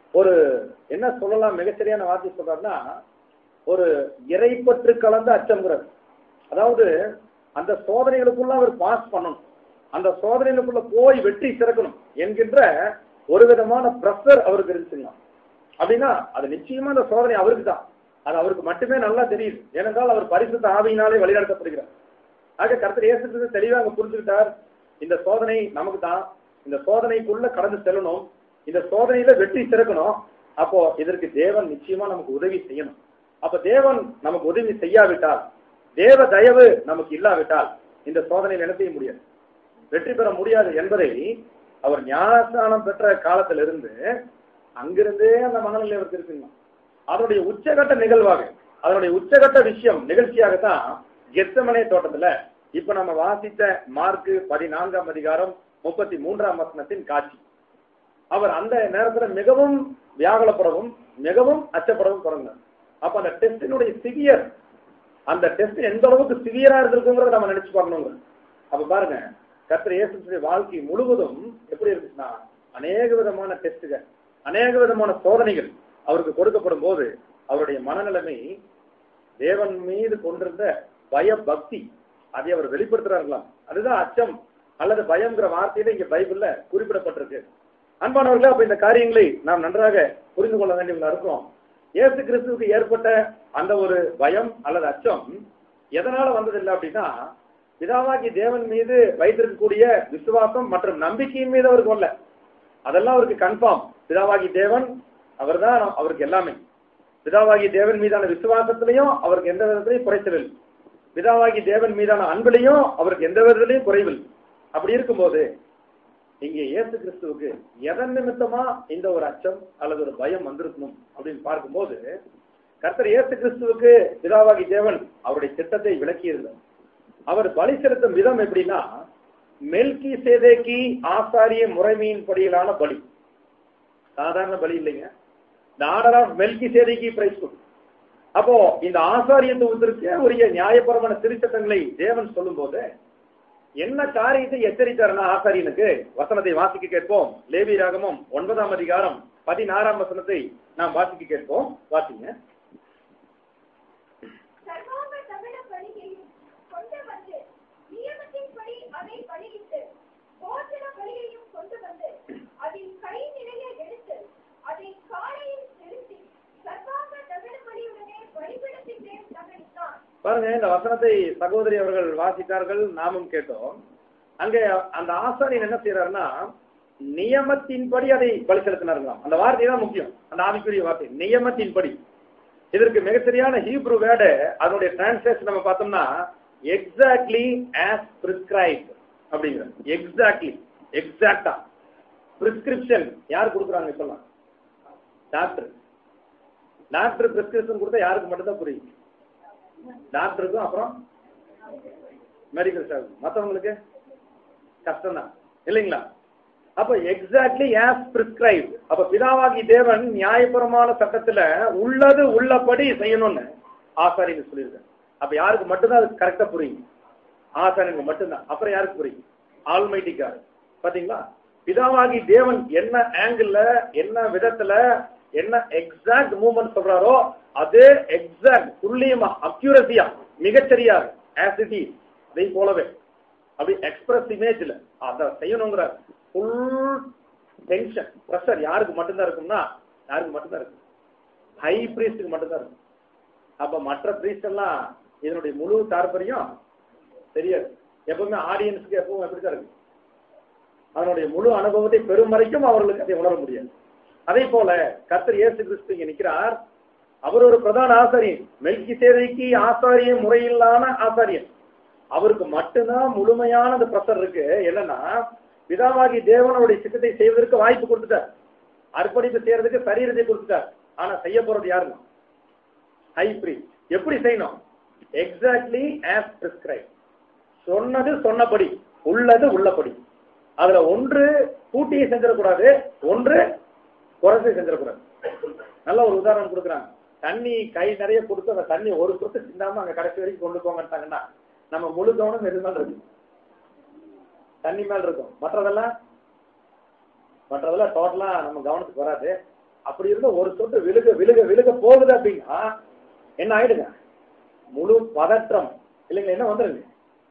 ஒரு என்ன சொல்லலாம், மிகச்சரியான வார்த்தை சொல்றாருன்னா ஒரு இறைப்பற்று கலந்த அச்சம்ங்கிறது. அதாவது அந்த சோதனைகளுக்குள்ள அவர் பாஸ் பண்ணணும், அந்த சோதனைகளுக்குள்ள போய் வெற்றி சிறக்கணும் என்கின்ற ஒரு விதமான பிரஷர் அவருக்கு இருந்துச்சுங்க. அப்படின்னா அது நிச்சயமா அந்த சோதனை அவருக்கு தான், அது அவருக்கு மட்டுமே நல்லா தெரியுது. ஏனென்றால் அவர் பரிசுத்த ஆவியினாலே வழிநடத்தப்படுகிறார். ஆக கர்த்தர் இயேசு கிறிஸ்து தெளிவாக அங்க புரிஞ்சுக்கிட்டார், இந்த சோதனை நமக்கு தான், இந்த சோதனைக்குள்ள கடந்து செல்லணும், இந்த சோதனையில வெற்றி சிறக்கணும். அப்போ இதற்கு தேவன் நிச்சயமா நமக்கு உதவி செய்யணும். அப்ப தேவன் நமக்கு உதவி செய்யாவிட்டால், தேவ தயவு நமக்கு இல்லாவிட்டால் இந்த சோதனையில் என்ன செய்ய முடியாது, வெற்றி பெற முடியாது என்பதை அவர் ஞானஸ்நானம் பெற்ற காலத்திலிருந்து அங்கிருந்தே அந்த மனநிலை அவருக்கு இருக்குங்க. அதனுடைய உச்சகட்ட நிகழ்வாக, அதனுடைய உச்சகட்ட விஷயம் நிகழ்ச்சியாகத்தான் கெத்செமனே தோட்டத்துல இப்ப நம்ம வாசித்த மார்க்கு பதினான்காம் அதிகாரம் முப்பத்தி மூன்றாம் வசனத்தின் காட்சி. அவர் அந்த நேரத்துல மிகவும் வியாகுலப்படவும் மிகவும் அச்சப்படவும் தொடங்கினார். அப்ப அந்த டெஸ்டினுடைய சிவியர், அந்த டெஸ்ட் எந்த அளவுக்கு சிவியரா இருந்திருக்குங்கிறத நம்ம நினைச்சு பார்க்கணுங்க. அப்ப பாருங்க, கர்த்தர் இயேசுவின் வாழ்க்கை முழுவதும் எப்படி இருந்துச்சுன்னா அநேக விதமான டெஸ்டுகள், அநேக விதமான சோதனைகள் அவருக்கு கொடுக்கப்படும் போது அவருடைய மனநிலைமை தேவன் மீது கொண்டிருந்த பய பக்தி அதை அவர் வெளிப்படுத்துறார்களாம். அதுதான் அச்சம் அல்லது பயம்ங்கிற வார்த்தையில இங்க பைபிள்ல குறிப்பிடப்பட்டிருக்கு. அன்பானவர்களே, அப்ப இந்த காரியங்களை நாம் நன்றாக புரிந்து கொள்ள வேண்டியவங்களா இருக்கோம். இயேசு கிறிஸ்துவுக்கு ஏற்பட்ட அந்த ஒரு பயம் அல்லது அச்சம் எதனால வந்ததில்லை அப்படின்னா, பிதாவாகி தேவன் மீது வைத்திருக்கக்கூடிய விசுவாசம் மற்றும் நம்பிக்கையின் மீது அவருக்கு வரல. அதெல்லாம் அவருக்கு கன்ஃபார்ம். பிதாவாகி தேவன் அவர் தான் அவருக்கு எல்லாமே. பிதாவாகி தேவன் மீதான விசுவாசத்திலையும் அவருக்கு எந்த விதத்திலையும் குறைச்சவில்லை, பிதாவாகி தேவன் மீதான அன்பிலையும் அவருக்கு எந்த விதத்திலையும் குறைவில். அப்படி இருக்கும்போது இங்கே இயேசு கிறிஸ்துவுக்கு எதன் நிமித்தமா இந்த ஒரு அச்சம் அல்லது ஒரு பயம் வந்திருக்கணும் அப்படின்னு பார்க்கும்போது, கர்த்தர் இயேசு கிறிஸ்துவுக்கு பிதாவாகி தேவன் அவருடைய திட்டத்தை விளக்கியிருந்தார். அவர் பலி செலுத்தும் விதம் எப்படின்னா, மெல்கி சேதேக்கி ஆசாரிய முறைமையின் படியிலான பலி, சாதாரண பலி இல்லைங்க. இந்த order of Melchizedek priest. அப்போ இந்த ஆசாரியத்துவத்திற்கு உரிய நியாயபரமான திருச்சட்டங்களை தேவன் சொல்லும் போது என்ன காரியத்தை எச்சரித்தார்னா ஆசாரியனுக்கு, வசனத்தை வாசிக்க கேட்போம். லேவியராகமம் ஒன்பதாம் அதிகாரம் பதினாறாம் வசனத்தை நாம் வாசிக்க கேட்போம். வாசிங்க. பாருங்க, இந்த வசனத்தை சகோதரி அவர்கள் வாசித்தார்கள், நாமும் கேட்டோம். அங்கே அந்த ஆசாரியன் என்ன செய்யறாருன்னா, நியமத்தின்படி அதை பலி செலுத்தினார்களாம். அந்த வார்த்தை தான் முக்கியம், அந்த ஆவிக்குரிய வார்த்தை, நியமத்தின்படி. இதற்கு மிகச்சரியான ஹீப்ரு வேர்டு, அதனுடைய டிரான்ஸ்லேஷன் நம்ம பார்த்தோம்னா எக்ஸாக்ட்லி ஆஸ் பிரிஸ்கிரைப்ட் அப்படிங்கிறது. எக்ஸாக்ட்லி, எக்ஸாக்டா. பிரிஸ்கிரிப்ஷன் யார் கொடுக்குறாங்க இப்பெல்லாம்? டாக்டர். டாக்டர் பிரிஸ்கிரிப்ஷன் கொடுத்தா யாருக்கு மட்டும்தான் புரியும்? டாக்டருக்கும் அப்புறம் மெடிக்கல் ஸ்டாஃப், மற்றவங்களுக்கு கஷ்டம் தான் இல்லைங்களா? அப்ப எக்ஸாக்ட்லி ஆஸ் பிரிஸ்கிரைப்ட். அப்ப பிதாவாகி தேவன் நியாயபரமான சட்டத்துல உள்ளது உள்ளபடி செய்யணும்னு ஆசாரியனுக்கு சொல்லியிருக்காரு. அப்ப யாருக்கு மட்டும்தான் அது கரெக்டா புரியும்? ஆசாரியனுக்கு மட்டும்தான். அப்புறம் யாருக்கு புரியும்? ஆல்மைட்டிக்காரு. பாத்தீங்களா? பிதாவாகி தேவன் என்ன ஆங்கிள், என்ன விதத்துல, என்ன எக்ஸாக்ட் மூவ்மெண்ட் சொல்றாரோ அதே எக்ஸாக்ட் துல்லியமா அக்யூரசியா மிகச்சரியா ஆஸ் இட் இஸ் அதை போலவே அப்படி எக்ஸ்பிரஸ் இமேஜ்ல அதை செய்யணுங்கிற ஃபுல் டென்ஷன் ப்ரெஷர் யாருக்கு மட்டும்தான் இருக்கும்னா, யாருக்கு மட்டும்தான் இருக்கும்? ஹை பிரீஸ்டுக்கு மட்டும்தான் இருக்கும். அப்ப மற்ற பிரீஸ்ட் எல்லாம் இதனுடைய முழு தாற்பயம் தெரியாது. எப்பவுமே ஆடியன்ஸுக்கு எப்பவும் எப்படிதான் இருக்கு, அதனுடைய முழு அனுபவத்தை பெறும் வரைக்கும் அவர்களுக்கு அதை உணர முடியாது. அதே போல கர்த்தர் இயேசு கிறிஸ்து இங்க நிற்கிறார். அவர் ஒரு பிரதான ஆசாரியன், மெல்கி சேதைக்கு ஆசாரிய முறையிலான ஆசாரியன். அவருக்கு மட்டும்தான் முழுமையான அந்த பிரஷர் இருக்கு. என்னன்னா, பிதாவாகி தேவனுடைய சித்தத்தை செய்வதற்கு வாய்ப்பு கொடுத்துட்டார், அர்ப்பணிப்பு செய்யறதுக்கு சரீரத்தை கொடுத்துட்டார். ஆனா செய்ய போறது யாருன்னா ஹை பிரீஸ்ட். எப்படி செய்யணும்? Exactly as prescribe. சொன்னது சொன்னபடி, உள்ளது உள்ளபடி. அதுல ஒன்று கூட்டியை செஞ்சிடக்கூடாது, ஒன்று குறைச்சி செஞ்சிடக்கூடாது. நல்ல ஒரு உதாரணம் கொடுக்குறாங்க. தண்ணி கை நிறைய கொடுத்து அந்த தண்ணி ஒரு சொட்டு சிந்தாம அங்க கடைசி வரைக்கும் கொண்டு போங்கட்டாங்கன்னா நம்ம முழு கவனம் எது மேல இருக்கும்? தண்ணி மேல இருக்கும். மற்றதெல்லாம் மற்றதெல்லாம் டோட்டலா நம்ம கவனத்துக்கு வராது. அப்படி இருந்த ஒரு சொட்டு விழுக விழுக விழுக போகுது அப்படின்னா என்ன ஆயிடுங்க? முழு பதற்றம் இல்லைங்க, என்ன வந்துருங்க,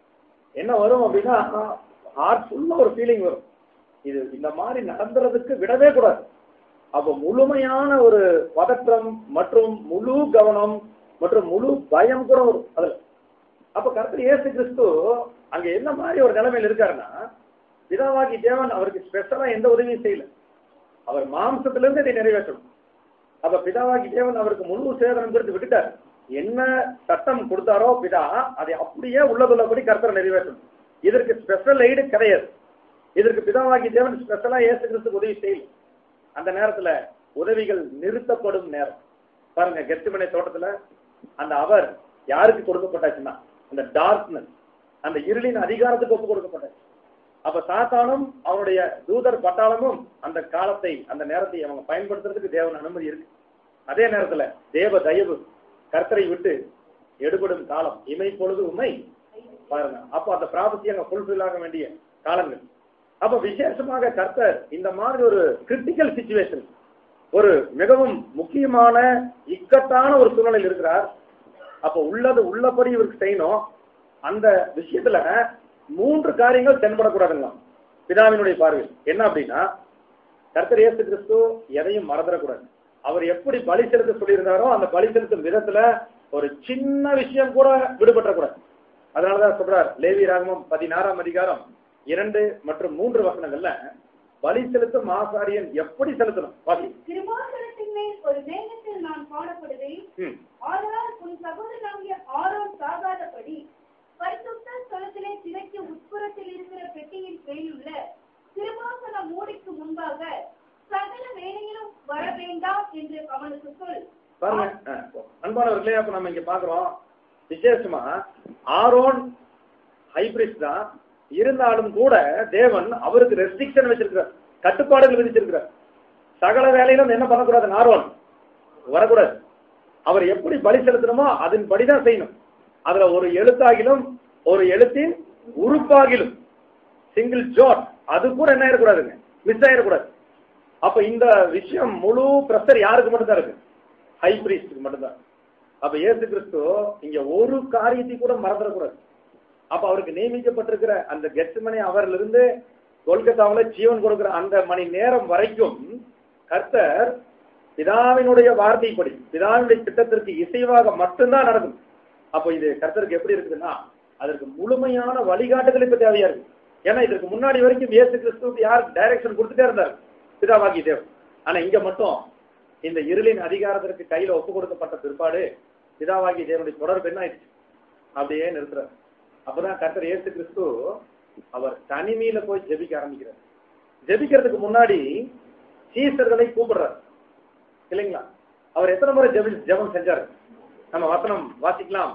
என்ன வரும் அப்படின்னா ஹார்ட் ஃபுல்லா ஒரு ஃபீலிங் வரும். இது இந்த மாதிரி நடந்துறதுக்கு விடவே கூடாது. அப்ப முழுமையான ஒரு பதற்றம் மற்றும் முழு கவனம் மற்றும் முழு பயம் கூட வரும் அதுல. அப்ப கர்த்தர் இயேசு கிறிஸ்து அங்க என்ன மாதிரி ஒரு நிலைமையில் இருக்காருன்னா, பிதாவாகி தேவன் அவருக்கு ஸ்பெஷலா எந்த உதவியும் செய்யல. அவர் மாம்சத்திலிருந்து இதை நிறைவேற்றணும். அப்ப பிதாவாகி தேவன் அவருக்கு முழு சேதனம் கொடுத்து விட்டுட்டார். என்ன சட்டம் கொடுத்தாரோ பிதா அதை அப்படியே உள்ளதுள்ளபடி கர்த்தர் நிறைவேற்றணும். இதற்கு ஸ்பெஷல் எய்டு கிடையாது. இதற்கு பிதாவாகி தேவன் ஸ்பெஷலா இயேசு கிறிஸ்துக்கு உதவி செய்யல. அந்த நேரத்துல உதவிகள் நிறுத்தப்படும் நேரம் பாருங்க. கெத்செமனே தோட்டத்துல அந்த அவர் யாருக்கு கொடுக்கப்பட்டாச்சுன்னா அந்த டார்க்னஸ், அந்த இருளின் அதிகாரத்துக்கு ஒப்பு கொடுக்கப்பட்டாச்சு. அப்ப சாத்தானும் அவனுடைய தூதர் பட்டாளமும் அந்த காலத்தை அந்த நேரத்தை அவங்க பயன்படுத்துறதுக்கு தேவன் அனுமதி இருக்கு. அதே நேரத்துல தேவ தயவு கர்த்தரை விட்டு எடுபடும் காலம் இமை பொழுது உண்மை பாருங்க. அப்போ அந்த ப்ராபசி அங்க ஃபுல்ஃபில் ஆக வேண்டிய காலங்கள். அப்ப விசேஷமாக கர்த்தர் இந்த மாதிரி ஒரு கிரிட்டிக்கல் சிச்சுவேஷன், ஒரு மிகவும் முக்கியமான இக்கட்டான ஒரு சூழ்நிலையில் இருக்கிறார். அப்ப உள்ளது உள்ளபடி இவருக்கு செய்யணும். அந்த விஷயத்துல மூன்று காரியங்கள் தென்படக்கூடாதுங்களா பிதாவினுடைய பார்வையில். என்ன அப்படின்னா, கர்த்தர் இயேசு கிறிஸ்து எதையும் மறந்துடக்கூடாது. அவர் எப்படி பலி செலுத்த சொல்லியிருந்தாரோ அந்த பலி செலுத்தும் விதத்துல ஒரு சின்ன விஷயம் கூட விடுபட்டக்கூடாது. அதனாலதான் சொல்றார் லேவி ராகமம் பதினாறாம் அதிகாரம் இரண்டு மற்றும் மூன்று வசனங்கள்ல பலி செலுத்தும் ஆசாரியன் எப்படி செலுத்தணும். கிருபாசனத்தின் மேல் ஒரு மேகத்தில் நான் காணப்படுவேன். ஆதலால் உன் சகோதரனாகிய ஆரோன் சாகாதபடி பரிசுத்த ஸ்தலத்திலே திரைக்கு உட்புறத்தில் இருக்கிற பெட்டியின் மேலுள்ள கிருபாசன மூடிக்கு முன்பாக சகல வேலையிலும் வர வேண்டாம் என்று அவனுக்கு சொல். பாருங்க அன்பானவர்களே, அப்ப நம்ம இங்க பாக்குறோம் விசேஷமா ஆரோன் ஹைபிரிஸ்ட் தான் இருந்தாலும் கூட தேவன் அவருக்கு ரெஸ்ட்ரிக்ஷன் வச்சிருக்கிறார், கட்டுப்பாடுகள் விதிச்சிருக்கிறார். சகல வேலையிலும் என்ன பண்ணக்கூடாது, ஆரோன் வரக்கூடாது. அவர் எப்படி பலி செலுத்தணுமோ அதன் படிதான் செய்யணும். அதுல ஒரு எழுத்தாகிலும் ஒரு எழுத்தின் உறுப்பாகிலும் சிங்கிள் ஜாட் அது கூட என்ன ஆயிடக்கூடாதுங்க, மிஸ் ஆயிடக்கூடாது. அப்ப இந்த விஷயம் முழு பிரஷர் யாருக்கு மட்டும்தான் இருக்கு, ஹை பிரீஸ்டுக்கு மட்டும்தான். அப்ப இயேசு கிறிஸ்து இங்க ஒரு காரியத்தை கூட மறந்துடக்கூடாது. அப்ப அவருக்கு நியமிக்கப்பட்டிருக்கிற அந்த கெத்செமனே அவரிலிருந்து கொல்கத்தாவில ஜீவன் கொடுக்கிற அந்த மணி நேரம் வரைக்கும் கர்த்தர் பிதாவினுடைய வார்த்தைப்படி பிதாவினுடைய திட்டத்திற்கு இசைவாக மட்டும்தான் நடக்கும். அப்போ இது கர்த்தருக்கு எப்படி இருக்குதுன்னா அதற்கு முழுமையான வழிகாட்டுதல் இப்ப தேவையா இருக்கு. ஏன்னா இதற்கு முன்னாடி வரைக்கும் இயேசு கிறிஸ்துவுக்கு யார் டைரக்ஷன் கொடுத்துட்டே இருந்தார், பிதாவாகி தேவன். ஆனா இங்க மட்டும் இந்த இருளின் அதிகாரத்திற்கு கையில ஒப்பு கொடுக்கப்பட்ட பிற்பாடு பிதாவாகி தேவனுடைய தொடர்பு என்ன ஆயிடுச்சு, அப்படியே நிறுத்துறாரு. அப்பதான் கர்த்தர் இயேசு கிறிஸ்து அவர் தனிமையில போய் ஜெபிக்க ஆரம்பிக்கிறார். ஜெபிக்கிறதுக்கு முன்னாடி சீசர்களை கூப்பிடுறார் இல்லைங்களா. அவர் எத்தனை முறை ஜெபி ஜெபம் செஞ்சாரு நம்ம வசனம் வாசிக்கலாம்.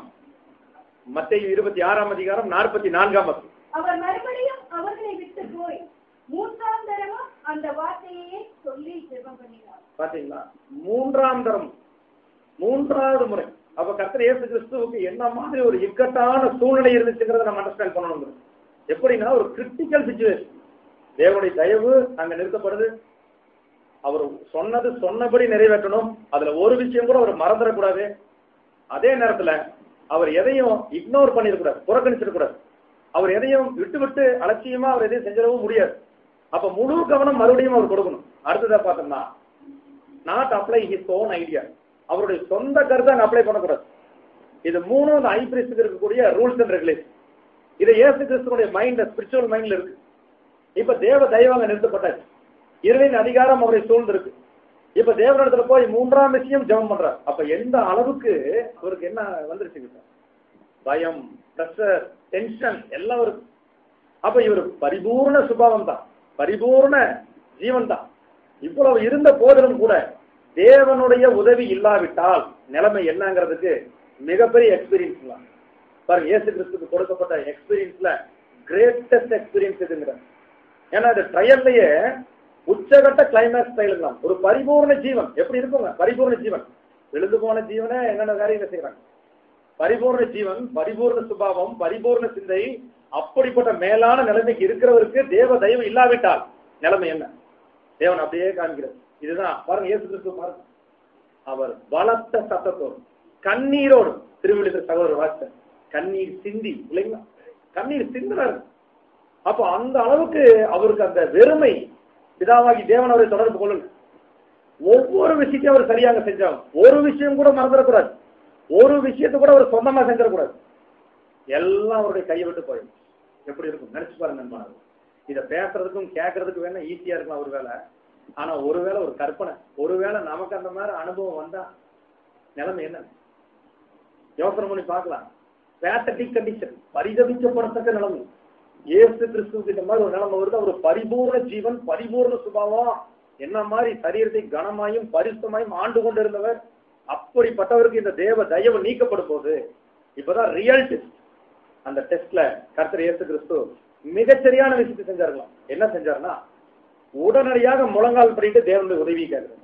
மத்தேயு இருபத்தி ஆறாம் அதிகாரம் நாற்பத்தி நான்காம் வசனம். அவர் மறுபடியும் அவர்களை விட்டு போய் மூன்றாம் தரமும் அந்த வார்த்தையே சொல்லி ஜெபம் பண்ணினார். பாத்தீங்களா, மூன்றாம் தரம், மூன்றாவது முறை. அப்ப கர்த்தர் இயேசு கிறிஸ்துவுக்கு என்ன மாதிரி ஒரு இக்கட்டான சூழ்நிலை இருந்துச்சுங்கிறத நம்ம அண்டர்ஸ்டாண்ட் பண்ணணும். எப்படின்னா ஒரு கிரிட்டிக்கல் சிச்சுவேஷன். தேவனுடைய தயவு அங்க நிறுத்தப்படுது. அவர் சொன்னது சொன்னபடி நிறைவேற்றணும். அதுல ஒரு விஷயம் கூட அவர் மறந்துடக்கூடாது. அதே நேரத்துல அவர் எதையும் இக்னோர் பண்ணிடக்கூடாது, புறக்கணிச்சிடக்கூடாது. அவர் எதையும் விட்டு விட்டு அலட்சியமா அவர் எதையும் செஞ்சிடவும் முடியாது. அப்ப முழு கவனம் மறுபடியும் அவர் கொடுக்கணும். அடுத்ததா பார்த்தோம்னா not apply his own idea, அவருடைய சொந்த கருத்தை அங்க அப்ளை பண்ணக்கூடாது. இது மூணும் அந்த ஐபிரிஸ்டுக்கு இருக்கக்கூடிய ரூல்ஸ் அண்ட் ரெகுலேஷன். இது இயேசு கிறிஸ்துவோட மைண்ட், ஸ்பிரிச்சுவல் மைண்ட்ல இருக்கு. இப்ப தேவ தயவாங்க நிறுத்தப்பட்டாச்சு. இருளின் அதிகாரம் அவரை சூழ்ந்திருக்கு. இப்ப தேவனிடத்துல போய் மூன்றாம் விஷயம் ஜெபம் பண்றார். அப்ப எந்த அளவுக்கு அவருக்கு என்ன வந்துருச்சுங்க, பயம், பிரஷர், டென்ஷன் எல்லாம் இருக்கு. அப்ப இவர் பரிபூர்ண சுபாவம் தான், பரிபூர்ண ஜீவன் தான். இவ்வளவு இருந்த போதிலும் கூட தேவனுடைய உதவி இல்லாவிட்டால் நிலைமை என்னங்கிறதுக்கு மிகப்பெரிய எக்ஸ்பீரியன்ஸ் தான். பாருங்க, இயேசு கிறிஸ்துக்கு கொடுக்கப்பட்ட எக்ஸ்பீரியன்ஸ்ல கிரேட்டஸ்ட் எக்ஸ்பீரியன்ஸ் இதுங்கிறார். ஏன்னா இந்த ட்ரையல்லையே உச்சகட்ட கிளைமேக்ஸ் ட்ரையல். ஒரு பரிபூர்ண ஜீவன் எப்படி இருக்குங்க, பரிபூர்ண ஜீவன். விழுந்து போன ஜீவனை என்னென்ன காரியங்களை செய்யறாங்க, பரிபூர்ண ஜீவன், பரிபூர்ண சுபாவம், பரிபூர்ண சிந்தை. அப்படிப்பட்ட மேலான நிலைமைக்கு இருக்கிறவருக்கு தேவ தயவு இல்லாவிட்டால் நிலைமை என்ன, தேவன் அப்படியே காண்கிறார். இதுதான் பாருங்க, இயேசு கிறிஸ்து பாருங்க, அவர் பலத்த சத்தத்தோடு கண்ணீரோடு, திருவிழித்த சகோதரர் வார்த்தை, கண்ணீர் சிந்தி இல்லைங்களா, கண்ணீர் சிந்தினார். அப்போ அந்த அளவுக்கு அவருக்கு அந்த வெறுமை, பிதாவாகி தேவன் அவரை தொடர்பு கொள்ளணும். ஒவ்வொரு விஷயத்தையும் அவர் சரியாக செஞ்சாங்க, ஒரு விஷயம் கூட மறந்துடக்கூடாது, ஒரு விஷயத்தை கூட அவர் சொந்தமா செஞ்சிடக்கூடாது, எல்லாம் அவருடைய கையை விட்டு போயிடும். எப்படி இருக்கும் நினைச்சு பாருங்க நண்பனாக. இதை பேசுறதுக்கும் கேட்கறதுக்கு வேணா ஈஸியா இருக்கலாம் ஒரு வேலை, ஆனா ஒருவேளை ஒரு கற்பனை, ஒருவேளை நமக்கு அந்த மாதிரி அனுபவம் வந்தா நிலைமை என்ன யோசனை பண்ணி பார்க்கலாம். பேத்தட்டிக் கண்டிஷன், பரிதவிக்கப்படத்தக்க நிலைமை. இயேசு கிறிஸ்துவுக்கு இந்த மாதிரி ஒரு நிலைமை வருது. ஒரு பரிபூர்ண ஜீவன், பரிபூர்ண சுபாவம், என்ன மாதிரி சரீரத்தை கனமாயும் பரிசுத்தமாயும் ஆண்டு கொண்டு இருந்தவர். அப்படிப்பட்டவருக்கு இந்த தேவ தயவு நீக்கப்படும் போது இப்பதான் ரியல் டெஸ்ட். அந்த டெஸ்ட்ல கர்த்தர் இயேசு கிறிஸ்து மிகச்சரியான விஷயத்தை செஞ்சார்களாம். என்ன செஞ்சாருன்னா, உடனடியாக முழங்கால் படிட்டு தேவனுடைய உதவியை கேட்கிறது.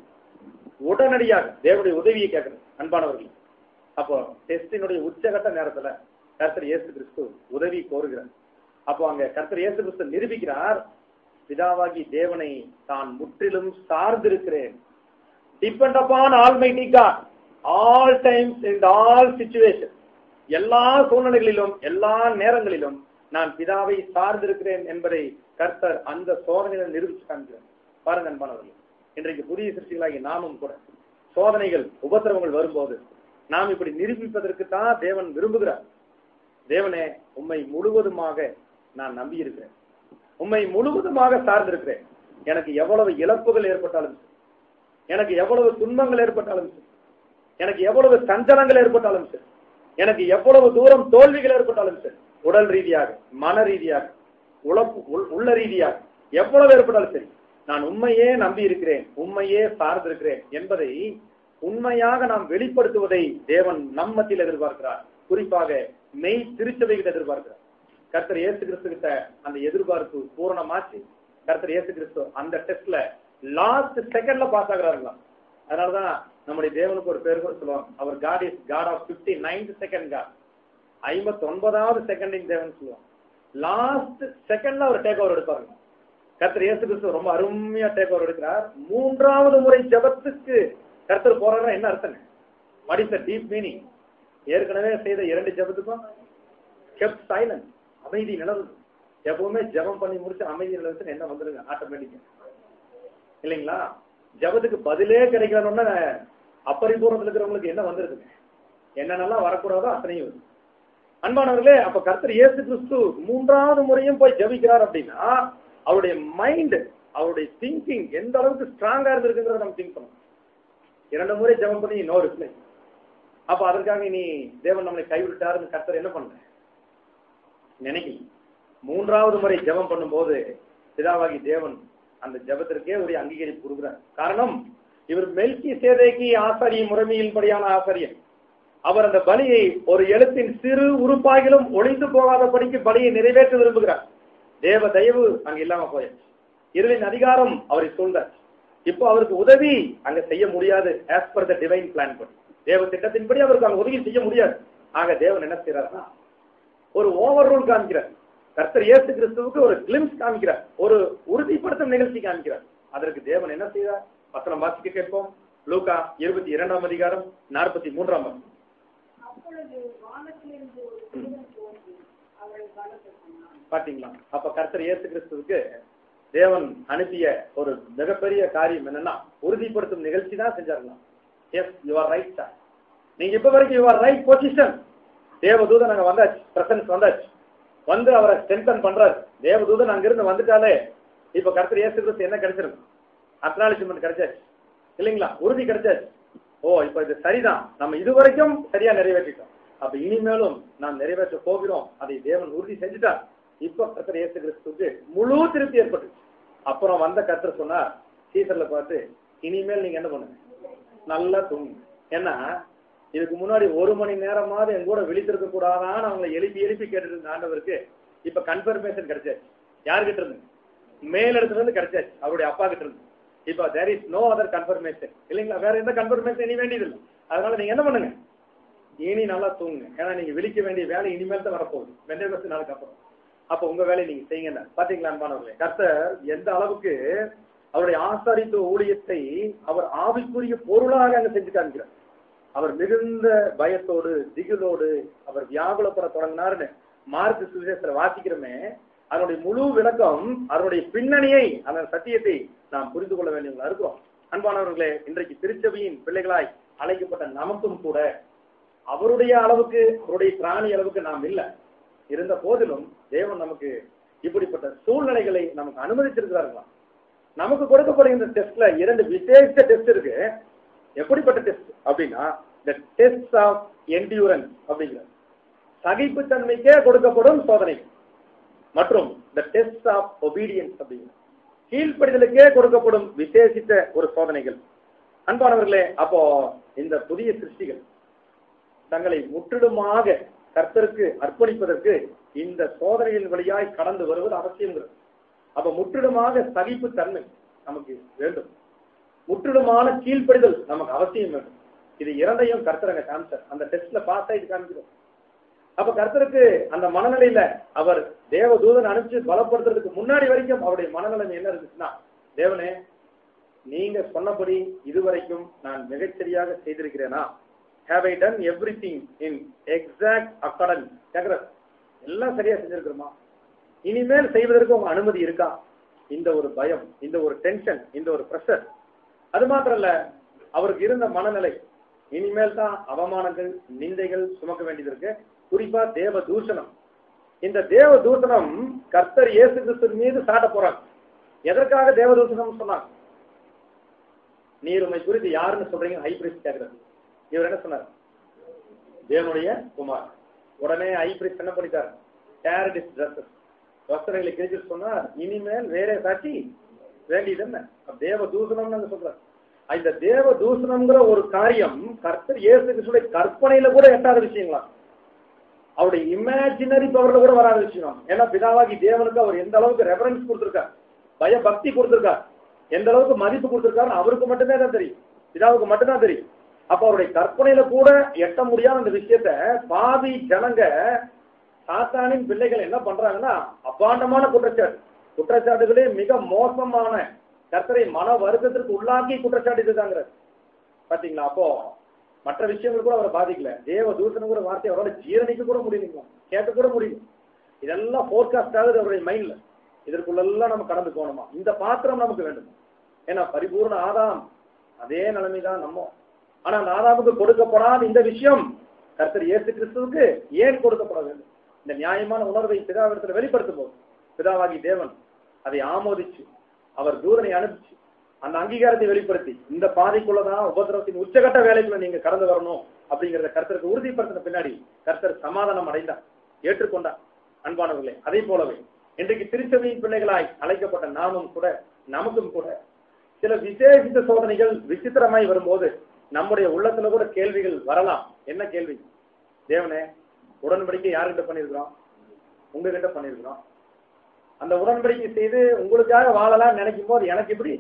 உடனடியாக தேவனுடைய உதவியை கேட்கிறது அன்பானவர்கள். அப்போ டெஸ்டினுடைய உச்சகட்ட நேரத்துல கர்த்தர் இயேசு கிறிஸ்து உதவி கோருகிறார். அப்போ அங்க கர்த்தர் இயேசு கிறிஸ்து நிரூபிக்கிறார், பிதாவாகி தேவனை தான் முற்றிலும் சார்ந்திருக்கிறேன். Depend upon almighty God all times in all situation. எல்லா சூழ்நிலைகளிலும் எல்லா நேரங்களிலும் நான் பிதாவை சார்ந்திருக்கிறேன் என்பதை கர்த்தர் அந்த சோதனைகளை நிரூபிச்சு காண்கிறார். பாருங்க அன்பானவர்கள், இன்றைக்கு புதிய சிருஷ்டிகளாகி நாமும் கூட சோதனைகள் உபத்திரவங்கள் வரும்போது நாம் இப்படி நிரூபிப்பதற்கு தான் தேவன் விரும்புகிறார். தேவனே, உம்மை முழுவதுமாக நான் நம்பி இருக்கிறேன், உம்மை முழுவதுமாக சார்ந்திருக்கிறேன். எனக்கு எவ்வளவு இழப்புகள் ஏற்பட்டாலும் சரி, எனக்கு எவ்வளவு துன்பங்கள் ஏற்பட்டாலும் சரி, எனக்கு எவ்வளவு சஞ்சலங்கள் ஏற்பட்டாலும் சரி, எனக்கு எவ்வளவு தூரம் தோல்விகள் ஏற்பட்டாலும் சரி, உடல் ரீதியாக, மன ரீதியாக, உழப்பு உள்ள ரீதியாக எவ்வளவு ஏற்பட்டாலும் சரி, நான் உண்மையே நம்பி இருக்கிறேன், உண்மையே சார்ந்திருக்கிறேன் என்பதை உண்மையாக நாம் வெளிப்படுத்துவதை தேவன் நம் மத்தியில் எதிர்பார்க்கிறார். குறிப்பாக மெய் திருச்சபைகிட்ட எதிர்பார்க்கிறார். கர்த்தர் இயேசு கிறிஸ்து கிட்ட அந்த எதிர்பார்ப்பு பூரணமாச்சு. கர்த்தர் இயேசு கிறிஸ்து அந்த டெஸ்ட்ல லாஸ்ட் செகண்ட்ல பாஸ் ஆகிறாருங்களா. அதனாலதான் நம்முடைய தேவனுக்கு ஒரு பேர் கூட சொல்லுவாங்க, அவர் God is God of fifty ninth second God, ஐம்பத்தி ஒன்பதாவது செகண்டிங் தேவன் சொல்லுவாங்க. லாஸ்ட் செகண்ட்ல அவர் டேக் ஓவர் எடுப்பாருங்க. கர்த்தர் இயேசு கிறிஸ்து ரொம்ப அருமையா டேக் ஓவர் எடுக்கிறார். மூன்றாவது முறை ஜெபத்துக்கு கர்த்தர் போறாருன்னா என்ன அர்த்தங்க? What is the deep meaning? ஏற்கனவே செய்த இரண்டு ஜெபத்துக்கும் கெப்ட் சைலன்ஸ், அமைதி நிலவுது. எப்பவுமே ஜெபம் பண்ணி முடிச்சு அமைதி நிலவுச்சுன்னு என்ன வந்துருங்க ஆட்டோமேட்டிக்கா இல்லைங்களா? ஜெபத்துக்கு பதிலே கிடைக்கணும்னா அப்பரிபூர்ணத்தில் இருக்கிறவங்களுக்கு என்ன வந்துருக்குங்க? என்னென்னலாம் வரக்கூடாதோ அத்தனையும் வருது. அன்பானவர்களே, அப்ப கர்த்தர் இயேசு கிறிஸ்து மூன்றாவது முறையும் போய் ஜெபிக்கிறார் அப்படின்னா அவருடைய மைண்ட், அவருடைய திங்கிங் எந்த அளவுக்கு ஸ்ட்ராங்கா இருந்திருக்குங்கிறத நம்ம திங்க் பண்ணணும். இரண்டு முறை ஜெபம் பண்ணி நோ ரிப்ளை. அப்ப அதற்காக நீ தேவன் நம்மளை கைவிட்டாருன்னு கர்த்தர் என்ன பண்ண நினைக்கல. மூன்றாவது முறை ஜெபம் பண்ணும்போது பிதாவாகி தேவன் அந்த ஜெபத்திற்கே ஒரு அங்கீகரிப்பு கொடுக்கிறார். காரணம், இவர் மெல்கி சேதைக்கு ஆசாரிய முறைமையின்படியான ஆசாரியன். அவர் அந்த பலியை ஒரு எழுத்தின் சிறு உறுப்பாகிலும் ஒளிந்து போகாதபடிக்கு பலியை நிறைவேற்ற விரும்புகிறார். தேவ தயவு அங்க இல்லாம போயாச்சு. இருளின் அதிகாரம் அவரை சூழ்ந்தாச்சு. இப்போ அவருக்கு உதவி அங்க செய்ய முடியாது. As per the divine plan படி, தேவ திட்டத்தின்படி அவருக்கு அங்க உதவி செய்ய முடியாது. ஆக தேவன் என்ன செய்யறாருன்னா ஒரு ஓவர் ரூல் காமிக்கிறார். கர்த்தர் இயேசு கிறிஸ்துவுக்கு ஒரு கிளிம்ஸ் காமிக்கிறார், ஒரு உறுதிப்படுத்தும் நிகழ்ச்சி காமிக்கிறார். அதற்கு தேவன் என்ன செய்தார்? வசனம் வாசிக்க கேட்போம். லூக்கா இருபத்தி இரண்டாம் அதிகாரம் நாற்பத்தி மூன்றாம் வசனம். பாத்தீங்களா? அப்ப கர்த்தர் இயேசு கிறிஸ்துவுக்கு தேவன் அனுப்பிய ஒரு மிகப்பெரிய காரியம் என்னன்னா உறுதிப்படுத்தும் நிகழ்ச்சி தான் செஞ்சாருலாம். Yes, you are right sir, நீங்க இப்ப வரைக்கும் யூ ஆர் ரைட் பொசிஷன். தேவதூதன் அங்க வந்தாச்சு, பிரசன்ஸ் வந்தாச்சு, வந்து அவரை ஸ்ட்ரென்தன் பண்றாரு. தேவதூதன் அங்கிருந்து வந்துட்டாலே இப்ப கர்த்தர் இயேசு கிறிஸ்து என்ன கிடைச்சிருக்கு? அக்னாலஜ்மெண்ட் கிடைச்சாச்சு இல்லைங்களா? உறுதி கிடைச்சாச்சு. ஓ, இப்ப இது சரிதான், நம்ம இதுவரைக்கும் சரியா நிறைவேற்றிட்டோம், அப்ப இனிமேலும் நாம் நிறைவேற்ற போகிறோம். அதை தேவன் உறுதி செஞ்சுட்டார். இப்ப கர்த்தர் இயேசு கிறிஸ்துக்கு முழு திருப்தி ஏற்பட்டுச்சு. அப்புறம் வந்த கர்த்தர் சொன்னார் சீசர்ல பார்த்து, இனிமேல் நீங்க என்ன பண்ணுங்க, நல்லா தூங்குங்க. ஏன்னா இதுக்கு முன்னாடி ஒரு மணி நேரமாவது என் கூட விழித்திருக்க கூடாதான்னு அவங்களை எழுப்பி எழுப்பி கேட்டுட்டு இருந்த ஆண்டவருக்கு இப்ப கன்ஃபர்மேஷன் கிடைச்சாச்சு. யாருகிட்ட இருந்து? மேல் இடத்துல இருந்து கிடைச்சாச்சு, அவருடைய அப்பா கிட்ட இருந்து. இப்ப there is no other confirmation இல்லைங்களா? வேற எந்த கன்ஃபர்மேஷன் இனி வேண்டியது இல்லை. அதனால நீங்க என்ன பண்ணுங்க, இனி நல்லா தூங்குங்க. ஏன்னா நீங்க விழிக்க வேண்டிய வேலை இனிமேல் தான் வரப்போகுது, ரெண்டே பத்து நாளுக்கு அப்புறம். அப்ப உங்க வேலையை நீங்க செய்யுங்க. பாத்தீங்களா அன்பானவர்களே, கர்த்தர் எந்த அளவுக்கு அவருடைய ஆசாரித்துவ ஊழியத்தை அவர் ஆவிக்குரிய பொருளாக அங்க செஞ்சு காமிக்கிறார். அவர் மிகுந்த பயத்தோடு திகிலோடு அவர் வியாகுலப்பட தொடங்கினார்னு மார்க்கு சுவிசேஷத்தை வாசிக்கிறோமே. அதனுடைய முழு விளக்கம், அதனுடைய பின்னணியை, அந்த சத்தியத்தை நாம் புரிந்து கொள்ள வேண்டியவங்களா இருக்கிறோம். அன்பானவர்களே, இன்றைக்கு திருச்சபையின் பிள்ளைகளாய் அழைக்கப்பட்ட நமக்கும் கூட அவருடைய அளவுக்கு, அவருடைய பிராணி அளவுக்கு நாம் இல்லை. இருந்த போதிலும் தேவன் நமக்கு இப்படிப்பட்ட சூழ்நிலைகளை நமக்கு அனுமதிச்சிருக்கிறார்களா? நமக்கு கொடுக்கப்படுகின்ற டெஸ்ட்ல இரண்டு விசேஷ டெஸ்ட் இருக்கு. எப்படிப்பட்ட டெஸ்ட் அப்படின்னா, the test of endurance அப்படிங்கிற சகிப்புத்தன்மைக்கே கொடுக்கப்படும் சோதனை, மற்றும் the test of obedience அப்படிங்கிற கீழ்ப்படிதலுக்கே கொடுக்கப்படும் விசேஷித்த ஒரு சோதனைகள். அன்பானவர்களே, அப்போ இந்த புதிய சிருஷ்டிகள் தங்களை முற்றிலுமாக கர்த்தருக்கு அர்ப்பணிப்பதற்கு இந்த சோதனையின் வழியாய் கடந்து வருவது அவசியங்கிறது. அப்ப முற்றிலுமாக சகிப்பு தன்மை நமக்கு வேண்டும், முற்றிலுமான கீழ்ப்படிதல் நமக்கு அவசியம் வேண்டும். இது இரண்டையும் கர்த்தரங்க காமிச்சார். அந்த டெஸ்ட்ல பாஸ் ஆயிட்டு காமிக்கிறோம். அப்ப கர்த்தருக்கு அந்த மனநிலையில அவர் தேவ தூதன் அனுப்பிச்சு பலப்படுத்துறதுக்கு முன்னாடி வரைக்கும் அவருடைய மனநிலைமை என்ன இருந்துச்சுன்னா, தேவனே நீங்க சொன்னபடி இதுவரைக்கும் நான் மிகச்சரியாக செய்திருக்கிறேனா? Have I done everything in exact accordance? எல்லாம் சரியா செஞ்சிருக்கிறோமா? இனிமேல் செய்வதற்கு உங்க அனுமதி இருக்கா? இந்த ஒரு பயம், இந்த ஒரு டென்ஷன், இந்த ஒரு பிரஷர். அது மாத்திரம் இல்ல, அவருக்கு இருந்த மனநிலை, இனிமேல் தான் அவமானங்கள் நிந்தைகள் சுமக்க வேண்டியது இருக்கு. குறிப்பா தேவ தூஷணம். இந்த தேவ தூஷணம் கர்த்தர் இயேசு கிறிஸ்து மீது சாட்ட போறாங்க. எதற்காக தேவ தூஷணம் சொன்னாங்க? நீர் உண்மை குறித்து யாருன்னு சொல்றீங்க? ஹை பிரிஸ்ட் கேட்கிறது. இவர் என்ன சொன்னார்? தேவனுடைய குமார். உடனே ஹை பிரிஸ்ட் என்ன பண்ணிட்டார்? டேரடிஸ் ட்ரெஸ்ஸஸ் வஸ்திரங்களை கிழிச்சு சொன்னார், இனிமேல் வேற சாட்சி வேண்டியது என்ன? தேவ தூஷணம்னு சொல்றார். இந்த தேவ தூஷணம்ங்கிற ஒரு காரியம் கர்த்தர் இயேசு கிறிஸ்துடைய கற்பனையில கூட எட்டாத விஷயங்களா, அவருடைய இமேஜினரி பவர்ல கூட வராத விஷயம். ஏன்னா பிதாவாகி தேவனுக்கு அவர் எந்த அளவுக்கு ரெஃபரன்ஸ் கொடுத்திருக்கார், பயபக்தி கொடுத்திருக்கார், எந்த அளவுக்கு மதிப்பு கொடுத்திருக்காரு அவருக்கு மட்டுமே தான் தெரியும், பிதாவுக்கு மட்டும்தான் தெரியும். அப்ப அவருடைய கற்பனையில கூட எட்ட முடியாத அந்த விஷயத்த பாவி ஜனங்க, சாத்தானின் பிள்ளைகள் என்ன பண்றாங்கன்னா, அபாண்டமான குற்றச்சாட்டு, குற்றச்சாட்டுகளே மிக மோசமான, கர்த்தரை மன வருத்தத்திற்கு உள்ளாக்கி குற்றச்சாட்டு இருக்காங்க. பாத்தீங்களா? அப்போ மற்ற விஷயங்கள் கூட அவரை பாதிக்கல. தேவ தூஷணங்கிற வார்த்தையை அவரால் ஜீரணிக்க கூட முடியல, கேட்க கூட முடியும். இதெல்லாம் போர்காஸ்ட் ஆகுது அவருடைய மைண்ட்ல. இதற்குள்ளெல்லாம் நம்ம கடந்து போகணுமா? இந்த பாத்திரம் நமக்கு வேண்டும். ஏன்னா பரிபூர்ண ஆதாம் அதே நிலைமைதான் நம்ம. ஆனா அந்த ஆதாமுக்கு கொடுக்கப்படாத இந்த விஷயம் கர்த்தர் இயேசு கிறிஸ்துவுக்கு ஏன் கொடுக்கப்பட வேண்டும்? இந்த நியாயமான உணர்வை பிதாவிடத்தில் வெளிப்படுத்தும் போது பிதாவாகி தேவன் அதை ஆமோதிச்சு அவர் தூதனை அனுப்பிச்சு அந்த அங்கீகாரத்தை வெளிப்படுத்தி, இந்த பாதைக்குள்ளதான் உபதிரவத்தின் உச்சகட்ட வேலைக்குள்ள நீங்க கடந்து வரணும் அப்படிங்கிறத கர்த்தருக்கு உறுதிப்படுத்தின பின்னாடி கர்த்தர் சமாதானம் அடைந்தார், ஏற்றுக்கொண்டார். அன்பானவர்களே, அதே போலவே இன்றைக்கு திருச்சபையின் பிள்ளைகளாய் அழைக்கப்பட்ட நாமும் கூட, நமக்கும் கூட சில விசேஷித்த சோதனைகள் விசித்திரமாய் வரும்போது நம்முடைய உள்ளத்துல கூட கேள்விகள் வரலாம். என்ன கேள்வி? தேவனே, உடன்படிக்கை யாருக்கிட்ட பண்ணிருக்கிறோம்? உங்ககிட்ட பண்ணிருக்கிறோம். அந்த உடன்படிக்கை செய்து உங்களுக்காக வாழலாம் நினைக்கும் போது எனக்கு இப்படி,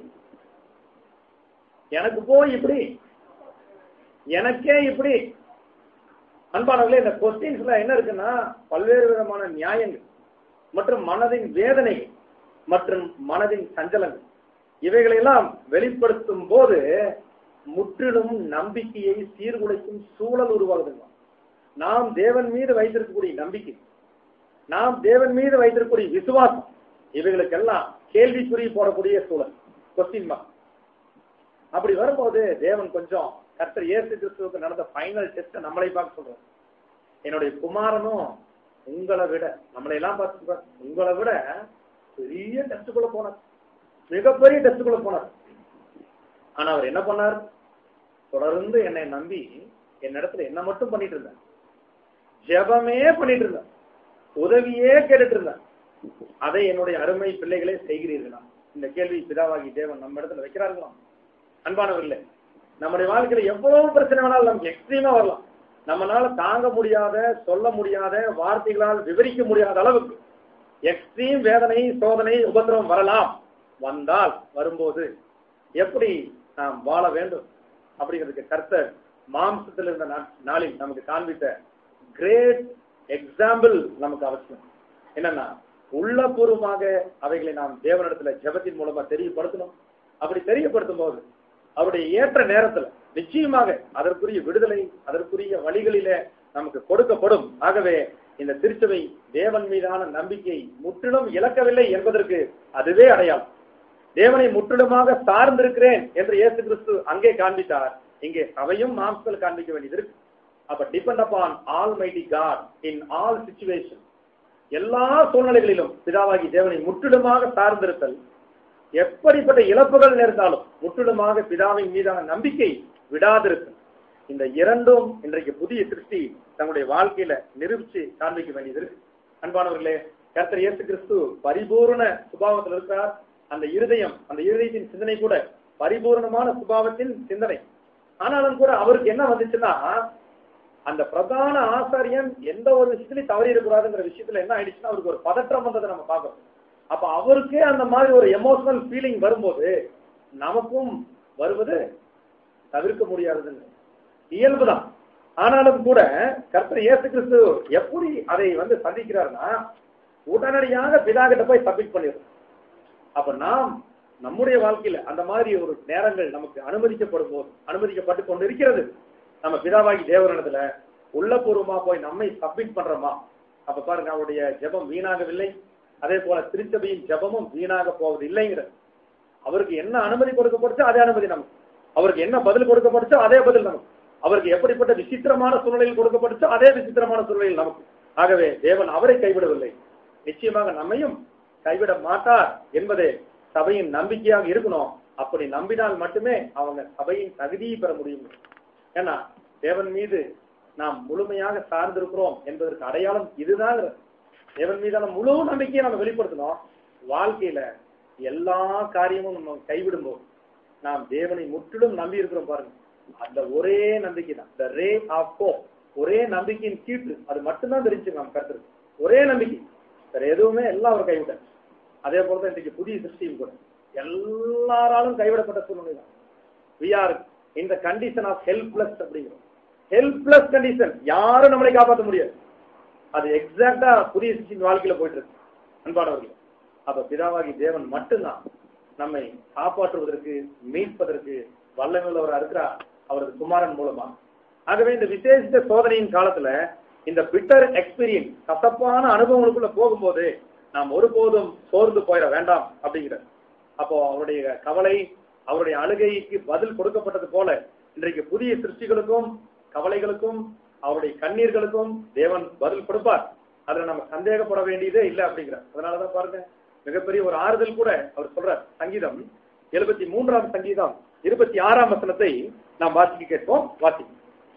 எனக்கு போய் இப்படி, எனக்கே இப்படி. அன்பானவர்களே, இந்த கொஸ்டின்ஸ்ல என்ன இருக்குன்னா, பல்வேறு விதமான நியாயங்கள் மற்றும் மனதின் வேதனை மற்றும் மனதின் சஞ்சலங்கள், இவைகளெல்லாம் வெளிப்படுத்தும் போது முற்றிலும் நம்பிக்கையை சீர்குலைக்கும் சூழல் உருவாகுதுங்க. நாம் தேவன் மீது வைத்திருக்கக்கூடிய நம்பிக்கை, நாம் தேவன் மீது வைத்திருக்கக்கூடிய விசுவாசம், இவைகளுக்கெல்லாம் கேள்விக்குறி போடக்கூடிய சூழல், கொஸ்டின் மார்க். அப்படி வரும்போது தேவன் கொஞ்சம் கர்த்தர் இயேசு கிறிஸ்துவுக்கு நடந்த ஃபைனல் டெஸ்ட் நம்மளை பார்க்க சொல்றாரு. என்னுடைய குமாரனும் உங்களை விட, நம்மளை எல்லாம் பார்த்து உங்களை விட பெரிய டெஸ்டுக்குள்ள போனார், மிகப்பெரிய டெஸ்டுக்குள்ள போனார். ஆனா அவர் என்ன பண்ணார்? தொடர்ந்து என்னை நம்பி என்னிடத்துல என்ன மட்டும் பண்ணிட்டு இருந்தார், ஜெபமே பண்ணிட்டு இருந்தார், உதவியே கேட்டுட்டு இருந்தார். அதை என்னுடைய அருமை பிள்ளைகளே செய்கிறீர்களா? இந்த கேள்வி பிதாவாகி தேவன் நம்ம இடத்துல வைக்கிறார்களாம். அன்பானவர்களே, நம்முடைய வாழ்க்கையில எவ்வளவு பிரச்சனை வேணாலும் நமக்கு எக்ஸ்ட்ரீமா வரலாம். நம்மளால தாங்க முடியாத, சொல்ல முடியாத, வார்த்தைகளால் விவரிக்க முடியாத அளவுக்கு எக்ஸ்ட்ரீம் வேதனை, சோதனை, உபத்திரவம் வரலாம். வந்தால் வரும்போது எப்படி நாம் வாழ வேண்டும் அப்படிங்கிறதுக்கு கர்த்தர் மாம்சத்தில் இருந்த நாளில் நமக்கு காண்பித்த கிரேட் எக்ஸாம்பிள் நமக்கு அவசியம். என்னன்னா, உள்ளபூர்வமாக அவைகளை நாம் தேவனிடத்துல ஜெபத்தின் மூலமா தெரியப்படுத்தணும். அப்படி தெரியப்படுத்தும் போது அவருடைய ஏற்ற நேரத்துல நிச்சயமாக அதற்குரிய விடுதலை அதற்குரிய வழிகளிலே நமக்கு கொடுக்கப்படும். ஆகவே இந்த திருச்சபை தேவன் மீதான நம்பிக்கை முற்றிலும் இழக்கவில்லை என்பதற்கு அதுவே அடையாளம். தேவனை முற்றிலுமாக சார்ந்திருக்கிறேன் என்று இயேசு கிறிஸ்து அங்கே காண்பித்தார். இங்கே சபையும் மாம்சத்தில் காண்பிக்க வேண்டியது இருக்கு. அப்ப depend upon almighty God in all situation, எல்லா சூழ்நிலைகளிலும் பிதாவாகி தேவனை முற்றிலுமாக சார்ந்திருத்தல். எப்படிப்பட்ட இழப்புகள் நேர்ந்தாலும் முற்றிலுமாக பிதாவின் மீதான நம்பிக்கை விடாதிருத்தல். இந்த இரண்டும் இன்றைக்கு புதிய சிருஷ்டி தங்களுடைய வாழ்க்கையில நிரூபிச்சு காண்பிக்க வேண்டியது இருக்கு. அன்பானவர்களே, கர்த்தர் இயேசு கிறிஸ்து பரிபூர்ண சுபாவத்தில் இருக்கிறார். அந்த இருதயம், அந்த இருதயத்தின் சிந்தனை கூட பரிபூர்ணமான சுபாவத்தின் சிந்தனை. ஆனாலும் கூட அவருக்கு என்ன வந்துச்சுன்னா, அந்த பிரதான ஆசாரியன் எந்த ஒரு விஷயத்திலையும் தவறி இருக்கக்கூடாதுங்கிற விஷயத்துல என்ன ஆயிடுச்சுன்னா அவருக்கு ஒரு பதற்றம் வந்ததை நம்ம பார்க்கறோம். அப்ப அவருக்கே அந்த மாதிரி ஒரு எமோஷனல் ஃபீலிங் வரும்போது நமக்கும் வருவது தவிர்க்க முடியாதுன்னு இயல்புதான். ஆனாலும் கூட கர்த்தர் இயேசு கிறிஸ்து எப்படி அதை வந்து சந்திக்கிறார்னா, உடனடியாக பிதா கிட்ட போய் சப்மிட் பண்ணிடுறோம். அப்ப நாம் நம்முடைய வாழ்க்கையில அந்த மாதிரி ஒரு நேரங்கள் நமக்கு அனுமதிக்கப்படும் போது, அனுமதிக்கப்பட்டு கொண்டு இருக்கிறது, நம்ம பிதாவாகி தேவனிடத்துல உள்ளபூர்வமா போய் நம்மை சப்மிட் பண்றோமா? அப்ப பாருங்க, அவருடைய ஜெபம் வீணாகவில்லை. அதே போல திருச்சபையின் ஜெபமும் வீணாக போவது இல்லைங்கிறது. அவருக்கு என்ன அனுமதி கொடுக்கப்பட்டுச்சோ அதே அனுமதி நமக்கு, அவருக்கு என்ன பதில் கொடுக்கப்பட்டுச்சோ அதே பதில் நமக்கு, அவருக்கு எப்படிப்பட்ட விசித்திரமான சூழ்நிலையில் கொடுக்கப்பட்டுச்சோ அதே விசித்திரமான சூழ்நிலையில் நமக்கு. ஆகவே தேவன் அவரை கைவிடவில்லை, நிச்சயமாக நம்மையும் கைவிட மாட்டார் என்பதே சபையின் நம்பிக்கையாக இருக்கணும். அப்படி நம்பினால் மட்டுமே அவங்க சபையின் தகுதியை பெற முடியும். ஏன்னா தேவன் மீது நாம் முழுமையாக சார்ந்திருக்கிறோம் என்பதற்கு அடையாளம் இதுதான். தேவன் மீதான முழு நம்பிக்கையை நம்ம வெளிப்படுத்தணும். வாழ்க்கையில எல்லா காரியமும் நம்ம கைவிடும் போது நாம் தேவனை முற்றிலும் நம்பி இருக்கிறோம் பாருங்க, அந்த ஒரே நம்பிக்கை தான், the ray of hope, ஒரே நம்பிக்கையின் கீற்று, அது மட்டும்தான் தெரிஞ்சு நாம் கருத்து. ஒரே நம்பிக்கை, வேற எதுவுமே எல்லாம் அவர் கைவிட்டார். அதே போலதான் இன்றைக்கு புதிய சிருஷ்டியும் கூட எல்லாராலும் கைவிடப்பட்ட சூழ்நிலை தான். we are in the condition of helpless அப்படிங்கிறோம். helpless condition, யாரும் நம்மளை காப்பாற்ற முடியாது. அது எக்ஸாக்டா புதிய சிருஷ்டியின் வாழ்க்கையில போயிட்டு இருக்கு அன்பானவர்கள். அப்ப பிதாவாகி தேவன் மட்டும்தான் நம்மை காப்பாற்றுவதற்கு மீட்பதற்கு வல்லமையுள்ளவராக இருக்கிறார் அவரது குமாரன் மூலமா. ஆகவே இந்த விசேஷ சோதனையின் காலத்துல இந்த பிட்டர் எக்ஸ்பீரியன்ஸ், கசப்பான அனுபவங்களுக்குள்ள போகும்போது நாம் ஒருபோதும் சோர்ந்து போயிட வேண்டாம் அப்படிங்கிறார். அப்போ அவருடைய கவலை, அவருடைய அழுகைக்கு பதில் கொடுக்கப்பட்டது போல இன்றைக்கு புதிய சிருஷ்டிகளுக்கும் கவலைகளுக்கும் அவருடைய கண்ணீர்களுக்கும் தேவன் பதில் கொடுப்பார். அதுல நம்ம சந்தேகப்பட வேண்டியதே இல்லை அப்படிங்கிறார். அதனாலதான் பாருங்க, மிகப்பெரிய ஒரு ஆறுதல் கூட அவர் சொல்றார். சங்கீதம் எழுபத்தி மூன்றாம் சங்கீதம் இருபத்தி ஆறாம் வசனத்தை நாம் வாசிக்க கேட்போம். வாசிக்க.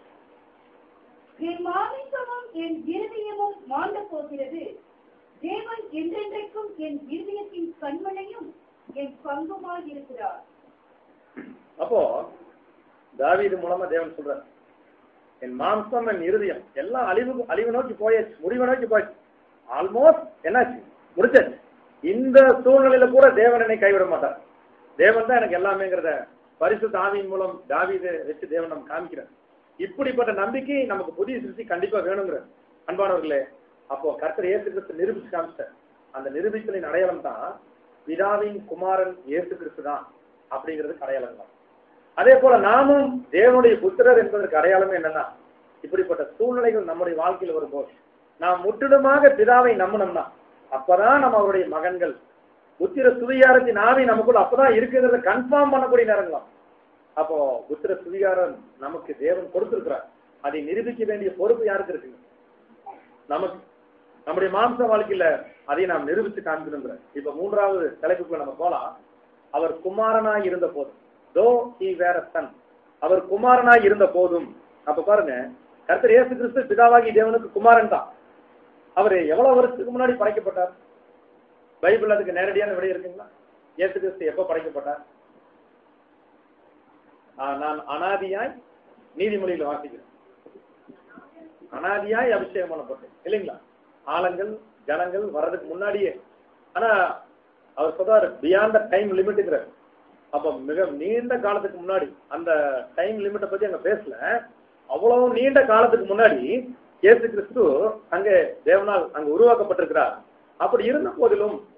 என் மாமிசமும் என் இருதயமும் மாண்ட போகிறது, தேவன் என்றென்றைக்கும் என் இருதயத்தின் கண்மனையும் என் பங்குமாய் இருக்கிறார். அப்போ தாவீது மூலமா தேவன் சொல்றார், என் மாம்சம் என் இருதயம் எல்லாம் அழிவு அழிவு நோக்கி போயாச்சு, முடிவை நோக்கி போயாச்சு, ஆல்மோஸ்ட் என்னாச்சு, முடிச்சாச்சு. இந்த சூழ்நிலையில கூட தேவன் என்னை கைவிட மாட்டார், தேவன் தான் எனக்கு எல்லாமேங்கிறத பரிசுத்த ஆவியின் மூலம் தாவீதை வச்சு தேவன் நம்ம காமிக்கிறார். இப்படிப்பட்ட நம்பிக்கை நமக்கு புதிய சிருஷ்டி கண்டிப்பா வேணுங்கிற அன்பானவர்களே. அப்போ கர்த்தர் இயேசு கிறிஸ்து நிரூபிச்சு காமிச்சார். அந்த நிரூபித்தலின் அடையாளம் தான் பிதாவின் குமாரன் இயேசு கிறிஸ்து தான் அப்படிங்கிறதுக்கு அடையாளம் தான். அதே போல நாமும் தேவனுடைய புத்திரர் என்பதற்கு அடையாளமே என்னன்னா, இப்படிப்பட்ட சூழ்நிலைகள் நம்முடைய வாழ்க்கையில் வரும்போது நாம் முற்றிலுமாக பிதாவை நம்பணும்னா அப்பதான் நம்ம அவருடைய மகன்கள். புத்திர சுவிகாரத்தின் ஆவி நமக்குள்ள அப்பதான் இருக்குங்கிறத கன்ஃபார்ம் பண்ணக்கூடிய நேரங்களாம். அப்போ புத்திர சுவிகாரம் நமக்கு தேவன் கொடுத்திருக்கிறார். அதை நிரூபிக்க வேண்டிய பொறுப்பு யாருக்கு இருக்குங்க? நமக்கு. நம்முடைய மாம்ச வாழ்க்கையில அதை நாம் நிரூபித்து காண்பிக்கிற. இப்ப மூன்றாவது தலைப்புக்குள்ள நம்ம போலாம். அவர் குமாரனாய் இருந்த போதும், though he where a Sun, அவர் குமாரனாய் இருந்த போதும். அப்ப பாருங்க, கர்த்தர் இயேசு கிறிஸ்து பிதாவாகி தேவனுக்கு குமாரன் தான். அவரு எவ்வளவு வருஷத்துக்கு முன்னாடி படைக்கப்பட்டார்? பைபிள் அதுக்கு நேரடியான விடை இருக்குங்களா? இயேசு கிறிஸ்து எப்ப படைக்கப்பட்டார்? நான் அனாதியாய் நீதிமொழியில வாசிக்கிறேன், அனாதியாய் அபிஷேகம் பண்ணப்பட்டேன் இல்லைங்களா? ஆழங்கள் ஜனங்கள் வர்றதுக்கு முன்னாடியே. ஆனா அவர் சொல்றாரு பியாண்ட் டைம் லிமிட்ங்கிறார். அப்ப மிக நீண்ட காலத்துக்கு முன்னாடி, அந்த டைம் லிமிட்டை பத்தி அங்க பேசல, அவ்வளவு நீண்ட காலத்துக்கு முன்னாடி இயேசு கிறிஸ்து அங்கே தேவனால் அங்க உருவாக்கப்பட்டிருக்கிறார். அப்படி இருந்த போதிலும்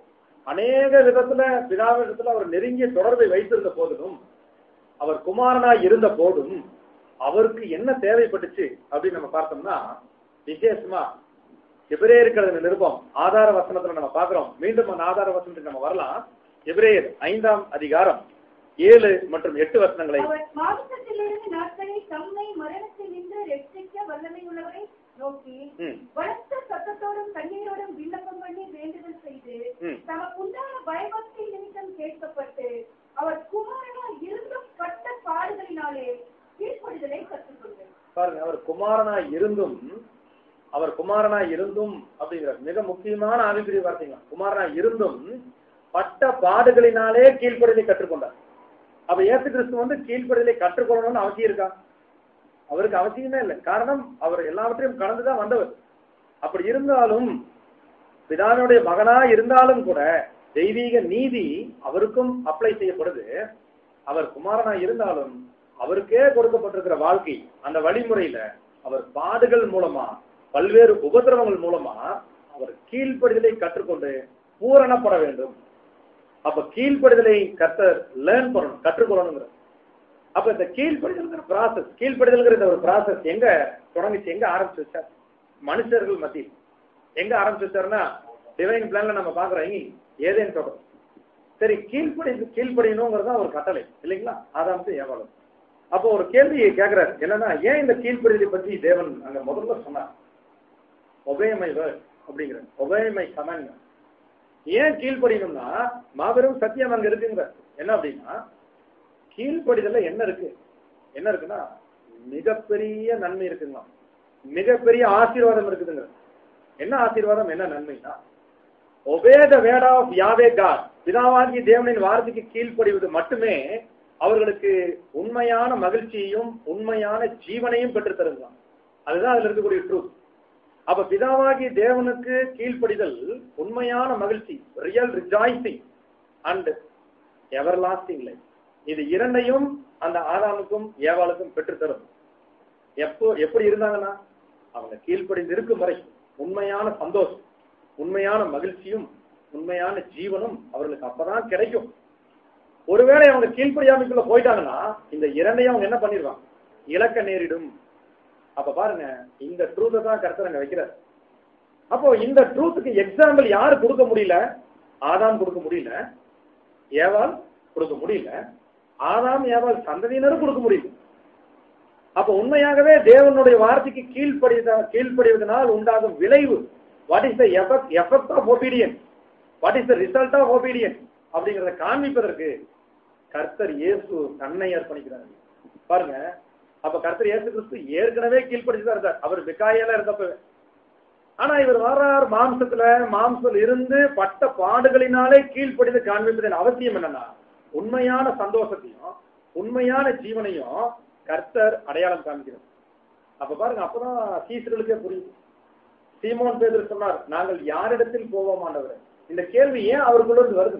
அநேக விதத்துல பிதாவிடத்துல அவர் நெருங்கிய தொடர்பை வைத்திருந்த போதிலும், அவர் குமாரனாய் இருந்த போதும் அவருக்கு என்ன தேவைப்பட்டுச்சு அப்படின்னு நம்ம பார்த்தோம்னா, விசேஷமா எபிரேயர்கள் நிருபம் ஆதார வசனத்துல நம்ம பார்க்கிறோம். மீண்டும் அந்த ஆதார வசனத்துக்கு நம்ம வரலாம். எபிரேயர் ஐந்தாம் அதிகாரம் ஏழு மற்றும் எட்டு வசனங்களை. அவர் மாம்சத்திலிருந்து நாட்களை தம்மை மரணத்தில் நின்று ரட்சிக்க வல்லமை உள்ளவரை நோக்கி பலத்த சத்தத்தோடும் கண்ணீரோடும் விண்ணப்பம் பண்ணி வேண்டுதல் செய்து தமக்கு உண்டான பயபக்தி நிமித்தம் கேட்கப்பட்டு அவர் குமாரனா இருந்தும் பட்ட பாடுகளினாலே கீழ்ப்படிதலை கற்றுக்கொண்டார். பாருங்க, அவர் குமாரனா இருந்தும் அவர் குமாரனா இருந்தும் அப்படிங்கிற மிக முக்கியமான ஆவிக்குரிய வார்த்தைங்க. குமாரனா இருந்தும் பட்ட பாடுகளினாலே கீழ்ப்படிதலை கற்றுக்கொண்டார். அப்ப இயேசு கிறிஸ்து வந்து கீழ்ப்படிதலை கற்றுக்கொள்ளணும்னு அவசியம் இருக்கா? அவருக்கு அவசியமே இல்லை. காரணம், அவர் எல்லாவற்றையும் கலந்துதான் வந்தவர். அப்படி இருந்தாலும், பிதாவினுடைய மகனா இருந்தாலும் கூட தெய்வீக நீதி அவருக்கும் அப்ளை செய்யப்படுது. அவர் குமாரனா இருந்தாலும் அவருக்கே கொடுக்கப்பட்டிருக்கிற வாழ்க்கை, அந்த வழிமுறையில அவர் பாடுகள் மூலமா, பல்வேறு உபதிரவங்கள் மூலமா அவர் கீழ்ப்படிதலை கற்றுக்கொண்டு பூரணப்பட வேண்டும். அப்ப கீழ்ப்படிதலை கர்த்தர் லேர்ன் பண்ணணும், கற்றுக்கொள்ளணுங்கிற. அப்ப இந்த கீழ்ப்படிதல்ங்கிற ப்ராசஸ், கீழ்ப்படிதல்ங்கிற ஒரு ப்ராசஸ் எங்க தொடங்கிச்சு, எங்க ஆரம்பிச்சு வச்சார்? மனுஷர்கள் மத்தியில் எங்க ஆரம்பிச்சு வச்சாருன்னா, டிவைன் பிளான்ல நம்ம பாக்குறோம், எங்க ஏதேன்னு சொல்றோம். சரி, கீழ்ப்படி கீழ்ப்படியணுங்கிறது ஒரு கட்டளை இல்லைங்களா, ஆதாமுக்கு ஏவாளும். அப்போ ஒரு கேள்வி கேட்கிறாரு, என்னன்னா, ஏன் இந்த கீழ்ப்படிதலை பற்றி தேவன் அங்க முதல்ல சொன்னார்? ஒபே மை வேர்ட் அப்படிங்கிற, ஒபே மை கமாண்ட். ஏன் கீழ்ப்படியணும்னா, மாபெரும் சத்தியம் அங்க இருக்குங்க. என்ன அப்படின்னா, கீழ்ப்படிதல்ல என்ன இருக்கு, என்ன இருக்குன்னா மிகப்பெரிய நன்மை இருக்குங்க, மிகப்பெரிய ஆசீர்வாதம் இருக்குதுங்க. என்ன ஆசீர்வாதம், என்ன நன்மைனா, obey the word of Yahweh God, பிதாவாகிய தேவனின் வார்த்தைக்கு கீழ்ப்படிவது மட்டுமே அவர்களுக்கு உண்மையான மகிழ்ச்சியையும் உண்மையான ஜீவனையும் பெற்று தருங்களாம். அதுதான் அதுல இருக்கக்கூடிய ட்ரூத். அப்ப பிதாவாகிய தேவனுக்கு கீழ்ப்படிதல் உண்மையான மகிழ்ச்சி, real rejoicing and everlasting life. இது இரண்டையும் அந்த ஆதாமுக்கும் ஏவாளுக்கும் பெற்று தரும். எப்போ எப்படி இருந்தாங்கன்னா, அவங்க கீழ்ப்படிந்து இருக்கும் வரை உண்மையான சந்தோஷம், உண்மையான மகிழ்ச்சியும் உண்மையான ஜீவனும் அவர்களுக்கு அப்பதான் கிடைக்கும். ஒருவேளை அவங்க கீழ்ப்படியாமைக்குள்ள போயிட்டாங்கன்னா இந்த இரண்டையும் அவங்க என்ன பண்ணிடுவாங்க, இழக்க நேரிடும். அப்ப பாருங்க, இந்த ட்ரூத்தை தான் கர்த்தர் அங்க வைக்கிறார். அப்போ இந்த ட்ரூத்துக்கு எக்ஸாம்பிள் யாரு கொடுக்க முடியல? ஆதாம் கொடுக்க முடியல, ஏவாள் கொடுக்க முடியல, ஆதாம் ஏவாள் சந்ததியினரும் கொடுக்க முடியல. அப்ப உண்மையாகவே தேவனுடைய வார்த்தைக்கு கீழ்ப்படித கீழ்ப்படிவதனால் உண்டாகும் விளைவு, what is the effect effect of obedience, what is the result of obedience அப்படிங்கிறத காண்பிப்பதற்கு கர்த்தர் இயேசு தன்னை அர்ப்பணிக்கிறார். பாருங்க, அப்ப கர்த்தர் இயேசு கிறிஸ்து ஏற்கனவே கீழ்ப்படிச்சுதான் இருந்தார். அவர் மிகாயலா இருந்தப்ப, ஆனா இவர் வர்றார் மாம்சத்துல, மாம்சத்தில் இருந்து பட்ட பாடுகளினாலே கீழ்ப்படிந்து காண்பிப்பதன் அவசியம் என்னன்னா, உண்மையான சந்தோஷத்தையும் உண்மையான ஜீவனையும் கர்த்தர் அடையாளம் காண்பிக்கிறார். அப்ப பாருங்க, அப்பதான் சீசர்களுக்கே புரியுது. சீமோன் பேதுரு சொன்னார், நாங்கள் யாரிடத்தில் போவோம் ஆண்டவரே? இந்த கேள்வி ஏன் அவருக்குள்ள இருந்து வருது?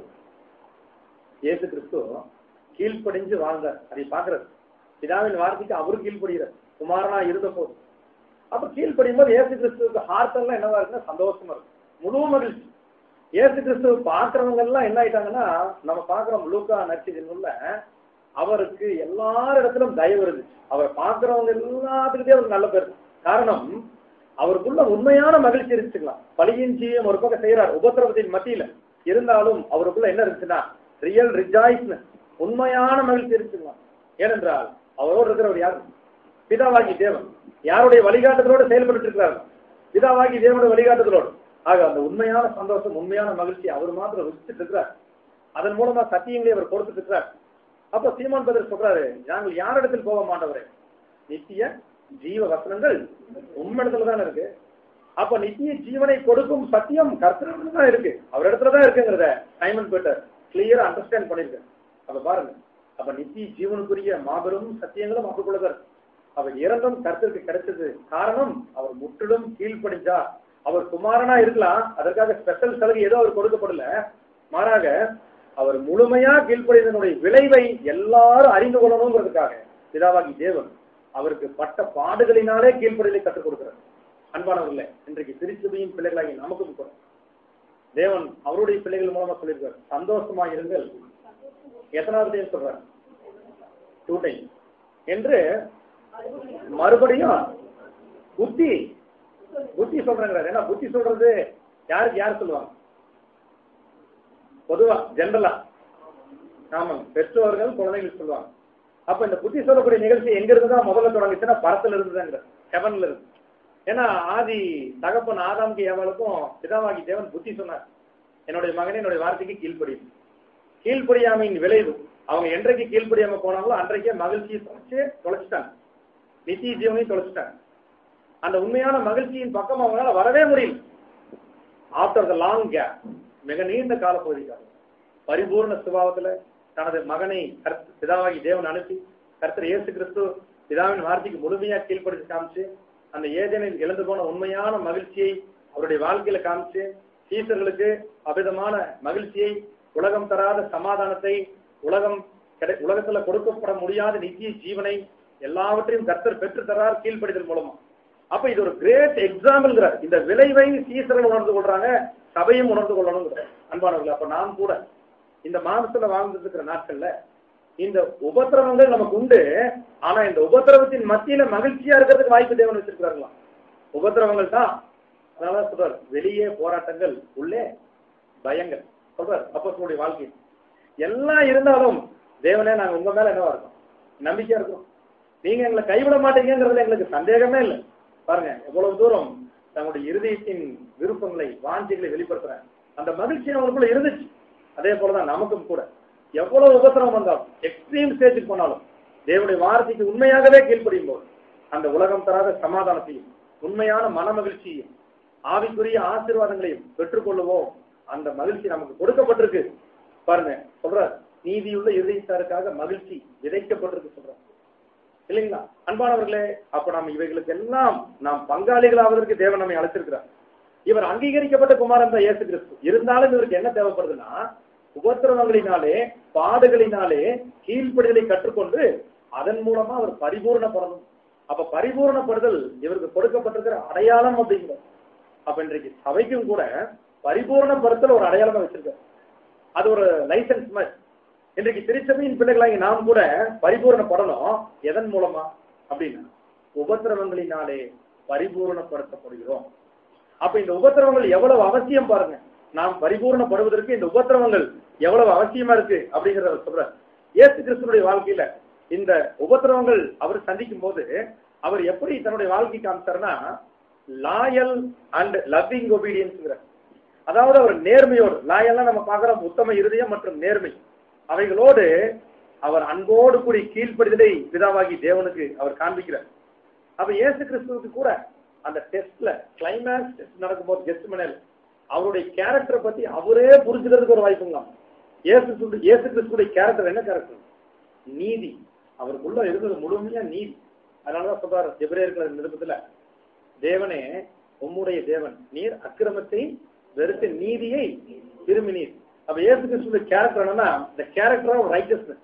இயேசு கிறிஸ்து கீழ்ப்படிஞ்சு வாழ்ந்தார், அதை பாக்குறது. பிதாவின் வார்த்தைக்கு அவரு கீழ்ப்படுகிறார் குமாரனா இருந்த போது. அப்ப கீழ்ப்படியும் போது இயேசு கிறிஸ்துவுக்கு ஹார்ட் எல்லாம் என்னவா இருக்குன்னா சந்தோஷமா இருக்கு, முழு மகிழ்ச்சி. இயேசு கிறிஸ்துவ பாக்குறவங்க எல்லாம் என்ன ஆயிட்டாங்கன்னா, நம்ம பாக்குறோம் லூக்கா நற்செய்தியில அவருக்கு எல்லாரிடத்திலும் தயவு இருந்துச்சு. அவரை பாக்குறவங்க எல்லாத்துக்கிட்டே ஒரு நல்ல பேர். காரணம், அவருக்குள்ள உண்மையான மகிழ்ச்சி இருந்துச்சுக்கலாம். பழியின் ஜீவம் ஒரு பக்கம் செய்யறார் உபத்திரவத்தின் மத்தியில இருந்தாலும் அவருக்குள்ள என்ன இருந்துச்சுன்னா ரியல் ரிஜாய்ஸ்னஸ், உண்மையான மகிழ்ச்சி இருந்துச்சுக்கலாம். ஏனென்றால் அவரோடு இருக்கிறவர் யாரு? பிதாவாகி தேவன். யாருடைய வழிகாட்டுதலோடு செயல்பட்டு இருக்கிறார்? பிதாவாகி தேவனுடைய வழிகாட்டுதலோடு. ஆக அந்த உண்மையான சந்தோஷம், உண்மையான மகிழ்ச்சி அவர் மாத்திரம் ருசிச்சுட்டு இருக்கிறார். அதன் மூலமா சத்தியங்களை அவர் கொடுத்துட்டு இருக்கிறார். அப்ப சீமோன் பேதுரு சொல்றாரு, நாங்கள் யாரிடத்தில் போக மாட்டவரே? நித்திய ஜீவ வசனங்கள் உண்மையிடத்துல தான் இருக்கு. அப்ப நித்திய ஜீவனை கொடுக்கும் சத்தியம் கர்த்தரிடத்துல தான் இருக்கு, அவர் இடத்துலதான் இருக்குங்கிறத சைமன் பீட்டர் கிளியரா அண்டர்ஸ்டாண்ட் பண்ணிருக்காரு. அப்ப பாருங்க, அப்ப நித்திய ஜீவனுக்குரிய மாபெரும் சத்தியங்களும் அவருக்குள்ளதான். அவர் இரண்டும் கர்த்தருக்கு கிடைச்சது காரணம், அவர் முற்றிலும் கீழ்ப்படிஞ்சா. அவர் குமாரனா இருக்கலாம், அதற்காக ஸ்பெஷல் சலுகை ஏதோ அவர் கொடுக்கப்படல. மாறாக அவர் முழுமையா கீழ்ப்படிதனுடைய விளைவை எல்லாரும் அறிந்து கொள்ளணுங்கிறதுக்காக பிதாவாகி தேவன் அவருக்கு பட்ட பாடுகளினாலே கீழ்ப்படிதலை கற்றுக் கொடுக்கிறார். அன்பானவர்களே, இன்றைக்கு திருச்சபையின் பிள்ளைகளாகி நமக்கும் கூட தேவன் அவருடைய பிள்ளைகள் மூலமா சொல்லியிருக்காரு, சந்தோஷமா இருங்கள். எத்தனாவது டைம் சொல்றாரு? டூ டைம் என்று மறுபடியும் புத்தி புத்தி சொல்றாங்க. ஏன்னா புத்தி சொல்றது யாருக்கு யார் சொல்லுவாங்க? பொதுவா ஜெனரலா ஆமாங்க, பெற்றோர்கள் குழந்தைகள் சொல்லுவாங்க. அப்ப இந்த புத்தி சொல்லக்கூடிய நிகழ்ச்சி எங்க இருந்துதான் முதல்ல தொடங்குச்சுன்னா பரத்துல இருந்துதாங்க, ஹெவன்ல இருந்து. ஏன்னா ஆதி தகப்பன் ஆதாமுக்கு ஏவாளுக்கும் பிதாவாகி தேவன் புத்தி சொன்னார், என்னுடைய மகனே என்னுடைய வார்த்தைக்கு கீழ்ப்படியும். கீழ்ப்படியாமையின் விளைவு, அவங்க என்றைக்கு கீழ்ப்படியாம போனாங்களோ அன்றைக்கே மகிழ்ச்சியை தொலைச்சு தொலைச்சிட்டாங்க, நித்திய ஜீவனையும் தொலைச்சிட்டாங்க. அந்த உண்மையான மகிழ்ச்சியின் பக்கம் அவங்களால வரவே முடியும். ஆஃப்டர் த லாங் கேப், மிக நீண்ட கால பகுதிக்காக பரிபூர்ண சுபாவத்துல தனது மகனை பிதாவாகி தேவன் அனுப்பி கர்த்தர் இயேசு கிறிஸ்து பிதாவின் வார்த்தைக்கு முழுமையா கீழ்ப்படுத்தி காமிச்சு அந்த ஏதேனில் இழந்து போன உண்மையான மகிழ்ச்சியை அவருடைய வாழ்க்கையில காமிச்சு சீசர்களுக்கு அபிதமான மகிழ்ச்சியை, உலகம் தராத சமாதானத்தை, உலகம் உலகத்துல கொடுக்கப்பட முடியாத நித்திய ஜீவனை எல்லாவற்றையும் கர்த்தர் பெற்று தரார் கீழ்ப்படிதல் மூலமா. அப்ப இது ஒரு கிரேட் எக்ஸாம்பிள்ங்கிறார். இந்த விளைவை சீசர்கள் உணர்ந்து கொள்றாங்க, சபையும் உணர்ந்து கொள்ளணும் அன்பானவர்கள். அப்ப நாம் கூட இந்த மாதத்துல வாழ்ந்துட்டு இருக்கிற நாட்கள்ல இந்த உபத்திரவங்கள் நமக்கு உண்டு. ஆனா இந்த உபத்திரவத்தின் மத்தியில மகிழ்ச்சியா இருக்கிறதுக்கு வாய்ப்பு தேவன் வச்சிருக்கிறார்களா? உபத்திரவங்கள் தான். அதனால சொல்றாரு, வெளியே போராட்டங்கள், உள்ளே பயங்கள் சொல்றாரு அப்போஸ்தலருடைய வாழ்க்கை. எல்லாம் இருந்தாலும் தேவனே நாங்க உங்க மேல என்னவா இருக்கோம்? நம்பிக்கையா இருக்கிறோம். நீங்க எங்களை கைவிட மாட்டீங்கிறதுல எங்களுக்கு சந்தேகமே இல்லை. பாருங்க எவ்வளவு தூரம் தங்களுடைய இருதயத்தின் விருப்பங்களை, வாஞ்சிகளை வெளிப்படுத்துறாங்க. அந்த மகிழ்ச்சி அவங்களுக்குள்ள இருந்துச்சு. அதே போலதான் நமக்கும் கூட எவ்வளவு உபத்திரவம் வந்தாலும், எக்ஸ்ட்ரீம் ஸ்டேஜுக்கு போனாலும் தேவனுடைய வார்த்தைக்கு உண்மையாகவே கீழ்ப்படியும் போது அந்த உலகம் தராத சமாதானத்தையும் உண்மையான மன மகிழ்ச்சியையும் ஆவிக்குரிய ஆசீர்வாதங்களையும் பெற்றுக்கொள்ளுவோம். அந்த மகிழ்ச்சி நமக்கு கொடுக்கப்பட்டிருக்கு. பாருங்க சொல்ற, நீதியுள்ள இருதயத்தாருக்காக மகிழ்ச்சி விதைக்கப்பட்டிருக்கு சொல்ற இல்லைங்களா அன்பானவர்களே? அப்ப நாம் இவைகளுக்கு எல்லாம் நாம் பங்காளிகளாவதற்கு தேவன் நம்மை அழைச்சிருக்கிறார். இவர் அங்கீகரிக்கப்பட்ட குமாரன் தான் இயேசு கிறிஸ்து. இருந்தாலும் இவருக்கு என்ன தேவைப்படுதுன்னா, உபத்திரவங்களினாலே, பாடுகளினாலே கீழ்ப்படிதலை கற்றுக்கொண்டு அதன் மூலமா அவர் பரிபூர்ணப்படணும். அப்ப பரிபூர்ணப்படுதல் இவருக்கு கொடுக்கப்பட்டிருக்கிற அடையாளம் அப்படிங்கிறது. அப்ப இன்றைக்கு சபைக்கும் கூட பரிபூர்ணப்படுத்தல் ஒரு அடையாளமா வச்சிருக்காரு. அது ஒரு லைசன்ஸ் மாதிரி. இன்றைக்கு திருச்சபையின் பிள்ளைகளாகி நாம் கூட பரிபூர்ணப்படணும். எதன் மூலமா அப்படின்னா, உபத்திரவங்களினாலே பரிபூர்ணப்படுத்தப்படுகிறோம். அப்ப இந்த உபத்திரவங்கள் எவ்வளவு அவசியம் பாருங்க. நாம் பரிபூர்ணப்படுவதற்கு இந்த உபத்திரவங்கள் எவ்வளவு அவசியமா இருக்கு அப்படிங்கிறத சொல்ற. இயேசு கிறிஸ்துனுடைய வாழ்க்கையில இந்த உபத்திரவங்கள் அவர் சந்திக்கும் போது அவர் எப்படி தன்னுடைய வாழ்க்கை காமிச்சார்னா, லாயல் அண்ட் லவ்விங் ஒபீடியன்ஸ். அதாவது அவர் நேர்மையோடு, லாயல்லாம் நம்ம பார்க்கிறோம் உத்தம இருதயம் மற்றும் நேர்மை, அவைகளோடு அவர் அன்போடு கூடி கீழ்ப்படிதலை பிதாவாகி தேவனுக்கு அவர் காண்பிக்கிறார். அப்ப இயேசு கிறிஸ்துவுக்கு கூட அந்த டெஸ்ட்ல கிளைமேக்ஸ் டெஸ்ட் நடக்கும்போது கெத்செமனேல அவருடைய கேரக்டரை பத்தி அவரே புரிஞ்சுக்கிறதுக்கு ஒரு வாய்ப்புங்களாம். இயேசு இயேசு கிறிஸ்துடைய கேரக்டர் என்ன கேரக்டர்? நீதி. அவருக்குள்ள இருந்தது முழுமையா நீதி. அதனாலதான் சொல்றாரு எபிரேயர்கள் நிருபத்துல, தேவனே உம்முடைய தேவன், நீர் அக்கிரமத்தை வெறுத்து நீதியை விரும்பினீர். அப்ப இயேசு கிறிஸ்துடைய கேரக்டர் என்னன்னா, இந்த கேரக்டர் ஆஃப் ரைட்டஸ்னஸ்,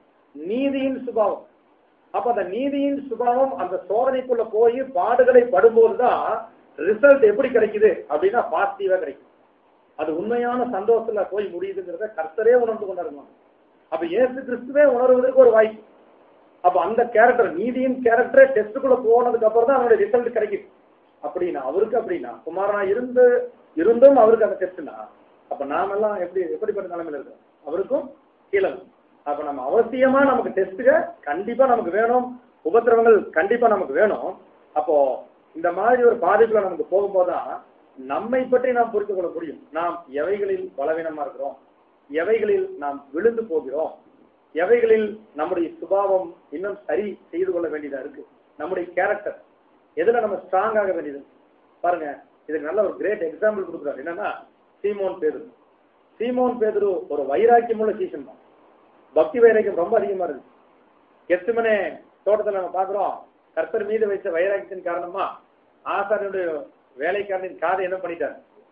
நீதியின் சுபாவம். அப்ப அந்த நீதியின் சுபாவம் அந்த சோதனைக்குள்ள போய் பாடுகளை படும்போதுதான் ரிசல்ட் எப்படி கிடைக்குது அப்படின்னா பாசிட்டிவா கிடைக்கும். அது உண்மையான சந்தோஷத்துல போய் முடியுதுங்கிறத கர்த்தரே உணர்ந்து கொண்டாருங்க. அப்ப இயேசு கிறிஸ்துவே உணர்வதற்கு ஒரு வாய்ப்பு. அப்ப அந்த கேரக்டர், நீதியின் கேரக்டரே டெஸ்டுக்குள்ள போனதுக்கு அப்புறம் தான் அவருடைய ரிசல்ட் கிடைக்குது. அப்படின்னா அவருக்கு அப்படின்னா குமாரனா இருந்து இருந்தும் அவருக்கு அந்த டெஸ்ட்னா, அப்ப நாம எல்லாம் எப்படி எப்படிப்பட்ட நிலைமையில இருக்கோம்? அவருக்கும் கீழே. அப்ப நம்ம அவசியமா நமக்கு டெஸ்ட்டுக கண்டிப்பா நமக்கு வேணும், உபத்திரவங்கள் கண்டிப்பா நமக்கு வேணும். அப்போ இந்த மாதிரி ஒரு பாதிப்புல நமக்கு போகும்போதுதான் நம்மை பற்றி நாம் புரிந்து கொள்ள முடியும். நாம் எவைகளில் பலவீனமா இருக்கிறோம், எவைகளில் நாம் விழுந்து போகிறோம், எவைகளில் நம்முடைய சுபாவம் இன்னும் சரி செய்து கொள்ள வேண்டியதா இருக்கு, நம்முடைய கேரக்டர் எதுல நம்ம ஸ்ட்ராங் ஆக வேண்டியது. பாருங்க இதுக்கு நல்ல ஒரு கிரேட் எக்ஸாம்பிள் கொடுக்குறாரு. என்னன்னா சீமோன் பேதுரு. சீமோன் பேதுரு ஒரு வைராக்கியமுள்ள சீசன் தான். பக்தி வைராக்கியம் ரொம்ப அதிகமா இருக்கு. கெத்செமனே தோட்டத்துல நம்ம பாக்குறோம், கர்த்தர் மீது வைத்த வைராக்கியத்தின் காரணமா ஆசாரியனுடைய வேலைக்காரனின் காதை என்ன பண்ணிட்டார்?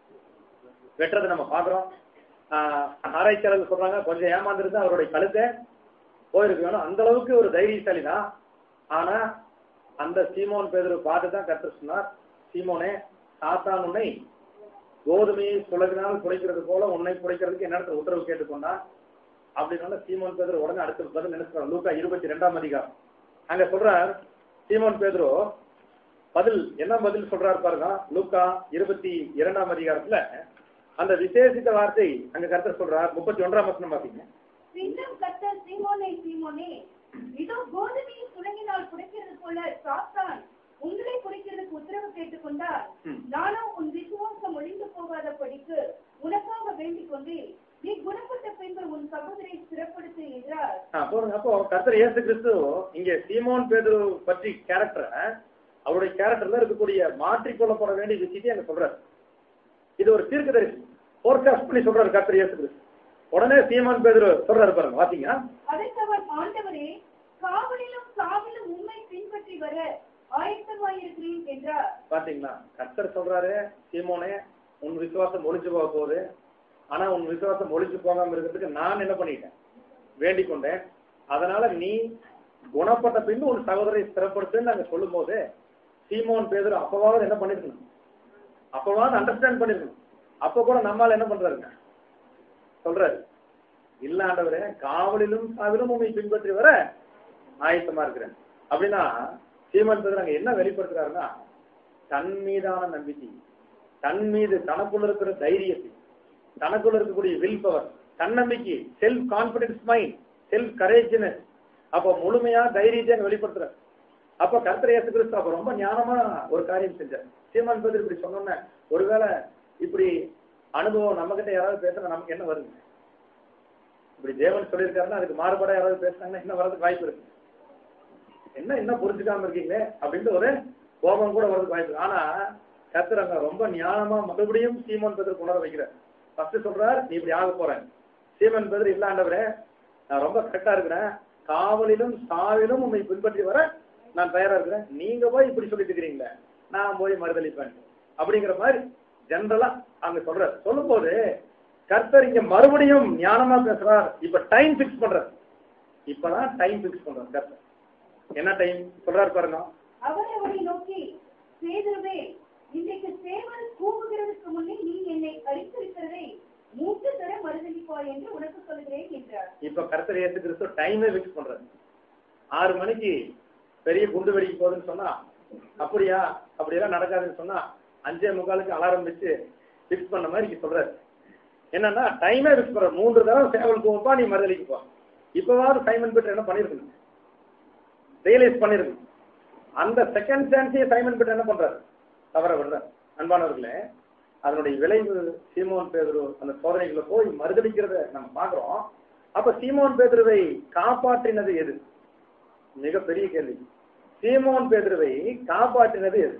வெட்டுறது நம்ம பாக்குறோம். ஆஹ் ஆராய்ச்சியாளர்கள் சொல்றாங்க, கொஞ்சம் ஏமாந்துருந்தா அவருடைய கழுத்தை போயிருக்கு. வேணும் அந்த அளவுக்கு ஒரு தைரியசாலி தான். ஆனா அந்த சீமோன் பேதுரு பார்த்து தான் கர்த்தர் சொன்னார், சீமோனே சாத்தான் உன்னை கோதுமையை புலகினால் புடைக்கிறது போல உன்னை புடைக்கிறதுக்கு என்ன உத்தரவு கேட்டுக்கொண்டா அப்படின்னால சீமோன் பேதுரு உடனே அடுத்த பதில் நினைச்சார். லூக்கா இருபத்தி ரெண்டாம் அதிகாரம் அங்க சொல்றார் சீமோன் பேதுரு பதில் என்ன பதில் சொல்றாரு பாருங்க. லூக்கா இருபத்தி இரண்டாம் அதிகாரத்துல அந்த விசேஷித்த வார்த்தை அங்க கர்த்தர் சொல்றார். முப்பத்தி ஒன்றாம் வசனம் பாத்தீங்க. பின்னும் கர்த்தர் சீமோனே சீமோனே இதோ கோதுமையை புலங்கினால் புடைக்கிறது போல சாத்தான் உங்களை புடைக்கிறதுக்கு உத்தரவு கேட்டுக்கொண்டார். நானும் உன் விசுவாசம் ஒழிந்து போகாத படிக்கு உனக்காக வேண்டிக் கொண்டேன். நீ குணப்பட்ட பின்பு உன் சகோதரை ஸ்திரப்படுத்து என்றார். அப்போ கர்த்தர் இயேசு கிறிஸ்து இங்க சீமோன் பேதுரு பற்றி கேரக்டர் அவருடைய கேரக்டர்ல இருக்கக்கூடிய மாற்றிக்கொள்ளப்பட வேண்டிய விஷயத்தை அங்க சொல்றாரு. இது ஒரு தீர்க்கதரிசி போர்காஸ்ட் பண்ணி சொல்றாரு கர்த்தர் இயேசு கிறிஸ்து. உடனே சீமோன் பேதுரு சொல்றாரு பாருங்க பாத்தீங்க. அதற்கு அவர் ஆண்டவரே காவலிலும் சாவிலும் உண்மை பின்பற்றி வர ஆயத்தமாயிருக்கிறேன் என்றார். பாத்தீங்களா கர்த்தர் சொல்றாரு சீமோனே உன் விசுவாசம் ஒழிச்சு போக போகுது. ஆனா உன் விசுவாசம் ஒழிச்சு போகாம இருக்கிறதுக்கு நான் என்ன பண்ணிட்டேன் வேண்டிக் கொண்டேன். அதனால நீ குணப்பட்ட பின்பு உன் சகோதரை ஸ்திரப்படுத்துன்னு நாங்க சொல்லும் போது சீமோன் பேதுரு அப்பவாவது என்ன பண்ணிருக்கணும், அப்பவாவது அண்டர்ஸ்டாண்ட் பண்ணிருக்கணும். அப்ப கூட நம்மால என்ன பண்றாருங்க சொல்றாரு இல்ல ஆண்டவரே காவலிலும் சாவிலும் உண்மை பின்பற்றி வர ஆயத்தமா இருக்கிறேன். அப்படின்னா சீமோன் பேதுரு அங்க என்ன வெளிப்படுத்துறாருன்னா தன் மீதான நம்பிக்கை, தன் மீது தனக்குள்ள இருக்கிற தைரியத்தை, தனக்குள்ள இருக்கக்கூடிய வில் பவர், தன்னம்பிக்கை, self confidence mind, self courageness, அப்ப முழுமையா தைரியத்தை வெளிப்படுத்துற. அப்ப கர்த்தர் இயேசு கிறிஸ்து அப்ப ரொம்ப ஞானமா ஒரு காரியம் செஞ்சார். சீமோன் பேதுரு இப்படி சொன்னோன்னே ஒருவேளை இப்படி அனுபவம் நம்ம கிட்ட யாராவது பேசுனா நமக்கு என்ன வருது? இப்படி தேவன் சொல்லியிருக்காருன்னா அதுக்கு மாறுபட யாராவது பேசுனாங்கன்னா என்ன வர்றதுக்கு வாய்ப்பு இருக்கு. என்ன என்ன புரிஞ்சுக்காம இருக்கீங்களே அப்படின்ட்டு ஒரு கோபம் கூட வர்றதுக்கு வாய்ப்பு இருக்கு. ஆனா கர்த்தர் அங்க ரொம்ப ஞானமா மறுபடியும் சீமோன் பேதுரு உணர வைக்கிறார். ஃபர்ஸ்ட் சொல்றார் நீ இப்படி ஆக போறேன். சீமோன் பேதுரு இல்லாண்டவரே நான் ரொம்ப கரெக்டா இருக்கிறேன், காவலிலும் சாவிலும் உண்மை பின்பற்றி வர நான் தயாரா இருக்கிறேன். நீங்க போய் இப்படி சொல்லிட்டு இருக்கிறீங்களே நான் போய் மறுதளிப்பேன் அப்படிங்கிற மாதிரி ஜெனரலா அங்க சொல்றாரு. சொல்லும் போது கர்த்தர் இங்க மறுபடியும் ஞானமா பேசுறார். இப்ப டைம் பிக்ஸ் பண்றாரு. இப்பதான் டைம் பிக்ஸ் பண்றாரு கர்த்தர். என்ன டைம் சொல்றாரு பாருங்க. அவர் அவரை நோக்கி பேதுருவே இன்றைக்கு சேவல் கூவுகிறதுக்கு முன்னே நீ என்னை அழித்திருக்கிறதை மூன்று தர மறுதளிப்பாய் என்று உனக்கு சொல்கிறேன் என்றார். இப்ப கர்த்தர் இயேசு கிறிஸ்து டைமே பிக்ஸ் பண்றாரு. ஆறு மணிக்கு பெரிய குண்டு வெடிக்க போகுதுன்னு சொன்னா அப்படியா அப்படியெல்லாம் நடக்காதுன்னு சொன்னா அஞ்சே முக்காலுக்கு அலாரம் வச்சு பிக்ஸ் பண்ண மாதிரி சொல்றாரு. என்னன்னா டைமே பிக்ஸ் பண்ற. மூன்று தடவை சேவல் கூவப்பா நீ மறுதளிக்கு போ. இப்பவாவது சைமன் பீட்டர் என்ன பண்ணிருக்கணும், ரியலைஸ் பண்ணிருக்கணும். அந்த செகண்ட் சான்ஸே சைமன் பீட்டர் என்ன பண்றாரு, தவற விடுறாரு. அன்பானவர்களே அதனுடைய விளைவு சீமோன் பேதுரு அந்த சோதனைகளை போய் மறுதளிக்கிறத நம்ம பாக்குறோம். அப்ப சீமோன் பேதுருவை காப்பாற்றினது எது? மிகப்பெரிய கேள்வி. சீமோன் பேதுருவை காப்பாற்றினது எது?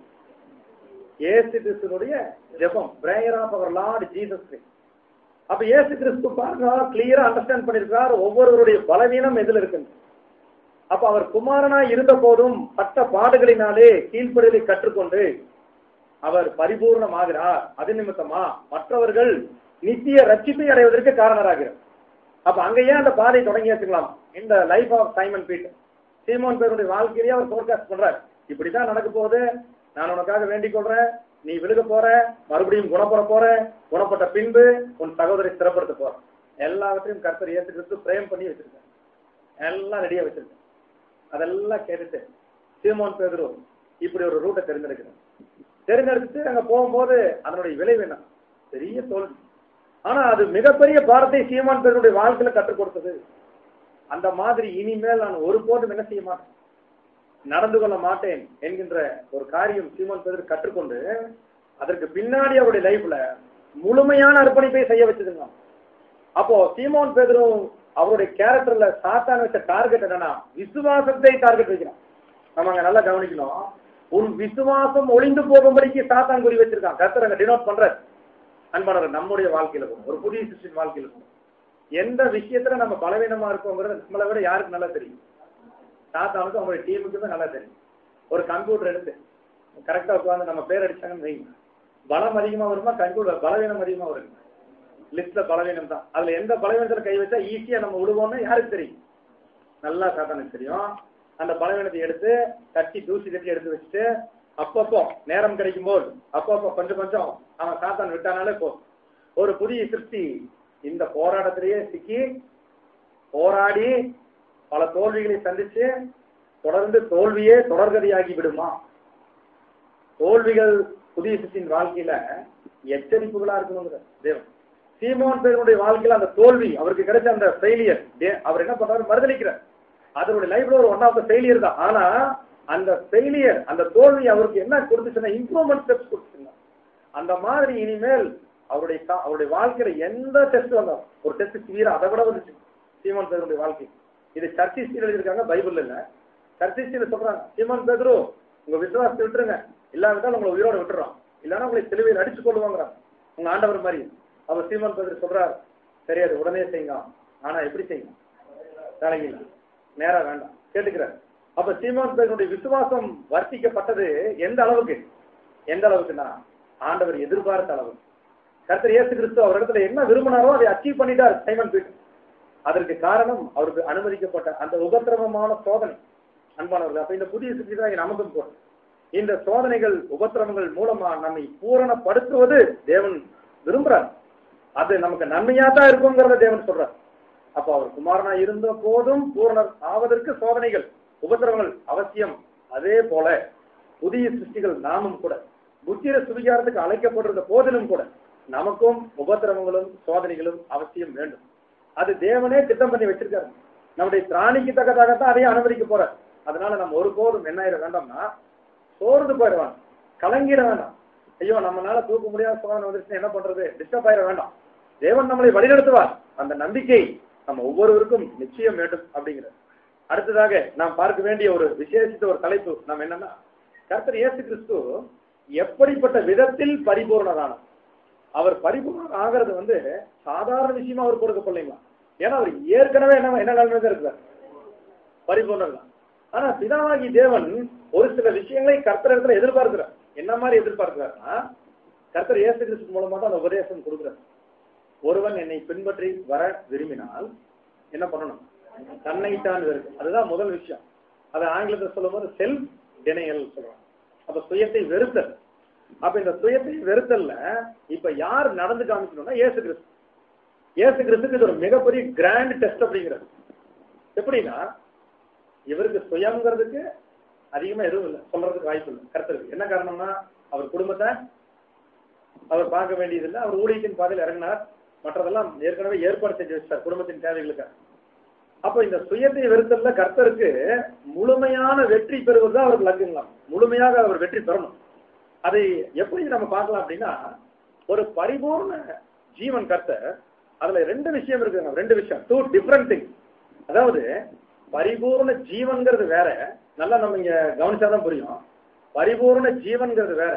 இயேசு கிறிஸ்துனுடைய ஜெபம், prayer of our Lord Jesus Christ. அப்ப இயேசு கிறிஸ்து பாருங்க கிளியரா அண்டர்ஸ்டாண்ட் பண்ணிருக்கார் ஒவ்வொருவருடைய பலவீனம் எதுல இருக்கு. அப்ப அவர் குமாரனா இருந்த போதும் பட்ட பாடுகளினாலே கீழ்ப்படிதலை கற்றுக்கொண்டு அவர் பரிபூர்ணமாகிறார். அது நிமித்தமா மற்றவர்கள் நித்திய ரட்சிப்பை அடைவதற்கு காரணராகிறார். அப்ப அங்கேயே அந்த பாதை தொடங்கி வச்சுக்கலாம். இந்த life of Simon Peter Seemon பேருடைய வாழ்க்கையிலேயே அவர் ஃபோர்காஸ்ட் பண்றார். இப்படித்தான் நடக்க போகுது, நான் உனக்காக வேண்டிக் கொள்றேன், நீ விழுக போற, மறுபடியும் குணப்பட போற, குணப்பட்ட பின்பு உன் சகோதரி ஸ்திரப்படுத்த போற. எல்லாவற்றையும் கர்த்தர் இயேசு கிறிஸ்து பிரேம் பண்ணி வச்சிருக்கேன், எல்லாம் ரெடியா வச்சிருக்கேன். அதெல்லாம் கேட்டுட்டு சீமோன் பேதுரு இப்படி ஒரு ரூட்டை தெரிஞ்செடுக்கிறேன். தெரிஞ்செடுத்து அங்க போகும்போது அதனுடைய விளைவு என்ன? பெரிய தோல்வி. ஆனா அது மிகப்பெரிய பாரத்தை சீமோன் பேதுருடைய வாழ்க்கையில கற்றுக் கொடுத்தது. அந்த மாதிரி இனிமேல் நான் ஒருபோதும் என்ன செய்ய மாட்டேன், நடந்து கொள்ள மாட்டேன் என்கின்ற ஒரு காரியம் சீமோன் பேதுரு கற்றுக்கொண்டு அதற்கு பின்னாடி அவருடைய லைஃப்ல முழுமையான அர்ப்பணிப்பை செய்ய வச்சதுங்க. அப்போ சீமோன் பேதுரு அவருடைய கேரக்டர்ல சாத்தான் வச்ச டார்கெட் என்னன்னா விசுவாசத்தை டார்கெட் வைக்கிறான். நம்ம அங்க நல்லா கவனிக்கணும். உன் விசுவாசம் ஒளிந்து போகும்படிக்கு சாத்தான் குறி வச்சிருக்கான். கர்த்தர் அங்க டினோட் பண்றார். அன்பானவர் நம்முடைய வாழ்க்கையில போகும், ஒரு புதிய சிஸ்டின் வாழ்க்கையில போகும், எந்த விஷயத்துல நம்ம பலவீனமா இருக்கோங்கிறது நம்மளை விட யாருக்கு நல்லா தெரியும்? சாத்தானுக்கும் அவங்களுடைய டீமுக்கு தான் நல்லா தெரியும். ஒரு கம்ப்யூட்டர் எடுத்து கரெக்டா உட்காந்து நம்ம பேர் அடிச்சாங்கன்னு வைங்க, பலம் அதிகமா வருமா கம்ப்யூட்டர் பலவீனம் அதிகமா வருங்க? லிஸ்ட்ல பலவீனம் தான். அதுல எந்த பலவீனத்துல கை வச்சா ஈஸியா நம்ம விடுவோம்னு யாருக்கு தெரியும்? நல்லா சாத்தானுக்கு தெரியும். அந்த பலவீனத்தை எடுத்து தட்டி தூசி தட்டி எடுத்து வச்சுட்டு அப்பப்போ நேரம் கிடைக்கும் போது அப்பப்போ கொஞ்சம் கொஞ்சம் அவன் சாத்தான் விட்டானாலே போதும். ஒரு புதிய சிருஷ்டி இந்த போராட்டத்திலேயே சிக்கி போராடி பல தோல்விகளை சந்திச்சு தொடர்ந்து தோல்வியே தொடர்கதையாகி விடுமா? தோல்விகள் புதிய சிருஷ்டியின் வாழ்க்கையில எச்சரிப்புகளா இருக்கணுங்கிற தேவன். சீமோன் பேருடைய வாழ்க்கையில அந்த தோல்வி அவருக்கு கிடைச்ச அந்த ஃபெயிலியர் அவர் என்ன பண்றாரு? மறுதளிக்கிறார். அதனுடைய லைஃப்ல ஒரு ஒன் ஆஃப் த ஃபெயிலியர் தான். ஆனா அந்த ஃபெயிலியர் அந்த தோல்வி அவருக்கு என்ன கொடுத்துச்சுன்னா இம்ப்ரூவ்மெண்ட் ஸ்டெப்ஸ் கொடுத்துச்சுங்க. அந்த மாதிரி இனிமேல் அவருடைய அவருடைய வாழ்க்கையில எந்த டெஸ்ட் வந்தாலும் ஒரு டெஸ்ட் சிவியரா அதை விட வந்துச்சு சீமோன் பேருடைய வாழ்க்கை. இது சர்ச் ஹிஸ்டரியில் எழுதியிருக்காங்க, பைபிள் இல்ல. சர்ச் ஹிஸ்டரியில் சொல்றாங்க, சீமோன் பேதுரு உங்க விசுவாசத்தை விட்டுருங்க, இல்லாவிட்டால் உங்களை உயிரோட விட்டுறோம், இல்லைன்னா உங்களை சிலுவையில் அடிச்சு கொள்ளுவாங்கிறாங்க உங்க ஆண்டவர் மாதிரி. அவர் சீமோன் பேதுரு சொல்றாரு, சரி அது உடனே செய்யுங்க, ஆனா எப்படி செய்யுங்க? தலையில நேரா வேண்டாம் கேட்டுக்கிறார். அப்ப சீமோன் பேதுருடைய விசுவாசம் வர்த்திக்கப்பட்டது எந்த அளவுக்கு? எந்த அளவுக்குன்னா ஆண்டவர் எதிர்பார்த்த அளவுக்கு. கர்த்தர் இயேசு கிறிஸ்து அவர் இடத்துல என்ன விரும்பினாரோ அதை அச்சீவ் பண்ணிட்டார் சைமன் பீட்டர். அதற்கு காரணம் அவருக்கு அனுமதிக்கப்பட்ட அந்த உபத்திரவமான சோதனை. அன்பானவர்கள், அப்ப இந்த புதிய சிருஷ்டி தான் நமக்கும் போடும். இந்த சோதனைகள் உபத்திரவங்கள் மூலமா நம்மை பூரணப்படுத்துவது தேவன் விரும்புறார். அது நமக்கு நன்மையா தான் இருக்குங்கிறத தேவன் சொல்றார். அப்ப அவர் குமாரனா இருந்த போதும் பூரணர் ஆவதற்கு சோதனைகள் உபத்திரவங்கள் அவசியம். அதே போல புதிய சிருஷ்டிகள் நாமும் கூட புத்திர சுவிகாரத்துக்கு அழைக்கப்படுற போதிலும் கூட நமக்கும் உபத்திரவங்களும் சோதனைகளும் அவசியம் வேண்டும். அது தேவனே திட்டம் பண்ணி வச்சிருக்காரு. நம்முடைய திராணிக்கு தக்கதாகத்தான் அதையும் அனுமதிக்க போறார். அதனால நம்ம ஒருபோதும் என்ன ஆயிட வேண்டாம்னா சோர்ந்து போயிடுவாங்க, கலங்கிட வேண்டாம். ஐயோ நம்மளால தூக்க முடியாத சோதனை வந்துருச்சுன்னா என்ன பண்றது, டிஸ்டர்ப் ஆயிட வேண்டாம். தேவன் நம்மளை வழிநடத்துவார். அந்த நம்பிக்கை நம்ம ஒவ்வொருவருக்கும் நிச்சயம் வேண்டும் அப்படிங்கிறது. அடுத்ததாக நாம் பார்க்க வேண்டிய ஒரு விசேஷித்த ஒரு தலைப்பு நம்ம என்னன்னா, கர்த்தர் இயேசு கிறிஸ்து எப்படிப்பட்ட விதத்தில் பரிபூர்ணரானார். அவர் பரிபூர்ணர் ஆகிறது வந்து சாதாரண விஷயமா அவர் கொடுக்கப்படலைங்களா? ஏன்னா அவர் ஏற்கனவே என்ன என்ன நிலைமையில இருக்கிறார், பரிபூர்ணர் தான். ஆனா பிதாவாகி தேவன் ஒரு சில விஷயங்களை கர்த்தர் இடத்துல எதிர்பார்க்கிறார். என்ன மாதிரி எதிர்பார்க்கிறார்னா, கர்த்தர் இயேசு கிறிஸ்து மூலமா தான் அந்த உபதேசம் கொடுக்கிறார். ஒருவன் என்னை பின்பற்றி வர விரும்பினால் என்ன பண்ணணும்? தன்னைத்தான் வெறுக்க. அதுதான் முதல் விஷயம். அதை ஆங்கிலத்தில் சொல்லும் போது செல்ஃப் டினையல் சொல்றாங்க. அப்ப சுயத்தை வெறுத்தல். அப்ப இந்த சுயத்தை வெறுத்தல்ல இப்ப யார் நடந்து காமிக்கணும்னா இயேசு கிறிஸ்து. இயேசு கிறிஸ்துக்கு இது ஒரு மிகப்பெரிய கிராண்ட் டெஸ்ட் அப்படிங்கிறது. எப்படின்னா இவருக்கு சுயம்ங்கிறதுக்கு அதிகமா எதுவும் இல்லை, சொல்றதுக்கு வாய்ப்பு இல்லை கர்த்தருக்கு. என்ன காரணம்னா அவர் குடும்பத்தை அவர் பார்க்க வேண்டியது இல்லை. அவர் ஊழியத்தின் பாதையில் இறங்கினார். மற்றதெல்லாம் ஏற்கனவே ஏற்பாடு செஞ்சு வச்சார் குடும்பத்தின் தேவைகளுக்காக. அப்ப இந்த சுயத்தை வெறுத்தல்ல கர்த்தருக்கு முழுமையான வெற்றி பெறுவதுதான் அவருக்கு லக்குங்களாம். முழுமையாக அவர் வெற்றி பெறணும். அதை எப்படி நம்ம பார்க்கலாம் அப்படின்னா, ஒரு பரிபூர்ண ஜீவன் கர்த்தர், அதுல ரெண்டு விஷயம் இருக்குங்க. ரெண்டு விஷயம், டூ டிஃபரெண்ட் திங்ஸ். அதாவது பரிபூர்ண ஜீவன்கிறது வேற, நல்லா நம்ம இங்க கவனிச்சாதான் புரியும். பரிபூர்ண ஜீவன்கிறது வேற,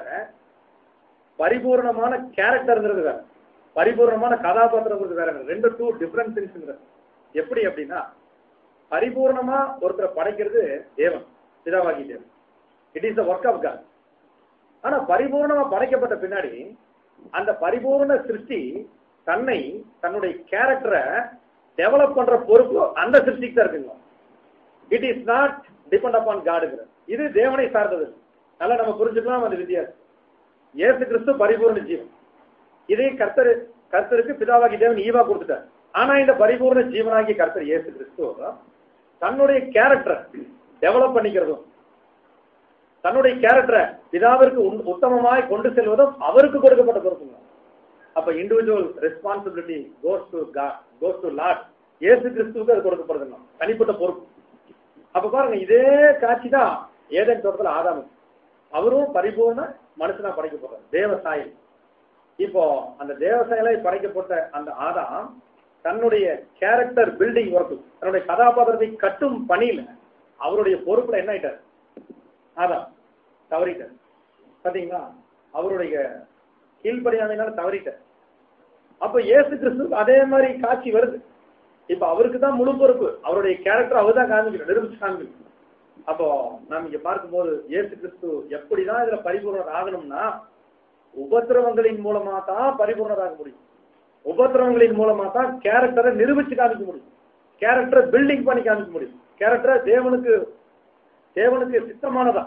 பரிபூர்ணமான கேரக்டர்ங்கிறது வேற, பரிபூர்ணமான கதாபாத்திரங்கிறது வேற. ரெண்டு டூ டிஃபரெண்ட் திங்ஸ்ங்கிறது. எப்படி அப்படின்னா, பரிபூர்ணமா ஒருத்தரை படைக்கிறது தேவன், பிதாவாகி தேவன். It is the work of God. ஆனா பரிபூர்ணமா படைக்கப்பட்ட பின்னாடி அந்த பரிபூர்ண சிருஷ்டி தன்னை தன்னுடைய கேரக்டரை டெவலப் பண்ற பொறுப்பு அந்த சிருஷ்டிக்கு தான் இருக்குங்க. It is not depend upon காடுங்கிற. இது தேவனை சார்ந்தது. நல்லா நம்ம புரிஞ்சுக்கலாம் அந்த வித்தியாசம். இயேசு கிறிஸ்து பரிபூர்ண ஜீவன். இதே கர்த்தர் கர்த்தருக்கு பிதாவாகி தேவன் ஈவா கொடுத்துட்டார். ஆனா இந்த பரிபூர்ண ஜீவனாகி கர்த்தர் இயேசு கிறிஸ்து தன்னுடைய கேரக்டரை டெவலப் பண்ணிக்கிறதும் தன்னுடைய கேரக்டரை பிதாவிற்கு உத்தமமாய் கொண்டு செல்வதும் அவருக்கு கொடுக்கப்பட்ட பொறுப்புங்க. அப்ப individual responsibility goes to God, goes to Lord. Yesu கிறிஸ்துவுக்கு அது கொடுக்கப்படுதுங்க, தனிப்பட்ட பொறுப்பு. அப்ப பாருங்க, இதே காட்சி தான் ஏதேன் தோட்டத்தில் ஆதாம். அவரும் பரிபூர்ண மனுஷனா படைக்கப்படுறார், தேவசாயல். இப்போ அந்த தேவசாயலை படைக்கப்பட்ட அந்த ஆதாம் தன்னுடைய கேரக்டர் பில்டிங் ஒர்க், தன்னுடைய கதாபாத்திரத்தை கட்டும் பணியில அவருடைய பொறுப்புல என்ன ஆயிட்டார்? அதான் தவறிட்டார். பாத்தீங்களா, அவருடைய கீழ்ப்படியாமையினால தவறிட்டார். அப்ப இயேசு கிறிஸ்து அதே மாதிரி காட்சி வருது. இப்ப அவருக்கு தான் முழு பொறுப்பு. அவருடைய கேரக்டர் அவர் தான் காமிக்கணும், நிரூபிச்சு காமிக்கணும். அப்போ நாம் இங்க பார்க்கும்போது இயேசு கிறிஸ்து எப்படிதான் இதுல பரிபூர்ணர் ஆகணும்னா, உபத்திரவங்களின் மூலமா தான் பரிபூர்ணராக முடியும். உபத்திரவங்களின் மூலமா தான் கேரக்டரை நிரூபிச்சு காமிக்க முடியும், கேரக்டரை பில்டிங் பண்ணி காமிக்க முடியும். கேரக்டரை தேவனுக்கு தேவனுக்கு சித்தமானதா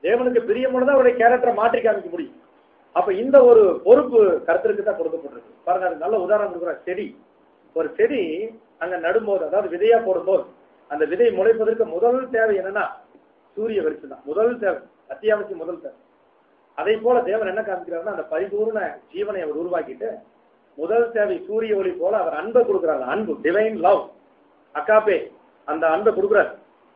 தேவனுக்கு பிரியமானதான் அவருடைய கேரக்டரை மாற்றி காமிக்க முடியும். அப்ப இந்த ஒரு பொறுப்பு கர்த்தருக்கு தான் கொடுக்கப்பட்டிருக்கு. பாருங்க, அது நல்ல உதாரணம் கொடுக்குற செடி. ஒரு செடி அங்க நடும்போது, அதாவது விதையா போடும்போது, அந்த விதை முளைப்பதற்கு முதல் தேவை என்னன்னா சூரிய வெளிச்சம் தான். முதல் தேவை, அத்தியாவசியம் முதல் தேவை. அதே போல தேவன் என்ன காமிக்கிறாருன்னா, அந்த பரிபூர்ண ஜீவனை அவர் உருவாக்கிட்டு முதல் தேவை சூரிய ஒளி போல அவர் அன்பை கொடுக்குறாரு. அன்பு, டிவைன் லவ், அக்காப்பே, அந்த அன்பை கொடுக்குறாரு.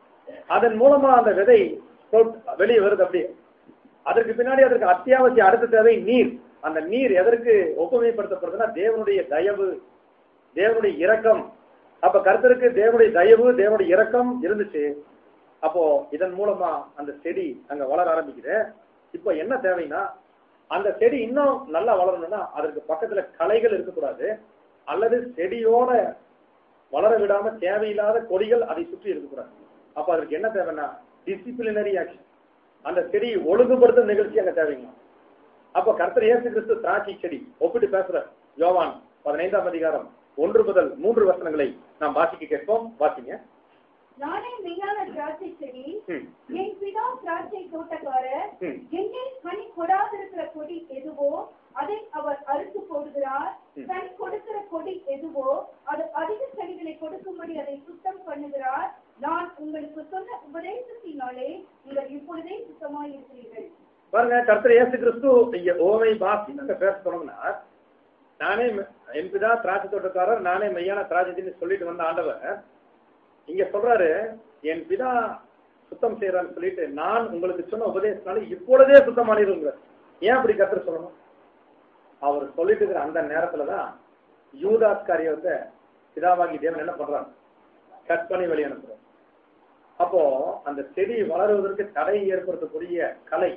அதன் மூலமா அந்த விதை வெளியே வருது. அப்படியே அதற்கு பின்னாடி அதற்கு அத்தியாவசிய அடுத்த தேவை நீர். அந்த நீர் எதற்கு ஒப்புமைப்படுத்தப்படுதுன்னா தேவனுடைய தயவு, தேவனுடைய இரக்கம். அப்ப கர்த்தருக்கு தேவனுடைய தயவு, தேவனுடைய இரக்கம் இருந்துச்சு. அப்போ இதன் மூலமா அந்த செடி அங்க வளர ஆரம்பிக்குது. இப்போ என்ன தேவைன்னா, அந்த செடி இன்னும் நல்லா வளரணும்னா அதற்கு பக்கத்துல களைகள் இருக்கக்கூடாது, அல்லது செடியோட வளர விடாம தேவையில்லாத கொடிகள் அதை சுற்றி இருக்கக்கூடாது. அப்ப அதற்கு என்ன தேவைன்னா டிசிப்ளினரி ஆக்ஷன், அந்த செடி ஒழுங்குபடுத்தும் நிகழ்ச்சி அங்க தேவைங்க. அப்ப கர்த்தர் இயேசு கிறிஸ்து திராட்சை செடி ஒப்பிட்டு பேசுற யோவான் பதினைந்தாம் அதிகாரம் ஒன்று முதல் மூன்று வசனங்களை நாம் வாசிக்க கேட்போம். வாசிங்க. நானே மெய்யான திராட்சை செடி, என் பிதா திராட்சை தோட்டக்காரர். என்னில் கனி கொடாதிருக்கிற கொடி எதுவோ அதை அவர் அறுத்து போடுகிறார். கனி கொடுக்கிற கொடி எதுவோ அது அதிக கனிகளை கொடுக்கும்படி அதை சுத்தம் பண்ணுகிறார். நான் உங்களுக்கு சொன்ன உபதேசத்தினாலே நீங்கள் இப்பொழுதே சுத்தமாய் இருக்கிறீர்கள். பாருங்க, கர்த்தர் இயேசு கிறிஸ்து இங்க ஓமை பாசி நாங்க பேச தொடங்கினா, நானே என் பிதா திராட்சை தோட்டக்காரர், நானே மெய்யான திராட்சை சொல்லிட்டு வந்த ஆண்டவர் இங்க சொல்றாரு, என் பிதா சுத்தம் செய்யறான்னு சொல்லிட்டு நான் உங்களுக்கு சொன்ன உபதேசனால இப்பொழுதே சுத்தமானிருங்க. ஏன் அப்படி கர்த்தர் சொல்லணும்? அவர் சொல்லிட்டு இருக்கிற அந்த நேரத்துலதான் யூதாஸ் காரியத்தை பிதாவாகி தேவன் என்ன பண்றாரு? கட் பண்ணி வெளியே அனுப்புறாரு. அப்போ அந்த செடி வளருவதற்கு தடை ஏற்படுத்தக்கூடிய கலை,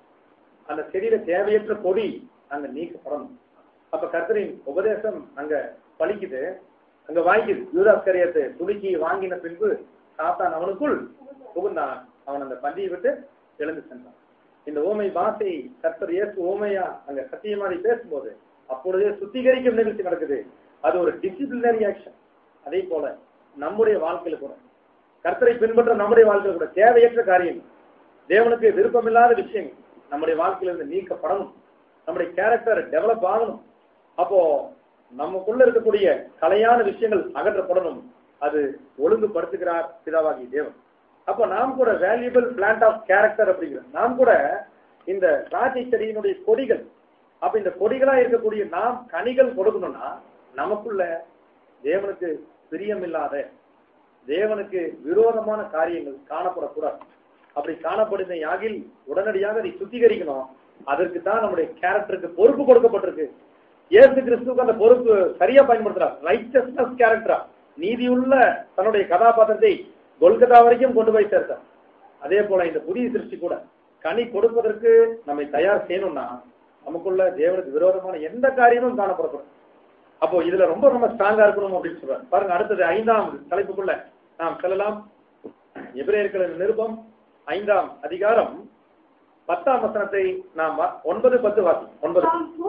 அந்த செடியில தேவையற்ற கொடி அங்க நீக்கப்படணும். அப்ப கர்த்தரின் உபதேசம் அங்க பலிக்குது, அங்க வாங்கிது. யூதாஸ் காரியத்தை துலுக்கி வாங்கின பின்பு சாத்தான் அவனுக்குள் புகுந்தான். அவன் அந்த பந்தியை விட்டு எழுந்து சென்றான். இந்த ஓமை பாசை கர்த்தர் இயேசு ஓமையா அங்க சத்தியமாதி பேசும்போது அப்பொழுதே சுத்திகரிக்கும் நிகழ்ச்சி நடக்குது. அது ஒரு டிசிப்ளினரி ஆக்ஷன். அதே போல நம்முடைய வாழ்க்கையில கூட கர்த்தரை பின்பற்ற நம்முடைய வாழ்க்கையில கூட தேவையற்ற காரியங்கள், தேவனுக்கு விருப்பமில்லாத விஷயங்கள் நம்முடைய வாழ்க்கையில இருந்து நீக்கப்படணும். நம்முடைய கேரக்டர் டெவலப் ஆகணும். அப்போ நமக்குள்ள இருக்கக்கூடிய கலையான விஷயங்கள் அகற்றப்படணும். அது ஒழுங்குபடுத்துகிறார் பிதாவாகி தேவன். அப்போ நாம் கூட வேல்யூபிள் பிளான்ட் ஆஃப் கேரக்டர் அப்படிங்கிற நாம் கூட இந்த திராட்சை செடியினுடைய கொடிகள். அப்ப இந்த கொடிகளா இருக்கக்கூடிய நாம் கனிகள் கொடுக்கணும்னா நமக்குள்ள தேவனுக்கு பிரியமில்லாத, தேவனுக்கு விரோதமான காரியங்கள் காணப்படக்கூடாது. அப்படி காணப்படுகிற யாகில் உடனடியாக அதை சுத்திகரிக்கணும். அதற்கு தான் நம்முடைய கேரக்டருக்கு பொறுப்பு கொடுக்கப்பட்டிருக்கு. இயேசு கிறிஸ்துக்கு அந்த பொறுப்பு சரியா பயன்படுத்துறார். ரைச்சஸ்னஸ் கேரக்டரா, நீதியுள்ள தன்னுடைய கதாபாத்திரத்தை கொல்கத்தா வரைக்கும் கொண்டு போய் சேர்த்தார். அதே போல இந்த புதிய சிருஷ்டி கூட கனி கொடுப்பதற்கு நம்மை தயார் செய்யணும்னா நமக்குள்ள தேவனுக்கு விரோதமான எந்த காரியமும் காணப்படக்கூடாது. அப்போ இதுல ரொம்ப ரொம்ப ஸ்ட்ராங்கா இருக்கணும் அப்படின்னு சொல்றாரு. பாருங்க, அடுத்தது ஐந்தாம் தலைப்புக்குள்ள நாம் செல்லலாம். எபிரேயர்களின் நிருபம் ஐந்தாம் அதிகாரம் பத்தாம் வசனத்தை நாம் ஒன்பது பத்து வாசி. ஒன்பது.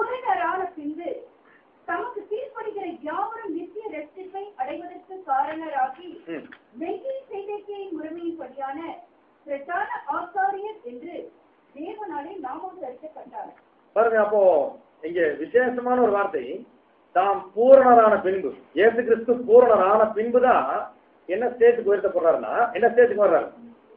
பின்பு தமக்கு தீர்ப்பளிக்கிற யாவரும் நித்திய ரட்சிப்பை அடைவதற்கு காரணராகி மெல்கிசேதேக்கின் முறைமையின்படியான பிரதான ஆசாரியர் என்று தேவனாலே நாமம் தரிக்கப்பட்டார். பாருங்க, அப்போ இங்க விசேஷமான ஒரு வார்த்தை, தாம் பூரணரான பின்பு. இயேசு கிறிஸ்து பூரணரான பின்புதான் என்ன ஸ்டேஜுக்கு உயர்த்தப்படுறாருன்னா, என்ன ஸ்டேஜுக்கு வர்றாரு?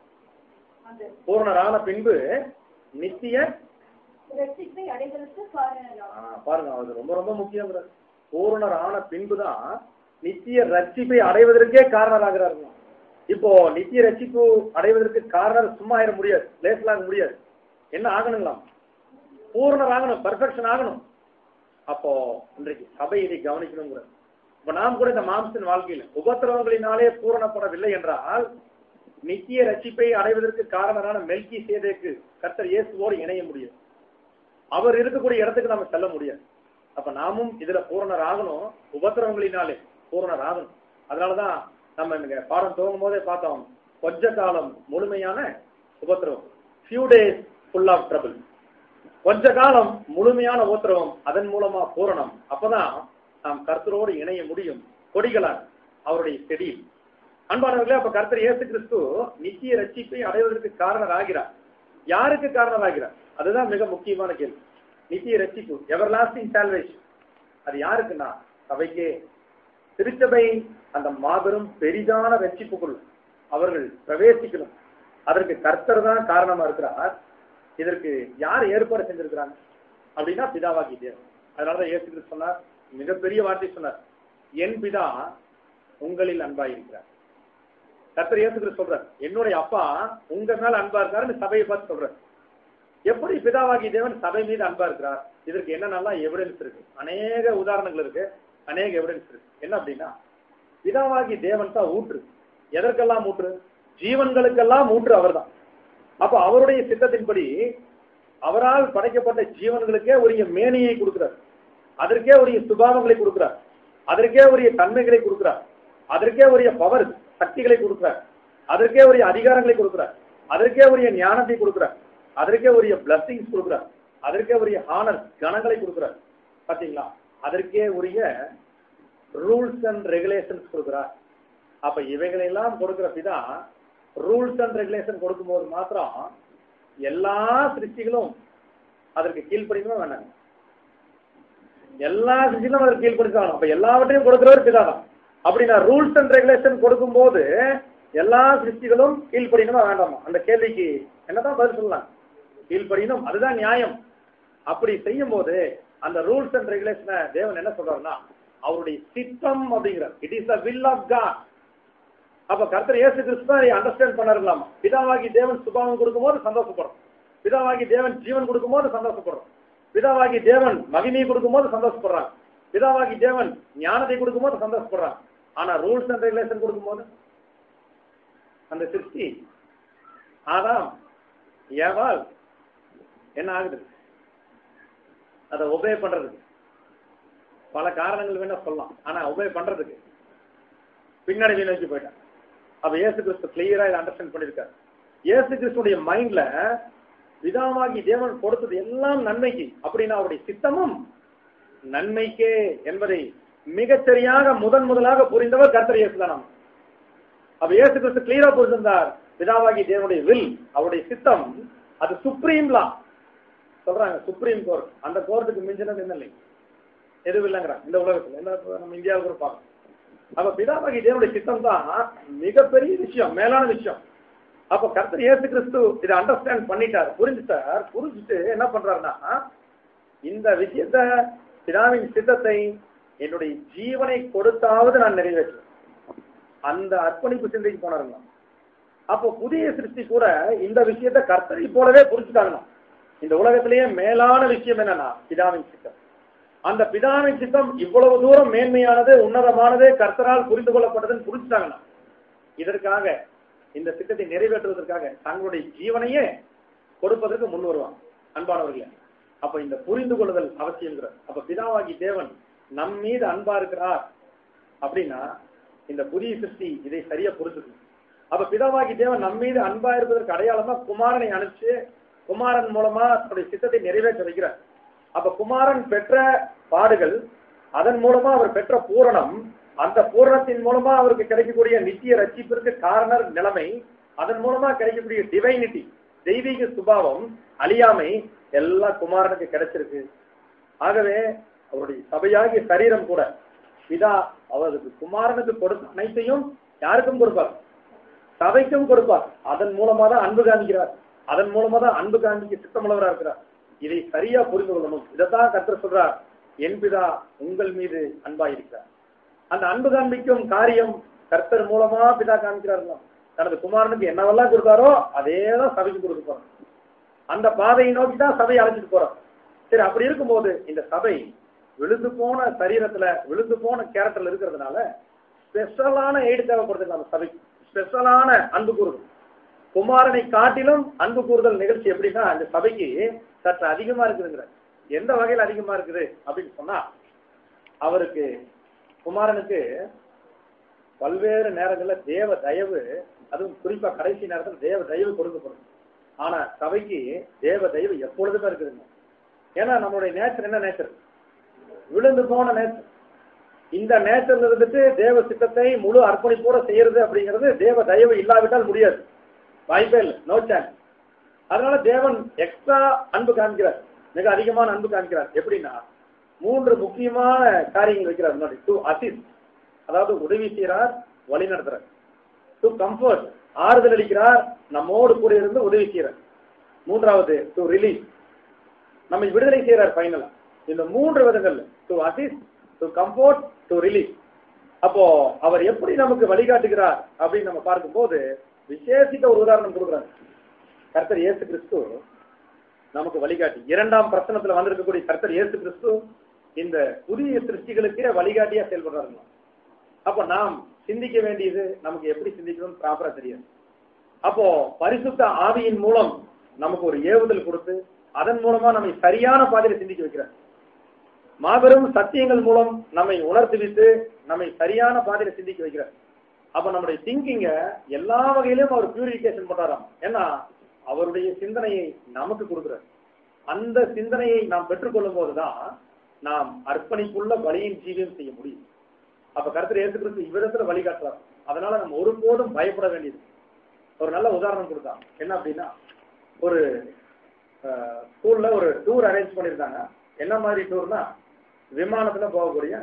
பூரணரான பின்பு நித்திய ரட்சிப்பை அடைவதற்கு காரணராக. பாருங்க, அது ரொம்ப ரொம்ப முக்கியம். பூரணரான பின்புதான் நித்திய ரட்சிப்பை அடைவதற்கே காரணராகிறாரு. இப்போ நித்திய ரட்சிப்பு அடைவதற்கு காரணம் சும்மா ஆயிட முடியாது, லேசலாக முடியாது. என்ன ஆகணுங்களாம்? பூரணர் ஆகணும், பர்ஃபெக்ஷன் ஆகணும். அப்போ இன்றைக்கு சபை இதை கவனிக்கணுங்கிற. இப்ப நாம் கூட இந்த மாம்சத்தின் வாழ்க்கையில் உபத்திரவங்களினாலே பூரணப்படவில்லை என்றால் நித்திய ரட்சிப்பை அடைவதற்கு காரணரான மெல்கிசேதேக்கு கர்த்தர் இயேசுவோடு இணைய முடியும். அவர் இருக்கக்கூடிய இடத்துக்கு நம்ம செல்ல முடியாது. அப்ப நாமும் இதுல பூரணர் ஆகணும், உபத்திரவங்களினாலே பூரணர் ஆகணும். அதனாலதான் நம்ம இங்க பாடம் துவங்கும் போதே பார்த்தோம், கொஞ்ச காலம் முழுமையான உபத்திரவம், few days full of trouble. கொஞ்ச காலம் முழுமையான உபத்திரவம், அதன் மூலமா பூரணம். அப்பதான் நாம் கர்த்தரோடு இணைய முடியும், கொடிகளால் அவருடைய செடியில். அன்பானவர்களே, அப்ப கர்த்தர் இயேசு கிறிஸ்து நித்திய ரட்சிப்பை அடைவதற்கு காரணர் ஆகிறார். யாருக்கு காரணமாகிறார்? அதுதான் மிக முக்கியமான கேள்வி. நித்திய ரட்சிப்பு, எவர்லாஸ்டிங் சால்வேஷன், அது யாருக்குன்னா சபைக்கே. திருச்சபை அந்த மாபெரும் பெரிதான ரட்சிப்புக்குள் அவர்கள் பிரவேசிக்கணும். அதற்கு கர்த்தர் தான் காரணமா இருக்கிறார். இதற்கு யார் ஏற்பாடு செஞ்சிருக்கிறாங்க அப்படின்னா பிதாவாகி தேவன். அதனாலதான் இயேசு கிறிஸ்து சொன்னார், மிகப்பெரிய வார்த்தை சொன்னார், என் பிதா உங்களில் அன்பா இருக்கிறார். கர்த்தர் இயேசு கிறிஸ்து சொல்றார், என்னுடைய அப்பா உங்க மேல அன்பா இருக்காருன்னு சபையை பார்த்து சொல்றாரு. எப்படி பிதாவாகி தேவன் சபை மீது அன்பா இருக்கிறார்? இதற்கு என்னென்னலாம் எவிடன்ஸ் இருக்கு, அநேக உதாரணங்கள் இருக்கு, அநேக எவிடன்ஸ் இருக்கு. என்ன அப்படின்னா, பிதாவாகி தேவன் தான் ஊற்று. எதற்கெல்லாம் ஊற்று? ஜீவன்களுக்கெல்லாம் ஊற்று அவர் தான். அப்ப அவருடைய சித்தத்தின்படி அவரால் படைக்கப்பட்ட ஜீவன்களுக்கே உரிய மேனியை கொடுக்கிறார், அதற்கே உரிய சுபாவங்களை கொடுக்கிறார், அதற்கே உரிய தன்மைகளை கொடுக்கிறார், அதற்கே உரிய பவர் சக்திகளை கொடுக்கிறார், அதற்கே உரிய அதிகாரங்களை கொடுக்கிறார், அதற்கே உரிய ஞானத்தை கொடுக்கிறார், அதற்கே உரிய பிளஸிங்ஸ் கொடுக்கிறார், அதற்கே உரிய ஆனர் கணங்களை கொடுக்கிறார். பாத்தீங்களா? அதற்கே உரிய ரூல்ஸ் அண்ட் ரெகுலேஷன்ஸ் கொடுக்கிறார். அப்ப இவைகளெல்லாம் கொடுக்கிற பிதா ரூல்ஸ் அண்ட் ரெகுலேஷன் கொடுக்கும் போது மாத்திரம் எல்லா சிருஷ்டிகளும் அதற்கு கீழ்ப்படிக்கணும் வேண்டாங்க. எல்லா சிருஷ்டிகளும் அதற்கு கீழ்ப்படிச்சாலும் அப்ப எல்லாவற்றையும் கொடுக்கிறவர் பிதா தான். அப்படின்னா ரூல்ஸ் அண்ட் ரெகுலேஷன் கொடுக்கும் போது எல்லா சிருஷ்டிகளும் கீழ்ப்படியணுமா வேண்டாமா? அந்த கேள்விக்கு என்னதான் பதில் சொல்லலாம்? கீழ்ப்படியணும், அதுதான் நியாயம். அப்படி செய்யும் போது அந்த ரூல்ஸ் அண்ட் ரெகுலேஷனை தேவன் என்ன சொல்றாருன்னா அவருடைய சித்தம் அப்படிங்கிறார். It is the will of God. அப்ப கர்த்தர் இயேசு கிறிஸ்து அண்டர்ஸ்டாண்ட் பண்ணலாமா? பிதாவாகி தேவன் சுபாவம் கொடுக்கும் போது சந்தோஷப்படுறோம், பிதாவாகி தேவன் ஜீவன் கொடுக்கும் போது சந்தோஷப்படுறோம், பிதாவாகி தேவன் மகிமையை கொடுக்கும் போது சந்தோஷப்படுறாங்க, பிதாவாகி தேவன் ஞானத்தை கொடுக்கும் போது சந்தோஷப்படுறாங்க. ஆனா ரூல்ஸ் அண்ட் ரெகுலேஷன் கொடுக்கும் போது அந்த சிருஷ்டி ஆதாம் ஏவாள் என்ன ஆகுது? அதை ஒபே பண்றதுக்கு பல காரணங்கள் வேணா சொல்லலாம், ஆனா ஒபே பண்றதுக்கு பின்னாடி நோக்கி போயிட்டான். அப்ப இயேசு கிறிஸ்து கிளியரா இதை அண்டர்ஸ்டாண்ட் பண்ணிருக்காரு. இயேசு கிறிஸ்துடைய மைண்ட்ல பிதாவாகி தேவன் கொடுத்தது எல்லாம் நன்மைக்கு, அப்படின்னா அவருடைய சித்தமும் நன்மைக்கே என்பதை மிகச்சரியாக முதன் முதலாக புரிந்தவர் கர்த்தர் இயேசு தான். அப்ப இயேசு கிறிஸ்து கிளியரா புரிந்திருந்தார் பிதாவாகி தேவனுடைய வில், அவருடைய சித்தம், அது சுப்ரீம் லா சொல்றாங்க, சுப்ரீம் கோர்ட். அந்த கோர்ட்டுக்கு மிஞ்சினது என்ன இல்லை, எதுவும் இல்லைங்கிறாங்க இந்த உலகத்துல. நம்ம இந்தியாவுக்கு கூட பார்க்கணும். அப்ப பிதாவாகி தேவனுடைய சித்தம் தான் மிகப்பெரிய விஷயம், மேலான விஷயம். அப்ப கர்த்தர் இயேசு கிறிஸ்து இதை அண்டர்ஸ்டாண்ட் பண்ணிட்டார், புரிஞ்சுட்டார். புரிஞ்சுட்டு என்ன பண்றாருன்னா இந்த விஷயத்த பிதாவின் சித்தத்தை என்னுடைய ஜீவனை கொடுத்தாவது நான் நிறைவேற்றுவேன், அந்த அர்ப்பணிப்பு சிந்தைக்கு போனாருங்க. அப்போ புதிய சிருஷ்டி கூட இந்த விஷயத்த கர்த்தரை போலவே புரிஞ்சுட்டாங்க. இந்த உலகத்திலேயே மேலான விஷயம் என்னன்னா பிதாவின் சித்தம். அந்த பிதாவின் சித்தம் இவ்வளவு தூரம் மேன்மையானது, உன்னதமானது, கர்த்தரால் புரிந்து கொள்ளப்பட்டதுன்னு புரிஞ்சுட்டாங்கன்னா இதற்காக இந்த சித்தத்தை நிறைவேற்றுவதற்காக தங்களுடைய ஜீவனையே கொடுப்பதற்கு முன் வருவாங்க அன்பானவர்களே. அப்ப இந்த புரிந்து கொள்ளுதல் அவசியங்கிறார். அப்ப பிதாவாகி தேவன் நம் மீது அன்பா இருக்கிறார் அப்படின்னா இந்த புதிய சிருஷ்டி இதை சரியா புரிஞ்சுக்கணும். அப்ப பிதாவாகி தேவன் நம் மீது அன்பா இருப்பதற்கு அடையாளமா குமாரனை அனுப்பிச்சு குமாரன் மூலமா தன்னுடைய சித்தத்தை நிறைவேற்ற வைக்கிறார். அப்ப குமாரன் பெற்ற பாடுகள், அதன் மூலமா அவர் பெற்ற பூரணம், அந்த பூரணத்தின் மூலமா அவருக்கு கிடைக்கக்கூடிய நித்திய ரட்சிப்பிற்கு காரணர் நிலைமை, அதன் மூலமா கிடைக்கக்கூடிய டிவைனிட்டி, தெய்வீக சுபாவம், அழியாமை எல்லாம் குமாரனுக்கு கிடைச்சிருக்கு. ஆகவே அவருடைய சபையாகிய சரீரம் கூட பிதா அவருக்கு குமாரனுக்கு கொடுத்த அனைத்தையும் யாருக்கும் கொடுப்பார், சபைக்கும் கொடுப்பார். அதன் மூலமா தான் அன்பு காண்கிறார், அதன் மூலமா தான் அன்பு காண்பிக்க சித்தமுள்ளவராக இருக்கிறார். இதை சரியா புரிந்து கொள்ளணும். இதைத்தான் கர்த்தர் சொல்றார், என் பிதா உங்கள் மீது அன்பா இருக்கிறார். அந்த அன்பு காண்பிக்கும் காரியம் கர்த்தர் மூலமா பிதா காண்பிக்கிறார்களாம். தனது குமாரனுக்கு என்னவெல்லாம் கொடுத்தாரோ அதேதான் சபைக்கு கொடுக்க போறார். அந்த பாதையை நோக்கி தான் சபை அழைச்சிட்டு போறார். சரி, அப்படி இருக்கும்போது இந்த சபை விழுந்து போன சரீரத்துல விழுந்து போன கேரக்டர்ல இருக்கிறதுனால ஸ்பெஷலான எய்டு தேவைப்படுது. நம்ம சபைக்கு ஸ்பெஷலான அன்பு கூறுதல், குமாரனை காட்டிலும் அன்பு கூறுதல் நிகழ்ச்சி எப்படின்னா இந்த சபைக்கு சற்று அதிகமா இருக்குதுங்கிற. எந்த வகையில் அதிகமா இருக்குது அப்படின்னு சொன்னா, அவருக்கு குமாரனுக்கு பல்வேறு நேரங்கள்ல தேவ தயவு, அதுவும் குறிப்பா கடைசி நேரத்தில் தேவ தயவு கொடுக்கப்படும். ஆனா சபைக்கு தேவ தயவு எப்பொழுதுமே இருக்குதுங்க. ஏன்னா நம்மளுடைய நேச்சர் என்ன நேச்சர், விழுந்து போன நேச்சர். இந்த நேச்சர்ல இருந்துட்டு தேவ சித்தத்தை முழு அர்ப்பணிப்போட செய்யறது அப்படிங்கிறது தேவ தயவு இல்லாவிட்டால் முடியாது, வாய்ப்பே இல்லை, நோ சான்ஸ். அதனால தேவன் எக்ஸ்ட்ரா அன்பு காமிக்கிறார், மிக அதிகமான அன்பு காமிக்கிறார். எப்படின்னா மூன்று முக்கியமான காரியங்கள் வைக்கிறார் முன்னாடி. டு அசிஸ்ட், அதாவது உதவி செய்கிறார், வழி நடத்துறார். டு கம்ஃபர்ட், ஆறுதல் அளிக்கிறார், நம்மோடு கூட இருந்து உதவி செய்கிறார். மூன்றாவது டு ரிலீஸ், நம்மை விடுதலை செய்கிறார் ஃபைனலா. இந்த மூன்று விதங்கள்ல to assist, to comfort, to release. அப்போ அவர் எப்படி நமக்கு வழிகாட்டுகிறார் அப்படின்னு நம்ம பார்க்கும்போது விசேஷித்த ஒரு உதாரணம் கொடுக்குறாங்க. கர்த்தர் இயேசு கிறிஸ்து நமக்கு வழிகாட்டி, இரண்டாம் பிரசனத்துல வந்திருக்கக்கூடிய கர்த்தர் இயேசு கிறிஸ்து இந்த புதிய சிருஷ்டிகளுக்கே வழிகாட்டியா செயல்படுறாங்க. அப்ப நாம் சிந்திக்க வேண்டியது நமக்கு எப்படி சிந்திக்கணும்னு ப்ராப்பரா தெரியாது. அப்போ பரிசுத்த ஆவியின் மூலம் நமக்கு ஒரு ஏவுதல் கொடுத்து அதன் மூலமா நம்மை சரியான பாதையில சிந்திக்க வைக்கிறார். மாபெரும் சத்தியங்கள் மூலம் நம்மை உணர்த்துவித்து நம்மை சரியான பாதையில சிந்திக்க வைக்கிறார். அப்ப நம்முடைய திங்கிங்க எல்லா வகையிலும் அவர் பியூரிபிகேஷன் பண்றாராம். ஏன்னா அவருடைய சிந்தனையை நமக்கு கொடுக்கிறார். அந்த சிந்தனையை நாம் பெற்றுக்கொள்ளும் போதுதான் நாம் அர்ப்பணிப்புள்ள பலியின் ஜீவியம் செய்ய முடியும். அப்ப கர்த்தர் இயேசு கிறிஸ்து இவ்விடத்துல வழிகாட்டுறார். அதனால நம்ம ஒருபோதும் பயப்பட வேண்டியது. ஒரு நல்ல உதாரணம் கொடுத்தான். என்ன அப்படின்னா, ஒரு ஸ்கூல்ல ஒரு டூர் அரேஞ்ச் பண்ணியிருந்தாங்க. என்ன மாதிரி டூர்னா, விமானத்துல போகக்கூடிய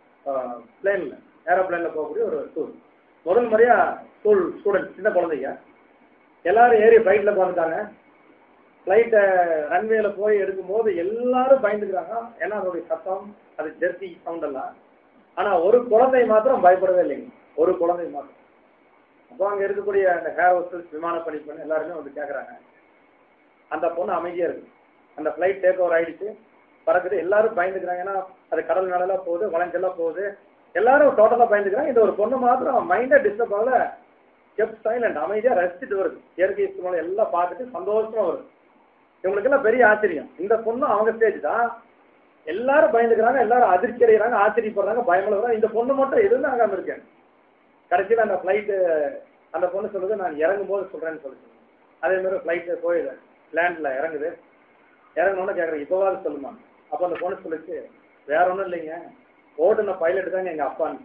பிளேன்ல ஏரோப்ளைன்ல போகக்கூடிய ஒரு டூர். முதல் முறையா ஸ்கூல் ஸ்டூடெண்ட் சின்ன குழந்தைங்க எல்லாரும் ஏறி ஃபிளைட்ல போந்துட்டாங்க. ஃபிளைட்டை ரன்வேல போய் எடுக்கும் போது எல்லாரும் பயந்துக்கிறாங்க. ஏன்னா அதோடைய சத்தம், அது ஜெர்சி சவுண்ட் எல்லாம். ஆனா ஒரு குழந்தை மாத்திரம் பயப்படவே இல்லைங்க. ஒரு குழந்தை மாத்திரம். அப்போ அங்க இருக்கக்கூடிய அந்த ஹேர் ஹோஸ்டல்ஸ், விமான பணிப்பெண் எல்லாருமே வந்து கேட்கறாங்க. அந்த பொண்ணு அமைதியா இருக்கு. அந்த ஃபிளைட் டேக் ஓவர் ஆயிடுச்சு, பறக்குது. எல்லாரும் பயந்துக்கிறாங்க. ஏன்னா அது கடல் மேலாம் போகுது, வளைஞ்செல்லாம் போகுது. எல்லாரும் டோட்டலா பயந்துக்கிறாங்க. இந்த ஒரு பொண்ணு மாத்திரம் மைண்டை டிஸ்டர்ப் ஆகல, கெப்ட் சைலண்ட், அமைதியா ரசிச்சுட்டு வருது. இயற்கை சூழ்நிலை எல்லாம் பார்த்துட்டு சந்தோஷமா வருது. இவங்களுக்கு எல்லாம் பெரிய ஆச்சரியம். இந்த பொண்ணு அவங்க ஸ்டேஜ் தான். எல்லாரும் பயந்துக்கிறாங்க, எல்லாரும் அதிர்ச்சி அடைகிறாங்க, ஆச்சரியப்படுறாங்க, பயமளவுறாங்க. இந்த பொண்ணு மட்டும் எதுவும் ஆகாம இருக்கேன். கடைசியில் அந்த ஃபிளைட்டு அந்த பொண்ணு சொல்லுது, நான் இறங்கும் போது சொல்றேன்னு சொல்லிச்சு. அதே மாதிரி ஃபிளைட்டு போய் லேண்ட்ல இறங்குது. இறங்கணும்னு கேட்குறேன், இப்போவாது சொல்லுமா. அப்போ அந்த பொண்ணு சொல்லிச்சு, வேற ஒன்றும் இல்லைங்க, ஓட்டுன பைலட் தாங்க எங்க அப்பான்னு.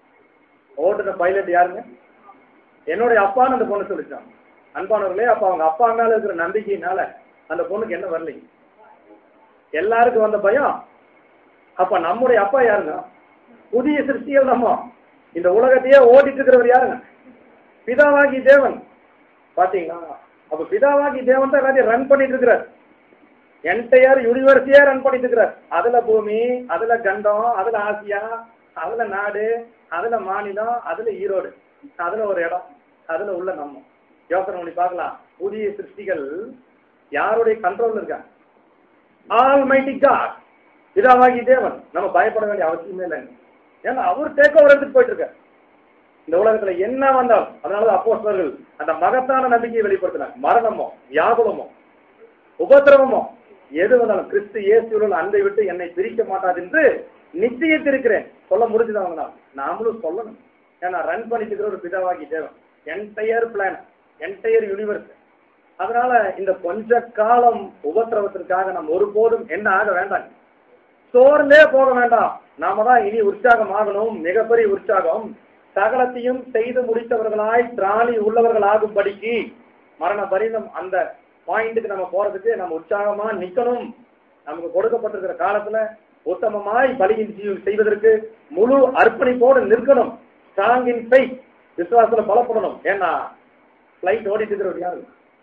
ஓட்டுன பைலட் யாருங்க? என்னுடைய அப்பான்னு அந்த பொண்ணு சொல்லிச்சான். அன்பானவர்களே, அப்ப அவங்க அப்பா மேல இருக்கிற நம்பிக்கையினால அந்த பொண்ணுக்கு என்ன வரலைங்க? எல்லாருக்கும் வந்த பயம். அப்ப நம்முடைய அப்பா யாருங்க? புதிய சிருஷ்டிகள். நம்ம இந்த உலகத்தையே ஓடிட்டு இருக்கிறவர் யாருங்க? பிதாவாகி தேவன். பாத்தீங்களா? அப்ப பிதாவாகி தேவன் தான் எல்லாத்தையும் ரன் பண்ணிட்டு இருக்கிறார். என்டையர் யூனிவர்ஸையே ரன் பண்ணிட்டு இருக்கிறார். அதுல பூமி, அதுல கண்டம், அதுல ஆசியா, அதுல நாடு, அதுல மாநிலம், அதுல ஈரோடு, அதுல ஒரு இடம், அதுல உள்ள நம்ம யோசனை பண்ணி பார்க்கலாம். புதிய சிருஷ்டிகள் யாருடைய கண்ட்ரோல் இருக்காங்க? ஆல்மைட்டி காட், பிதாவாகி தேவன். நம்ம பயப்பட வேண்டிய அவசியமே இல்லைங்க. ஏன்னா அவர் டேக் ஓவர் எடுத்துட்டு போயிட்டு இருக்கார் இந்த உலகத்துல என்ன வந்தாலும். அதனால அப்போஸ்தலர்கள் அந்த மகத்தான நம்பிக்கையை வெளிப்படுத்தினாங்க. மரணமோ, வியாகுலமோ, உபத்திரவமோ எது வந்தாலும் கிறிஸ்து இயேசுவுடன் அன்பை விட்டு என்னை பிரிக்க மாட்டாது என்று நிச்சயித்திருக்கிறேன். சொல்ல முடிஞ்சது அவங்களால. நாமளும் சொல்லணும். ஏன்னா ரன் பண்ணிட்டு இருக்கிற ஒரு பிதாவாகி தேவன், என்டையர் பிளான், என்டையர் யூனிவர்ஸ். அதனால இந்த கொஞ்ச காலம் உபத்திரவத்திற்காக நம்ம ஒருபோதும் என்ன ஆக வேண்டாம், சோர்ந்தே போக வேண்டாம். நாம தான் இனி உற்சாகம் ஆகணும். மிகப்பெரிய உற்சாகம். சகலத்தையும் செய்து முடித்தவர்களாய் திராணி உள்ளவர்கள் ஆகும்படிக்கு மரண பரிதம் அந்த பாயிண்ட்டுக்கு நம்ம போறதுக்கு நம்ம உற்சாகமா நிக்கணும். நமக்கு கொடுக்கப்பட்டிருக்கிற காலத்துல உத்தமமாய் பலியின் ஜீவன் செய்வதற்கு முழு அர்ப்பணிப்போடு நிற்கணும். ஸ்ட்ராங் இன் ஃபெய்த், விசுவாசத்துல பலப்படணும். ஏன்னா பிளைட் ஓடிட்டு இருக்கிறவர் யாரு?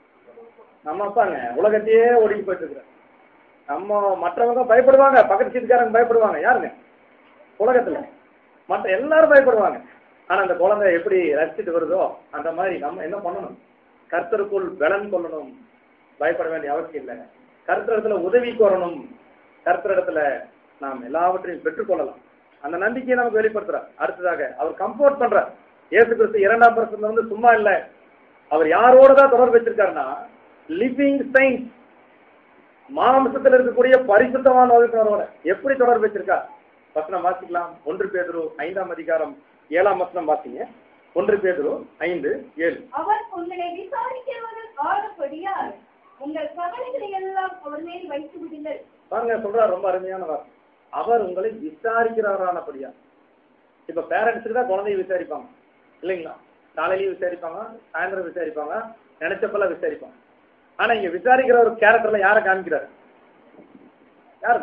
நம்ம அப்பாங்க. உலகத்தையே ஓடிட்டு போயிட்டு இருக்கிற நம்ம. மற்றவங்க பயப்படுவாங்க, பக்கத்து சீட்டுக்காரங்க பயப்படுவாங்க. யாருங்க? உலகத்துல மற்ற எல்லாரும் பயப்படுவாங்க. ஆனா அந்த குழந்தை எப்படி ரசிச்சுட்டு வருதோ அந்த மாதிரி நம்ம என்ன பண்ணணும்? கர்த்தருக்குள் பலன் கொள்ளணும். பயப்பட வேண்டிய அவசியம் இல்லை. கர்த்தரிடத்துல உதவி கோரணும். கர்த்தரிடத்துல நாம் எல்லாவற்றையும் பெற்றுக்கொள்ளலாம். அந்த நம்பிக்கையை நமக்கு வெளிப்படுத்துறார். அடுத்ததாக அவர் கம்ஃபோர்ட் பண்றார். இயேசு கிறிஸ்து இரண்டாம் பரிசுத்தம் வந்து சும்மா இல்ல. அவர் யாரோட தான் தொடர்பு வச்சிருக்காருன்னா, லிவிங் சயின்ஸ், மாம்சத்தில் இருக்கக்கூடிய பரிசுத்தமான வகுப்பினரோட எப்படி தொடர்பு வச்சிருக்கார்? வசனம் வாசிக்கலாம். ஒன்று பேதுரு ஐந்தாம் அதிகாரம் ஏழாம் வசனம் வாசிங்க. ஒன்று பேதுரு ஐந்து ஏழு. அவர் உங்களை விசாரிக்கிறவர்கள் ஆனபடியால் உங்கள் கவலைகளை எல்லாம் அவர் மேல் வைத்து விடுங்கள். பாருங்க, சொல்றார் ரொம்ப அருமையான வார்த்தை. அவர் உங்களை விசாரிக்கிறாரானபடியா. இப்ப பேரண்ட்ஸுக்கு தான் குழந்தைய விசாரிப்பாங்க இல்லைங்களா? காலையிலயும் விசாரிப்பாங்க, சாயந்தரம் விசாரிப்பாங்க, நினைச்சப்பெல்லாம் விசாரிப்பாங்க. ஆனா இங்க விசாரிக்கிற ஒரு கேரக்டர்ல யார காமிக்கிறாரு? யாரு?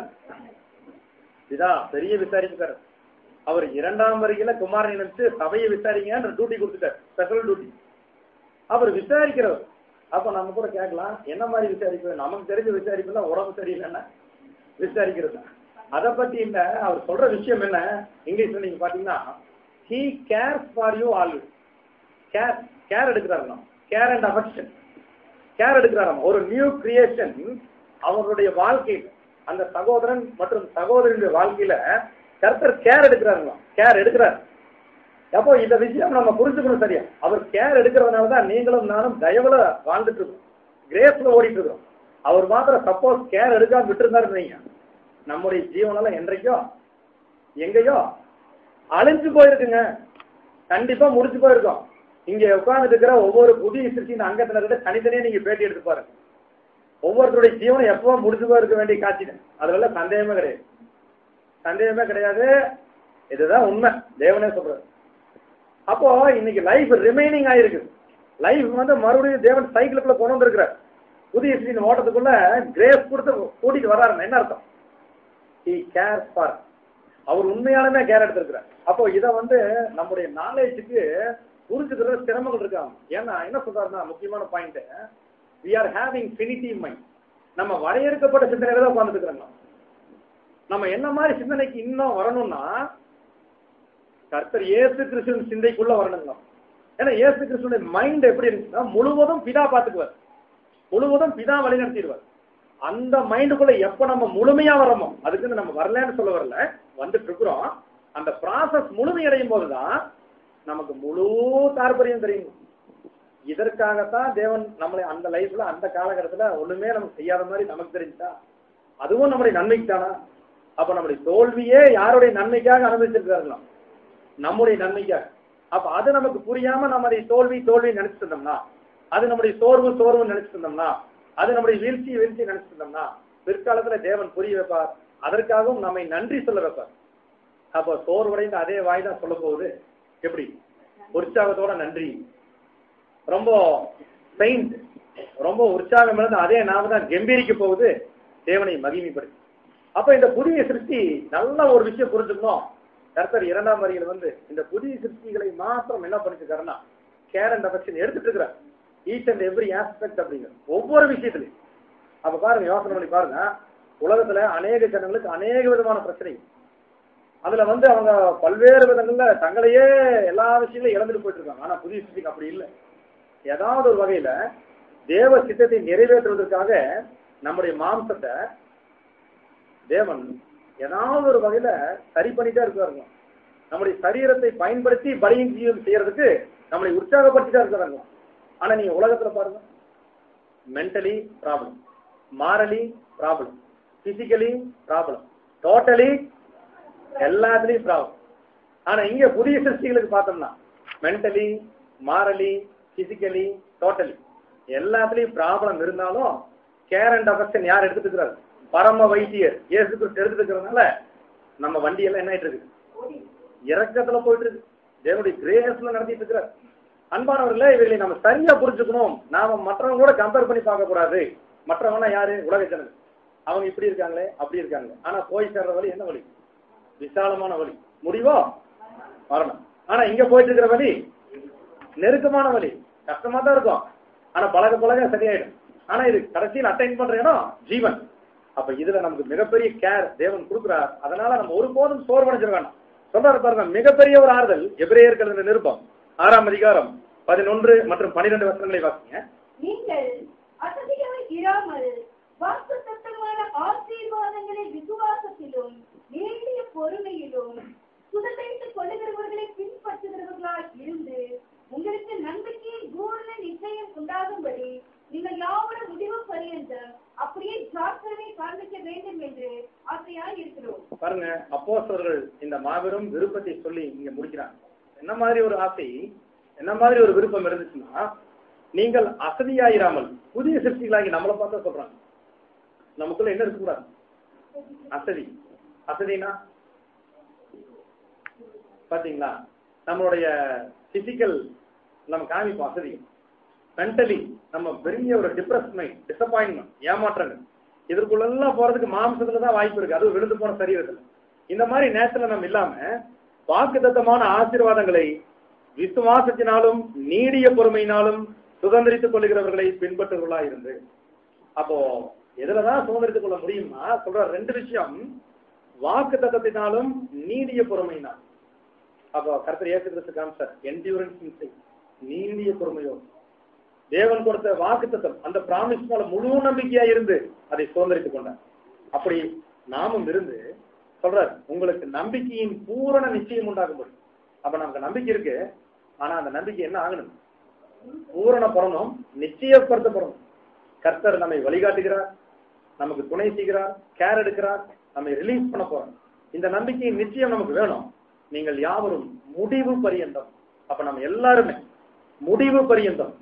இதா பெரிய விசாரிக்கிறார். அவர் இரண்டாம் வரியில குமாரனை நினைச்சு சபையை விசாரிங்கன்ற டியூட்டி கொடுத்துட்டார், ஸ்பெஷல் டியூட்டி. அவர் விசாரிக்கிறவர். அப்ப நம்ம கூட கேட்கலாம், என்ன மாதிரி விசாரிக்கிறது? நமக்கு தெரிஞ்ச விசாரிப்புனா உடம்பு சரியில்லைன்னா விசாரிக்கிறது. அதை பத்தி இல்ல, அவர் சொல்ற விஷயம் என்ன இங்கிலீஷ்ல நீங்க பாத்தீங்கன்னா, he cares for you always. Care care எடுக்கிறாரு. கேர் அண்ட் அஃபெக்ஷன், கேர் எடுக்கிறாராம். ஒரு நியூ கிரியேஷன் அவருடைய வாழ்க்கையில், அந்த சகோதரன் மற்றும் சகோதரனுடைய வாழ்க்கையில கர்த்தர் கேர் எடுக்கிறாருங்களா, கேர் எடுக்கிறார். அப்போ இந்த விஷயம் நம்ம புரிஞ்சுக்கணும் சரியா. அவர் கேர் எடுக்கிறதுனாலதான் நீங்களும் நானும் தயவுல வாழ்ந்துட்டு இருக்கோம், கிரேஸ்ல ஓடிட்டு இருக்கிறோம். அவர் மாத்திரம் சப்போஸ் கேர் எடுக்காம விட்டு இருந்தாருன்னு நம்முடைய ஜீவனெல்லாம் என்றைக்கோ எங்கேயோ அழிஞ்சு போயிருக்குங்க, கண்டிப்பா முடிச்சு போயிருக்கோம். இங்க உட்கார்ந்துட்டு இருக்கிற ஒவ்வொரு புதிய சிருஷ்டியின் அங்கத்தினர்கிட்ட தனித்தனியே நீங்க பேட்டி எடுத்து பாருங்க. ஒவ்வொருத்தருடைய ஜீவனம் எப்பவும் முடிச்சு போயிருக்க வேண்டிய காட்சி, அதுல சந்தேகமே கிடையாது, சந்தேகமே கிடையாது. இதுதான் உண்மை, தேவனே சொல்றாரு. அப்போ இன்னைக்கு லைஃப் ரிமைனிங் ஆயிருக்கு. லைஃப் வந்து மறுபடியும் தேவன் சைக்கிளுக்குள்ள கொண்டு வந்திருக்கிறார். புதிய சிருஷ்டியின் ஓட்டத்துக்குள்ள கிரேஸ் கொடுத்து கூட்டிட்டு வர்றாருன்னு என்ன அர்த்தம்? He cares for. அவர் உண்மையாலுமே கேர் எடுத்திருக்கிறார். அப்போ இதை வந்து நம்முடைய நாலேஜுக்கு புரிஞ்சுக்கிற சிரமங்கள் இருக்காங்க. ஏன்னா என்ன சொல்றாருன்னா, முக்கியமான point, we are having finity mind. நம்ம வரையறுக்கப்பட்ட சிந்தனையில தான் உட்கார்ந்துட்டு இருக்கிறோம். நம்ம என்ன மாதிரி சிந்தனைக்கு இன்னும் வரணும்னா, கர்த்தர் இயேசு கிறிஸ்துவின் சிந்தைக்குள்ள வரணுங்க. ஏன்னா இயேசு கிறிஸ்துவின் மைண்ட் எப்படி இருந்துச்சுன்னா, முழுவதும் பிதா பார்த்துக்குவார், முழுவதும் பிதா வழிநடத்திடுவார். அந்த மைண்டுக்குள்ள எப்ப நம்ம முழுமையா வரோமோ, அதுக்கு நம்ம வரலன்னு சொல்ல வரல, வந்துட்டு இருக்கிறோம். அந்த ப்ராசஸ் முழுமையடையும் போதுதான் நமக்கு முழு தாற்பயம் தெரியும். இதற்காகத்தான் தேவன் நம்மளை அந்த லைஃப்ல அந்த காலகட்டத்துல ஒண்ணுமே நமக்கு செய்யாத மாதிரி நமக்கு தெரிஞ்சா, அதுவும் நம்முடைய நன்மைக்கு தானா? அப்ப நம்முடைய தோல்வியே யாருடைய நன்மைக்காக அனுபவிச்சிருக்காருங்களா? நம்முடைய நன்மைக்காக. அப்ப அது நமக்கு புரியாம நம்ம அதை தோல்வி தோல்வி நினைச்சிட்டு இருந்தோம்னா, அது நம்முடைய சோர்வு சோர்வு நினைச்சிட்டு இருந்தோம்னா, அது நம்முடைய வீழ்ச்சி வீழ்ச்சி நினைச்சிட்டு இருந்தோம்னா, பிற்காலத்துல தேவன் புரிய வைப்பார். அதற்காகவும் நம்மை நன்றி சொல்ல வைப்பார். அப்போ சோர்வடைந்த அதே வாய் தான் சொல்ல போகுது, எப்படி உற்சாகத்தோட நன்றி, ரொம்ப பெயிண்ட், ரொம்ப உற்சாகம் இருந்து அதே நாம தான் கம்பீரிக்க போகுது, தேவனை மகிமைப்படுத்தி. அப்ப இந்த புதிய சிருஷ்டி நல்ல ஒரு விஷயம் புரிஞ்சுக்கணும். கர்த்தர் இரண்டாம் வரியில் வந்து இந்த புதிய சிருஷ்டிகளை மாத்திரம் என்ன பண்ணிருக்காருன்னா, கேர் அண்ட் அஃபெக்ஷன் எடுத்துட்டு இருக்கிறார். ஈச் அண்ட் எவ்ரி ஆஸ்பெக்ட் அப்படிங்கிற ஒவ்வொரு விஷயத்திலையும். அப்ப பாருங்க, யோசனை பண்ணி பாருங்க, உலகத்துல அநேக ஜனங்களுக்கு அநேக விதமான பிரச்சனை, அதுல வந்து அவங்க பல்வேறு விதங்கள்ல தங்களையே எல்லா விஷயங்களையும் இழந்துட்டு போயிட்டு இருக்காங்க. ஆனா புதிய சிருஷ்டிக்கு அப்படி இல்லை. ஏதாவது ஒரு வகையில தேவ சித்தத்தை நிறைவேற்றுவதற்காக நம்முடைய மாம்சத்தை தேவன் ஏதாவது ஒரு வகையில சரி பண்ணிட்டே இருக்காருங்க. நம்முடைய சரீரத்தை பயன்படுத்தி பலியும் ஜீவம் செய்யறதுக்கு நம்மளை உற்சாகப்படுத்திட்டே இருக்கிறாங்க. ஆனா நீங்க உலகத்துல பாருங்க, mentally problem, morally problem, physically problem, totally எல்லாத்துலயும் ப்ராப்ளம். ஆனா இங்க புதிய சிருஷ்டிகளுக்கு பார்த்தோம்னா மென்டலி, மாரலி, பிசிக்கலி, டோட்டலி எல்லாத்துலயும் ப்ராப்ளம் இருந்தாலும் கேர் அண்ட் அஃபெக்ஷன் யார் எடுத்துட்டு இருக்கிறாரு? பரம வைத்தியர் இயேசு கிறிஸ்து எடுத்துட்டு இருக்கிறதுனால நம்ம வண்டி எல்லாம் என்ன ஆயிட்டு இருக்கு? இறக்கத்துல போயிட்டு இருக்கு. தேவனுடைய கிரேஸ்ல நடத்திட்டு இருக்கிறார். அன்பானவர்களே, இவர்களை நம்ம சரியா புரிஞ்சுக்கணும். நாம மற்றவங்க கூட கம்பேர் பண்ணி பார்க்க கூடாது. மற்றவங்கன்னா யாரு? உலக ஜனங்கள். அவங்க இப்படி இருக்காங்களே அப்படி இருக்காங்க. ஆனா போய் சேர்ற வழி என்ன வழி? விசாலமான வழி, முடிவோ மரணம். ஆனா இங்க போயிட்டு இருக்கிற வழி நெருக்கமான வழி, கஷ்டமா தான் இருக்கும். ஆனா பழக பழக சரியாயிடும். ஆனா இது கடைசியில் அட்டைன் பண்ற இடம் ஜீவன். அப்ப இதுல நமக்கு மிகப்பெரிய கேர் தேவன் கொடுக்கிறார். அதனால நம்ம ஒருபோதும் சோர்வடைஞ்சிட வேண்டாம். சொல்றாரு பாருங்க, மிகப்பெரிய ஒரு ஆறுதல். எபிரேயர்கள் என்ற நிருபம் ஆறாம் அதிகாரம் பதினொன்று மற்றும் பனிரெண்டு வசனங்களை வாசிங்க. நீங்கள் அசதியாய் இராமல் வாக்குத்தத்தமான ஆசீர்வாதங்களை விசுவாசத்திலும் வேண்டிய பொறுமையிலும் சுதந்திரித்துக் கொள்ளுகிறவர்களை பின்பற்றுகிறவர்களாய் இருந்து உங்களுக்கு நம்பிக்கை பூர்ண நிச்சயம் உண்டாகும்படி நீங்கள் யாவரும் முடிவு பரியந்தம் அப்படியே ஜாக்கிரதை காண்பிக்க வேண்டும் என்று ஆசையாய் இருக்கிறோம். பாருங்க, அப்போஸ்தலர்கள் இந்த மாபெரும் விருப்பத்தை சொல்லி இங்க முடிக்கிறாங்க. என்ன மாதிரி ஒரு ஆசை, என்ன மாதிரி ஒரு விருப்பம் இருந்துச்சுன்னா, நீங்கள் அசதியாயிராமல் புதிய சிருஷ்டிகளாகி நம்மளை பார்த்தா சொல்றாங்க. நமக்குள்ள என்ன இருக்கக்கூடாது? அசதி. அசதினா பாத்தீங்களா, நம்மளுடைய பிசிக்கல் நம்ம காமிப்போம் அசதி. மென்டலி நம்ம பெரிய ஒரு டிப்ரெஸ்மெண்ட், டிசப்பாயின்மெண்ட், ஏமாற்றங்கள் இதற்குள்ளெல்லாம் போறதுக்கு மாம்சத்துலதான் வாய்ப்பு இருக்கு, அது விழுந்து போன சரீரத்துல. இந்த மாதிரி நேரத்துல நம்ம இல்லாம வாக்குத்தத்தமான ஆசீர்வாதங்களை விசுவாசத்தினாலும் நீடிய பொறுமையினாலும் சுதந்திரித்துக் கொள்ளுகிறவர்களை பின்பற்றுகளா இருந்து. அப்போ எதுலதான் சுதந்திரித்துக் கொள்ள முடியும்னா சொல்ற ரெண்டு விஷயம், வாக்கு தத்தத்தினாலும் நீடிய பொறுமையினால். அப்போ கர்த்தர் இயேசு கிறிஸ்து காமிச்சார் என்டியூரன்ஸ், நீடிய பொறுமையோடு தேவன் கொடுத்த வாக்கு தத்தம் அந்த பிராமிஸ் மேல முழு நம்பிக்கையா இருந்து அதை சுதந்திரித்துக் கொண்டார். அப்படி நாமும் இருந்து சொல்றார் உங்களுக்கு நம்பிக்கையின் பூரண நிச்சயம் உண்டாகும்படி. அப்ப நமக்கு நம்பிக்கை இருக்கு, ஆனா அந்த நம்பிக்கை என்ன ஆகணும்? பூரண படணும், நிச்சயப்படுத்தப்படணும். கர்த்தர் நம்மை வழிகாட்டுகிறார், நமக்கு துணை செய்கிறார், கேர் எடுக்கிறார், நம்மை ரிலீஸ் பண்ண போறோம். இந்த நம்பிக்கையின் நிச்சயம் நமக்கு வேணும். நீங்கள் யாவரும் முடிவு பரியந்தம், அப்ப நம்ம எல்லாருமே முடிவு பரியந்தம்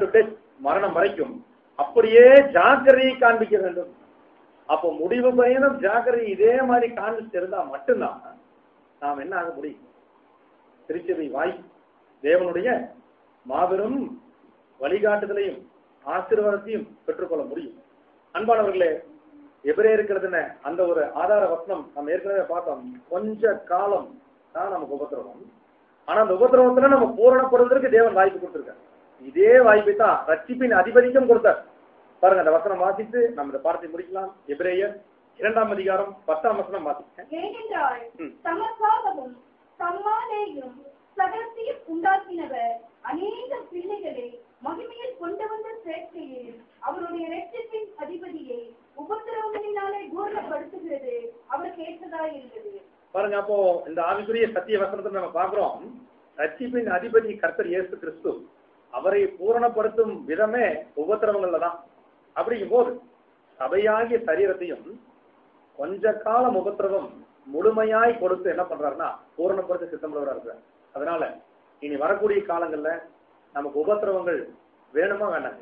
மரணம் வரைக்கும் அப்படியே ஜாக்கிரதையை காண்பிக்க வேண்டும். அப்போ முடிவு பரியந்தம் ஜாக்கிரதை இதே மாதிரி காண்பிச்சு இருந்தா மட்டும்தான் நாம் என்ன ஆக முடியும்? திருச்சபை வாய் தேவனுடைய மாபெரும் வழிகாட்டுதலையும் ஆசீர்வாதத்தையும் பெற்றுக்கொள்ள முடியும். அன்பானவர்களே, எபிரேயருக்கிறதுன அந்த ஒரு ஆதார வசனம் நம்ம ஏற்கனவே பார்த்தோம். கொஞ்ச காலம் தான் நமக்கு உபத்திரவம், ஆனா அந்த உபத்திரவத்துல நம்ம பூரணப்படுவதற்கு தேவன் வாய்ப்பு கொடுத்திருக்கார். இதே வாய்ப்பை தான் ரட்சிப்பின் அதிபதிக்கும் கொடுத்தார். பாருங்க, அந்த வசனம் வாசித்து நம்ம இந்த பாடத்தை முடிக்கலாம். எபிரேயர் இரண்டாம் அதிகாரம் பத்தாம் வசனம் வாசிக்க. ஏனென்றால் தமக்காகவும் தம்மாலேயும் சகலத்தையும் உண்டாக்கினவர் அநேக பிள்ளைகளை மகிமையில் கொண்டு வந்த சேர்க்கையில் அவருடைய இரட்சிப்பின் அதிபதியை உபத்திரவங்களினாலே பூரணப்படுத்துகிறது அவருக்கு ஏற்றதாய் இருந்தது. பாருங்க, அப்போ இந்த ஆவிக்குரிய சத்திய வசனத்தை நம்ம பார்க்கிறோம். ரட்சிப்பின் அதிபதி கர்த்தர் இயேசு கிறிஸ்து, அவரை பூரணப்படுத்தும் விதமே உபத்திரவங்கள்ல தான். அப்படிங்கும் போது சபையாகிய சரீரத்தையும் கொஞ்ச காலம் உபத்திரவம் முழுமையாய் கொடுத்து என்ன பண்றாருன்னா பூரணப்படுத்த சித்தமுள்ளவராக இருக்கிறார். அதனால இனி வரக்கூடிய காலங்கள்ல நமக்கு உபத்திரவங்கள் வேணுமா வேண்டாங்க?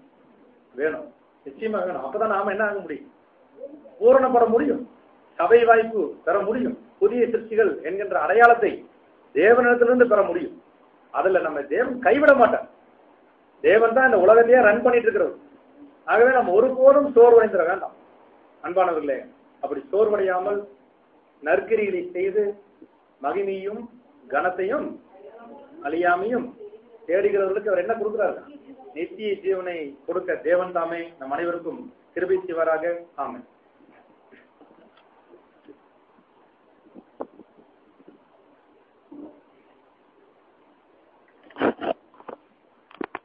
வேணும், நிச்சயமா வேணும். அப்பதான் நாம என்ன ஆக முடியும்? பூரணப்பட முடியும், சபை வாய்ப்பு பெற முடியும், புதிய சிருஷ்டிகள் என்கின்ற அடையாளத்தை தேவனிடத்திலிருந்து பெற முடியும். அதுல நம்ம தேவன் கைவிட மாட்டார். தேவன் தான் இந்த உலகத்தையே ரன் பண்ணிட்டு இருக்கிறவர். ஆகவே நம்ம ஒருபோதும் சோர்வடைந்திட வேண்டாம். அன்பானவர்களே, அப்படி சோர்வடையாமல் நற்கிரிகளை செய்து மகிமையும் கனத்தையும் அழியாமையும் தேடுகிறவர்களுக்கு அவர் என்ன கொடுக்கிறார்? நித்திய ஜீவனை கொடுக்க தேவன் தாமே நம் அனைவருக்கும் கிருபை செய்வாராக. ஆமென்.